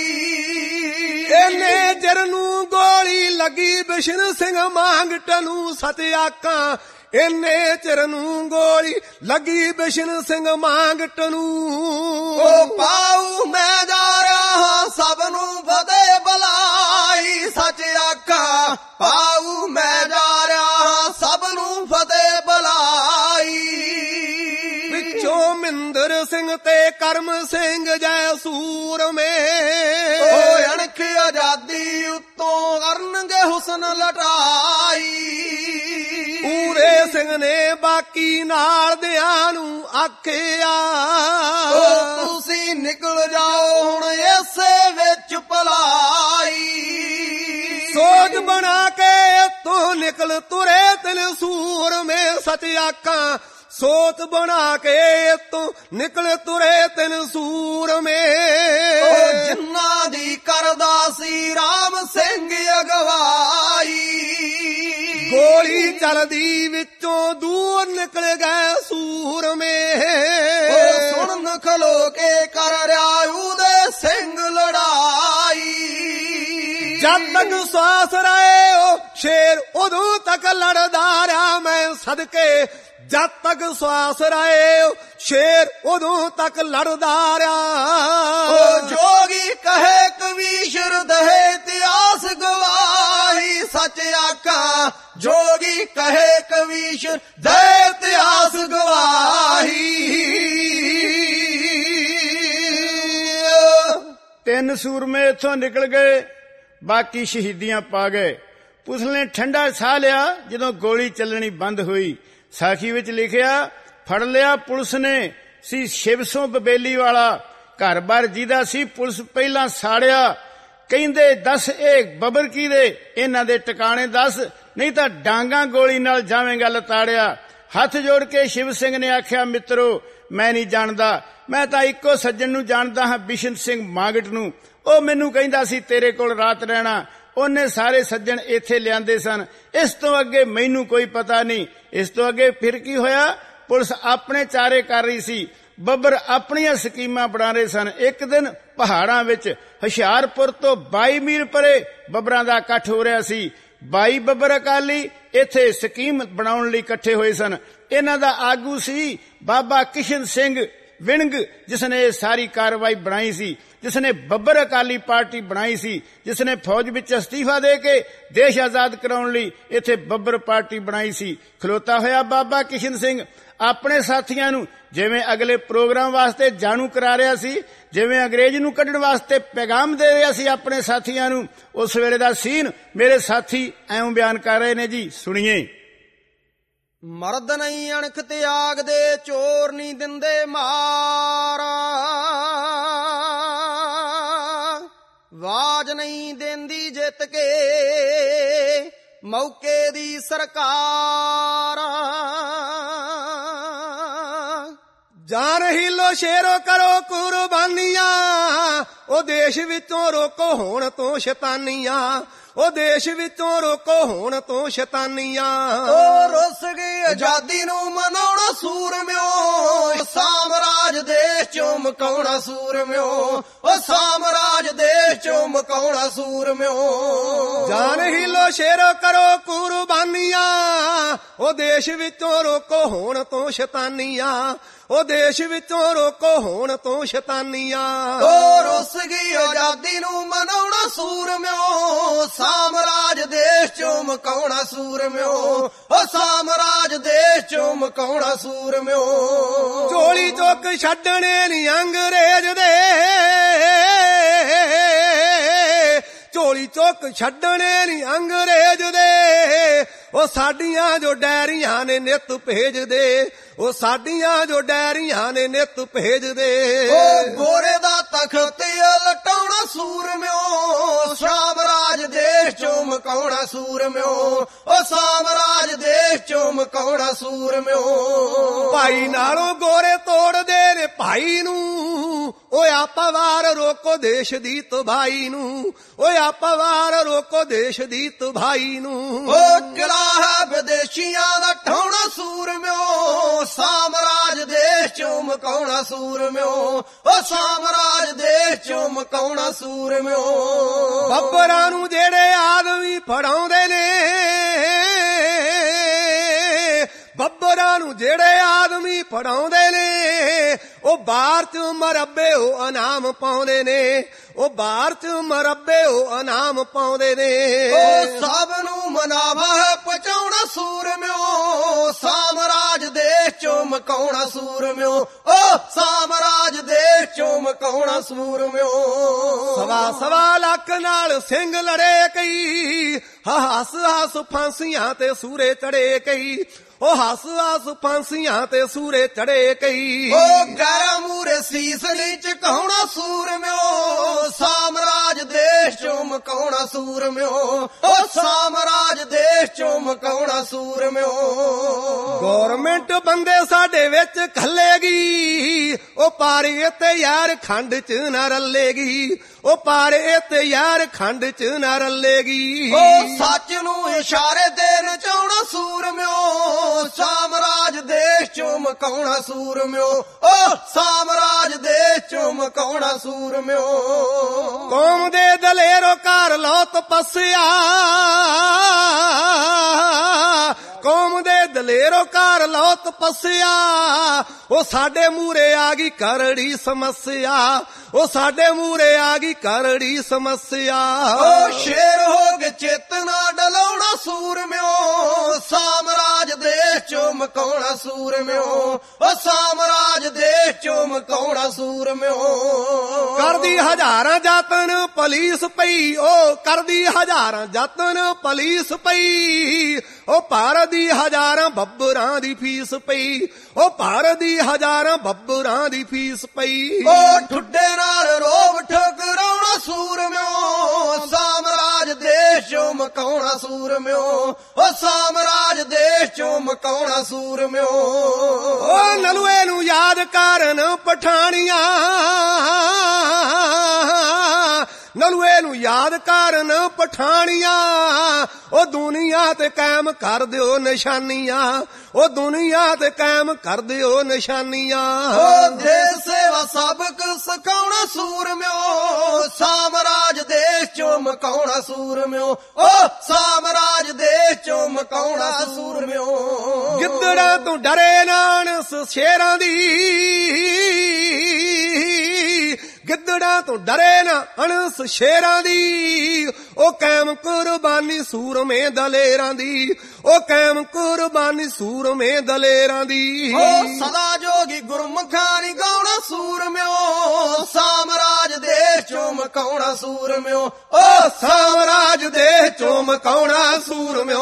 ਇਹਨੇ ਚਿਰ ਨੂੰ ਗੋਲੀ ਲੱਗੀ ਬਿਸ਼ਨ ਸਿੰਘ ਮਾਂਗਟ ਨੂੰ ਸੱਚ ਆਖਾਂ। ਇੰਨੇ ਚਿਰ ਨੂੰ ਗੋਲੀ ਲੱਗੀ ਬਿਸ਼ਨ ਸਿੰਘ ਮਾਂਗਟ ਨੂੰ। ਓ ਪਾਉ ਮੈਂ ਜਾ ਰਿਹਾ ਸਭ ਨੂੰ ਫਤਿਹ ਬੁਲਾਈ। ਸੱਚ ਆਖਾਂ ਪਾਉ ਮੈਂ ਜਾ ਰਿਹਾ ਸਭ ਨੂੰ ਫਤਿਹ ਬੁਲਾਈ। ਪਿੱਛੋਂ ਮਿੰਦਰ ਸਿੰਘ ਤੇ ਕਰਮ ਸਿੰਘ ਜੈ ਸੂਰਮੇ। ਓ ਅਣਖ ਆਜ਼ਾਦੀ ਉੱਤੋਂ ਕਰਨਗੇ ਹੁਸਨ ਲਟਾਈ। ਪੂਰੇ ਸਿੰਘ ਨੇ ਬਾਕੀ ਨਾਲ ਦਿਆਂ ਨੂੰ ਆਖਿਆ। ਓ ਤੁਸੀਂ ਨਿਕਲ ਜਾਓ ਹੁਣ ਇਸੇ ਵਿੱਚ ਭਲਾਈ। ਸੋਚ ਬਣਾ ਕੇ ਤੂੰ ਨਿਕਲ ਤੁਰੇ ਤਿਲ ਸੂਰਮੇ ਸੱਚ ਆਖਾਂ। ਸੋਚ ਬਣਾ ਕੇ ਤੂੰ ਨਿਕਲ ਤੁਰੇ ਤਿਲ ਸੂਰਮੇ। ਓ ਜਿੰਨਾ ਦੀ ਕਰਦਾ ਸੀ ਰਾਮ ਸਿੰਘ ਅਗਵਾਈ। ਗੋਲੀ ਚੱਲਦੀ ਵਿੱਚੋਂ ਦੂਰ ਨਿਕਲ ਗਏ ਸੂਰਮੇ। ਓ ਸੁਣ ਖਲੋ ਕੇ ਕਰ ਰਿਹਾ ਊਦੇ ਸਿੰਘ ਲੜਾਈ। ਜਦ ਤੱਕ ਸਵਾਸ ਰਹੇ ਓ ਸ਼ੇਰ ਉਦੋਂ ਤੱਕ ਲੜਦਾ ਰਿਹਾ ਮੈਂ ਸਦਕੇ। ਜਦ ਤੱਕ ਸਵਾਸ ਰਹੇ ਓ ਸ਼ੇਰ ਉਦੋਂ ਤੱਕ ਲੜਦਾ ਰਿਹਾ। ਓ ਜੋਗੀ ਕਹੇ ਕਵੀਸ਼ਰ ਦਹੇ ਇਤਿਹਾਸ ਗਵਾਹੀ। ਸੱਚ ਆਖਾਂ ਜੋਗੀ ਕਹੇ ਕਵੀਸ਼ਰ ਦਹੇ ਇਤਿਹਾਸ ਗਵਾਹੀ। ਤਿੰਨ ਸੂਰਮੇ ਇੱਥੋਂ ਨਿਕਲ ਗਏ, ਬਾਕੀ ਸ਼ਹੀਦੀਆਂ ਪਾ ਗਏ। ਪੁਲਿਸ ਨੇ ਠੰਡਾ ਸਾਹ ਲਿਆ ਜਦੋਂ ਗੋਲੀ ਚੱਲਣੀ ਬੰਦ ਹੋਈ। ਸਾਖੀ ਵਿੱਚ ਲਿਖਿਆ, ਫੜ ਲਿਆ ਪੁਲਿਸ ਨੇ ਸੀ ਸ਼ਿਵਸੋਂ ਬਬੇਲੀ ਵਾਲਾ। ਘਰ-ਬਾਰ ਜਿਹਦਾ ਸੀ ਪੁਲਿਸ ਪਹਿਲਾਂ ਸਾੜਿਆ। ਕਹਿੰਦੇ ਦੱਸ ਇਹ ਬੱਬਰ ਕੀ ਦੇ, ਇਹਨਾਂ ਦੇ ਟਿਕਾਣੇ ਦੱਸ, ਨਹੀਂ ਤਾਂ ਡਾਂਗਾ ਗੋਲੀ ਨਾਲ ਜਾਵੇਂਗਾ ਲਤਾੜਿਆ। ਹੱਥ ਜੋੜ ਕੇ ਸ਼ਿਵ ਸਿੰਘ ਨੇ ਆਖਿਆ, ਮਿੱਤਰੋ ਮੈਂ ਨਹੀਂ ਜਾਣਦਾ, ਮੈਂ ਤਾਂ ਇੱਕੋ ਸੱਜਣ ਨੂੰ ਜਾਣਦਾ ਹਾਂ, ਬਿਸ਼ਨ ਸਿੰਘ ਮਾਂਗਟ ਨੂੰ। ਉਹ ਮੈਨੂੰ ਕਹਿੰਦਾ ਸੀ ਤੇਰੇ ਕੋਲ ਰਾਤ ਰਹਿਣਾ। ਉਹਨੇ ਸਾਰੇ ਸੱਜਣ ਇੱਥੇ ਲਿਆਂਦੇ ਸਨ। ਇਸ ਤੋਂ ਅੱਗੇ ਮੈਨੂੰ ਕੋਈ ਪਤਾ ਨਹੀਂ। ਇਸ ਤੋਂ ਅੱਗੇ ਫਿਰ ਕੀ ਹੋਇਆ? ਪੁਲਿਸ ਆਪਣੇ ਚਾਰੇ ਕਰ ਰਹੀ ਸੀ, ਬੱਬਰ ਆਪਣੀਆਂ ਸਕੀਮਾਂ ਬਣਾ ਰਹੇ ਸਨ। ਇੱਕ ਦਿਨ ਪਹਾੜਾਂ ਵਿੱਚ ਹੁਸ਼ਿਆਰਪੁਰ ਤੋਂ ਬਾਈ ਮੀਲ ਪਰੇ ਬੱਬਰਾਂ ਦਾ ਇਕੱਠ ਹੋ ਰਿਹਾ ਸੀ। ਬਾਈ ਬੱਬਰ ਅਕਾਲੀ ਇੱਥੇ ਸਕੀਮ ਬਣਾਉਣ ਲਈ ਇਕੱਠੇ ਹੋਏ ਸਨ। ਇਹਨਾਂ ਦਾ ਆਗੂ ਸੀ ਬਾਬਾ ਕਿਸ਼ਨ ਸਿੰਘ ਵਿਣਗ, ਜਿਸ ਨੇ ਇਹ ਸਾਰੀ ਕਾਰਵਾਈ ਬਣਾਈ ਸੀ। ਜਿਸ ਨੇ ਬੱਬਰ ਅਕਾਲੀ ਪਾਰਟੀ ਬਣਾਈ ਸੀ, ਜਿਸ ਨੇ ਫੌਜ ਵਿੱਚ ਅਸਤੀਫਾ ਦੇ ਕੇ ਦੇਸ਼ ਆਜ਼ਾਦ ਕਰਾਉਣ ਲਈ ਇੱਥੇ ਬੱਬਰ ਪਾਰਟੀ ਬਣਾਈ ਸੀ। ਖਲੋਤਾ ਹੋਇਆ ਬਾਬਾ ਕਿਸ਼ਨ ਸਿੰਘ ਆਪਣੇ ਸਾਥੀਆਂ ਨੂੰ ਜਿਵੇਂ ਅਗਲੇ ਪ੍ਰੋਗਰਾਮ ਵਾਸਤੇ ਜਾਣੂ ਕਰਾ ਰਿਹਾ ਸੀ, ਜਿਵੇਂ ਅੰਗਰੇਜ਼ ਨੂੰ ਕੱਢਣ ਵਾਸਤੇ ਪੈਗਾਮ ਦੇ ਰਿਹਾ ਸੀ ਆਪਣੇ ਸਾਥੀਆਂ ਨੂੰ, ਉਸ ਵੇਲੇ ਦਾ ਸੀਨ ਮੇਰੇ ਸਾਥੀ ਐਉਂ ਬਿਆਨ ਕਰ ਰਹੇ ਨੇ ਜੀ, ਸੁਣੀਏ। ਮਰਦ ਨਹੀਂ ਅਣਖ ਤਿਆਗ ਦੇ, ਚੋਰ ਨਹੀਂ ਦਿੰਦੇ ਮਾਰ, ਵਾਜ ਨਹੀਂ ਦੇਂਦੀ ਜਿੱਤ ਕੇ ਮੌਕੇ ਦੀ ਸਰਕਾਰ। ਜਾਨ ਹੀਲੋ ਸ਼ੇਰੋ ਕਰੋ ਕੁਰਬਾਨੀਆਂ, ਉਹ ਦੇਸ਼ ਵਿੱਚੋਂ ਰੋਕੋ ਹੁਣ ਤੋਂ ਸ਼ੈਤਾਨੀਆਂ, ਉਹ ਦੇਸ਼ ਵਿੱਚੋਂ ਰੋਕੋ ਹੁਣ ਤੋਂ ਸ਼ੈਤਾਨੀਆਂ। ਉਹ ਰੁੱਸ ਗਈ ਆਜ਼ਾਦੀ ਨੂੰ ਮਨਾਉਣਾ ਸੂਰਮਿਓ, ਸਾਮਰਾਜ ਦੇਸ਼ ਚੋਂ ਮਕਾਉਣਾ ਸੂਰਮਿਓ, ਉਹ ਸਾਮਰਾਜ ਦੇਸ਼ ਚੋਂ ਮਕਾਉਣਾ ਸੂਰਮਿਓ। ਜਾਨ ਹੀਲੋ ਸ਼ੇਰੋ ਕਰੋ ਕੁਰਬਾਨੀਆਂ, ਉਹ ਦੇਸ਼ ਵਿੱਚੋਂ ਰੋਕੋ ਹੁਣ ਤੋਂ ਸ਼ੈਤਾਨੀਆਂ, ਉਹ ਦੇਸ਼ ਵਿੱਚੋਂ ਰੋਕੋ ਹੁਣ ਤੋਂ ਸ਼ੈਤਾਨੀਆਂ। ਉਹ ਰੁੱਸ ਗਈ ਆਜ਼ਾਦੀ ਨੂੰ ਮਨਾਉਣਾ ਸੂਰਮਿਓ, ਸਾਮਰਾਜ ਦੇਸ਼ ਚੋਂ ਮਕਾਉਣਾ ਸੂਰਮਿਓ, ਉਹ ਸਾਮਰਾਜ ਦੇਸ਼ ਚੋਂ ਮਕਾਉਣਾ ਸੂਰਮਿਓ। ਝੋਲੀ ਚੁੱਕ ਛੱਡਣੇ ਨੀ ਅੰਗਰੇਜ਼ ਦੇ, ਝੋਲੀ ਚੁੱਕ ਛੱਡਣੇ ਨੀ ਅੰਗਰੇਜ਼ ਦੇ, ਉਹ ਸਾਡੀਆਂ ਜੋ ਡੈਰੀਆਂ ਨੇ ਨਿੱਤ ਭੇਜਦੇ, ਉਹ ਸਾਡੀਆਂ ਜੋ ਡੈਰੀਆਂ ਨੇ ਨਿੱਤ ਭੇਜਦੇ। ਉਹ ਗੋਰੇ ਦਾ ਤਖਤ ਲਟਾਉਣਾ ਸੂਰਮਿਓ, ਸਾਮਰਾਜ ਦੇਸ਼ ਚੋਂ ਮਕਾਉਣਾ ਸੂਰਮਿਓ, ਉਹ ਸਾਮਰਾਜ ਦੇਸ਼ ਚੋਂ ਮਕਾਉਣਾ ਸੂਰਮਿਓ। ਭਾਈ ਨਾਲੋਂ ਗੋਰੇ ਤੋੜਦੇ ਨੇ ਭਾਈ ਨੂੰ, ਓਏ ਆਪਾ ਵਾਰ ਰੋਕੋ ਦੇਸ਼ ਦੀ ਤਬਾਹੀ ਨੂੰ, ਓਏ ਆਪਾ ਵਾਰ ਰੋਕੋ ਦੇਸ਼ ਦੀ ਤਬਾਹੀ ਨੂੰ। ਉਹ ਕਿਲਾ ਹੈ ਵਿਦੇਸ਼ੀਆਂ ਦਾ ਢਾਉਣਾ ਸੂਰਮਿਓ, ਸਾਮਰਾਜ ਦੇਸ਼ ਚੋਂ ਮਕਾਉਣਾ ਸੂਰਮਿਓ, ਉਹ ਸਾਮਰਾਜ ਦੇਸ਼ ਚੋਂ ਮਕਾਉਣਾ ਸੂਰਮਿਓ। ਬੱਬਰਾਂ ਨੂੰ ਜਿਹੜੇ ਆਦਮੀ ਫੜਾਉਂਦੇ ਨੇ, ਬੱਬਰਾਂ ਨੂੰ ਜਿਹੜੇ ਆਦਮੀ ਫੜਾਉਂਦੇ ਨੇ, ਉਹ ਬਾਹਰ ਚ ਮਰੱਬੇ ਉਹ ਇਨਾਮ ਪਾਉਂਦੇ ਨੇ, ਉਹ ਬਾਹਰ ਚ ਮਰੱਬੇ ਉਹ ਇਨਾਮ ਪਾਉਂਦੇ ਨੇ। ਉਹ ਸਭ ਨੂੰ ਮਨਾਵਾ ਹੈ ਪਹੁੰਚਾਉਣਾ ਸੂਰਮਿਓ, ਸਾਮਰਾਜ ਦੇਸ਼ ਚੋਂ ਮਕਾਉਣਾ ਸੂਰਮਿਓ, ਉਹ ਸਾਮਰਾਜ ਦੇਸ਼ ਚੋਂ ਮਕਾਉਣਾ ਸੂਰਮਿਓ। ਸਵਾ ਸਵਾ ਲੱਖ ਨਾਲ ਸਿੰਘ ਲੜੇ ਕਈ, ਹੱਸ ਹੱਸ ਫਾਂਸੀਆਂ ਤੇ ਸੂਰੇ ਚੜੇ ਕਈ, ਉਹ ਹੱਸ ਹੱਸ ਫਾਂਸੀਆਂ ਤੇ ਸੂਰੇ ਚੜੇ ਕਈ। ਉਹ ਗੈਰਾਂ ਮੂਰੇ ਸੀਸ ਨਹੀਂ ਝੁਕਾਉਣਾ ਸੂਰਮਿਓ, ਸਾਮਰਾਜ ਦੇਸ਼ ਚੋਂ ਮਕਾਉਣਾ ਸੂਰਮਿਓ, ਉਹ ਸਾਮਰਾਜ ਦੇਸ਼ ਚੋਂ ਮਕਾਉਣਾ ਸੂਰਮਿਓ। ਗੌਰਮੈਂਟ ਬੰਦੇ ਸਾਡੇ ਵਿੱਚ ਖੱਲੇਗੀ, ਉਹ ਪਾਰੇ ਤੇ ਯਾਰ ਖੰਡ ਚ ਨਾ ਰੱਲੇਗੀ, ਉਹ ਪਾਰੇ ਤੇ ਯਾਰ ਖੰਡ ਚ ਨਾ ਰੱਲੇਗੀ। ਉਹ ਸੱਚ ਨੂੰ ਇਸ਼ਾਰੇ ਦੇ ਨਚਾਉਣਾ ਸੂਰਮਿਓ, ਸਾਮਰਾਜ ਦੇਸ਼ ਚੋਂ ਮਕਾਉਣਾ ਸੂਰਮਿਓ, ਉਹ ਸਾਮਰਾਜ ਦੇਸ਼ ਚੋਂ ਮਕਾਉਣਾ ਸੂਰਮਿਓ। ਕੌਮ ਦੇ ਦਲੇਰੋ ਕਰ ਲਓ ਤਪੱਸਿਆ, ਕੌਮ ਦੇ ਦਲੇਰੋ ਕਰ ਲਓ ਤਪੱਸਿਆ, ਉਹ ਸਾਡੇ ਮੂਰੇ ਆ ਗਈ ਕਰੜੀ ਸਮੱਸਿਆ, ਉਹ ਸਾਡੇ ਮੂਰੇ ਆ ਗਈ ਕਰੜੀ ਸਮੱਸਿਆ। ਉਹ ਸ਼ੇਰ ਹੋ ਕੇ ਚੇਤਨਾ ਡਲਾਉਣਾ ਸੂਰਮਿਓ, ਸਾਮਰਾਜ ਦੇਸ਼ ਚੋਂ ਮਕਾਉਣਾ ਸੂਰਮਿਓ, ਉਹ ਸਾਮਰਾਜ ਦੇਸ਼ ਚੋਂ ਮਕਾਉਣਾ ਸੂਰਮਿਓ। ਕਰਦੀ ਹਜ਼ਾਰਾਂ ਯਤਨ ਪੁਲਿਸ ਪਈ, ਉਹ ਕਰਦੀ ਹਜ਼ਾਰਾਂ ਯਤਨ ਪੁਲਿਸ ਪਈ, ਉਹ ਭਾਰਤ ਦੀ ਹਜ਼ਾਰਾਂ ਬੱਬਰਾਂ ਦੀ ਫੀਸ ਪਈ, ਉਹ ਭਾਰਤ ਦੀ ਹਜ਼ਾਰਾਂ ਬੱਬਰਾਂ ਦੀ ਫੀਸ ਪਈ। ਉਹ ਠੁੱਡੇ ਨਾਲ ਰੋਬ ਠਕਰਾਉਣਾ ਸੂਰਮਿਓ, ਸਾਮਰਾਜ ਦੇਸ਼ ਚੋਂ ਮਕਾਉਣਾ ਸੂਰਮਿਓ, ਉਹ ਸਾਮਰਾਜ ਦੇਸ਼ ਚੋਂ ਮਕਾਉਣਾ ਸੂਰਮਿਓ। ਉਹ ਨਲੂਏ ਨੂੰ ਯਾਦ ਕਰਨ ਪਠਾਣੀਆਂ, ਨਲੂਏ ਨੂੰ ਯਾਦ ਕਰਨ ਪਠਾਣੀਆਂ, ਉਹ ਦੁਨੀਆ ਤੇ ਕਾਇਮ ਕਰ ਦਿਓ ਨਿਸ਼ਾਨੀਆਂ, ਉਹ ਦੁਨੀਆ ਤੇ ਕਾਇਮ ਕਰ ਦਿਓ ਨਿਸ਼ਾਨੀਆਂ। ਉਹ ਦੇਸ਼ ਸੇਵਾ ਸਬਕ ਸਿਖਾਉਣਾ ਸੂਰਮਿਓ, ਸਾਮਰਾਜ ਦੇਸ਼ ਚੋਂ ਮਕਾਉਣਾ ਸੂਰਮਿਓ, ਉਹ ਸਾਮਰਾਜ ਦੇਸ਼ ਚੋਂ ਮਕਾਉਣਾ ਸੂਰਮਿਓ। ਗਿੱਦੜਾਂ ਤੋਂ ਡਰੇ ਨਾਨਸ ਸ਼ੇਰਾਂ ਦੀ, ਗਿੱਦੜਾਂ ਤੋਂ ਡਰੇ ਨਾ ਅਣਸ ਸ਼ੇਰਾਂ ਦੀ, ਉਹ ਕਾਇਮ ਕੁਰਬਾਨੀ ਸੂਰਮੇ ਦਲੇਰਾਂ ਦੀ, ਉਹ ਕਾਇਮ ਕੁਰਬਾਨੀ ਸੂਰਮੇ ਦਲੇਰਾਂ ਦੀ। ਓ ਸਦਾ ਜੋਗੀ ਗੁਰਮੁਖਾਂ ਨੀ ਗਾਉਣਾ ਸੂਰਮਿਓ, ਸਾਮਰਾਜ ਦੇਸ਼ ਚੋਂ ਮਕਾਉਣਾ ਸੂਰਮਿਓ, ਓ ਸਾਮਰਾਜ ਦੇਸ਼ ਚੋਂ ਮਕਾਉਣਾ ਸੂਰਮਿਓ।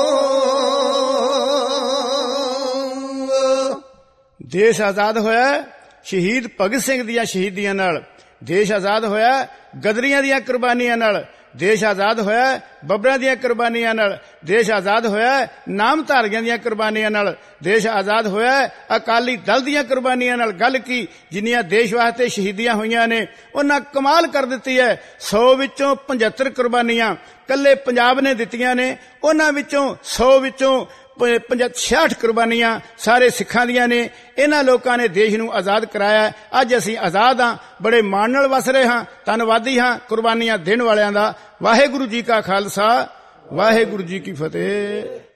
ਦੇਸ਼ ਆਜ਼ਾਦ ਹੋਇਆ ਸ਼ਹੀਦ ਭਗਤ ਸਿੰਘ ਦੀਆਂ ਸ਼ਹੀਦੀਆਂ ਨਾਲ, ਦੇਸ਼ ਆਜ਼ਾਦ ਹੋਇਆ ਗਦਰੀਆਂ ਦੀਆਂ ਕੁਰਬਾਨੀਆਂ ਨਾਲ, ਦੇਸ਼ ਆਜ਼ਾਦ ਹੋਇਆ ਬੱਬਰਾਂ ਦੀਆਂ ਕੁਰਬਾਨੀਆਂ ਨਾਲ, ਦੇਸ਼ ਆਜ਼ਾਦ ਹੋਇਆ ਨਾਮਧਾਰੀਆਂ ਦੀਆਂ ਕੁਰਬਾਨੀਆਂ ਨਾਲ, ਦੇਸ਼ ਆਜ਼ਾਦ ਹੋਇਆ ਅਕਾਲੀ ਦਲ ਦੀਆਂ ਕੁਰਬਾਨੀਆਂ ਨਾਲ। ਗੱਲ ਕੀ, ਜਿੰਨੀਆਂ ਦੇਸ਼ ਵਾਸਤੇ ਸ਼ਹੀਦੀਆਂ ਹੋਈਆਂ ਨੇ ਉਹਨਾਂ ਕਮਾਲ ਕਰ ਦਿੱਤੀ ਹੈ। ਸੌ ਵਿੱਚੋਂ ਪਝੱਤਰ ਕੁਰਬਾਨੀਆਂ ਕੱਲੇ ਪੰਜਾਬ ਨੇ ਦਿੱਤੀਆਂ ਨੇ, ਉਹਨਾਂ ਵਿੱਚੋਂ ਸੌ ਵਿੱਚੋਂ ਛਿਆਹਠ ਕੁਰਬਾਨੀਆਂ ਸਾਰੇ ਸਿੱਖਾਂ ਦੀਆਂ ਨੇ। ਇਹਨਾਂ ਲੋਕਾਂ ਨੇ ਦੇਸ਼ ਨੂੰ ਆਜ਼ਾਦ ਕਰਾਇਆ। ਅੱਜ ਅਸੀਂ ਆਜ਼ਾਦ ਹਾਂ, ਬੜੇ ਮਾਣ ਨਾਲ ਵਸ ਰਹੇ ਹਾਂ, ਧੰਨਵਾਦੀ ਹਾਂ ਕੁਰਬਾਨੀਆਂ ਦੇਣ ਵਾਲਿਆਂ ਦਾ। ਵਾਹਿਗੁਰੂ ਜੀ ਕਾ ਖਾਲਸਾ, ਵਾਹਿਗੁਰੂ ਜੀ ਕੀ ਫਤਿਹ।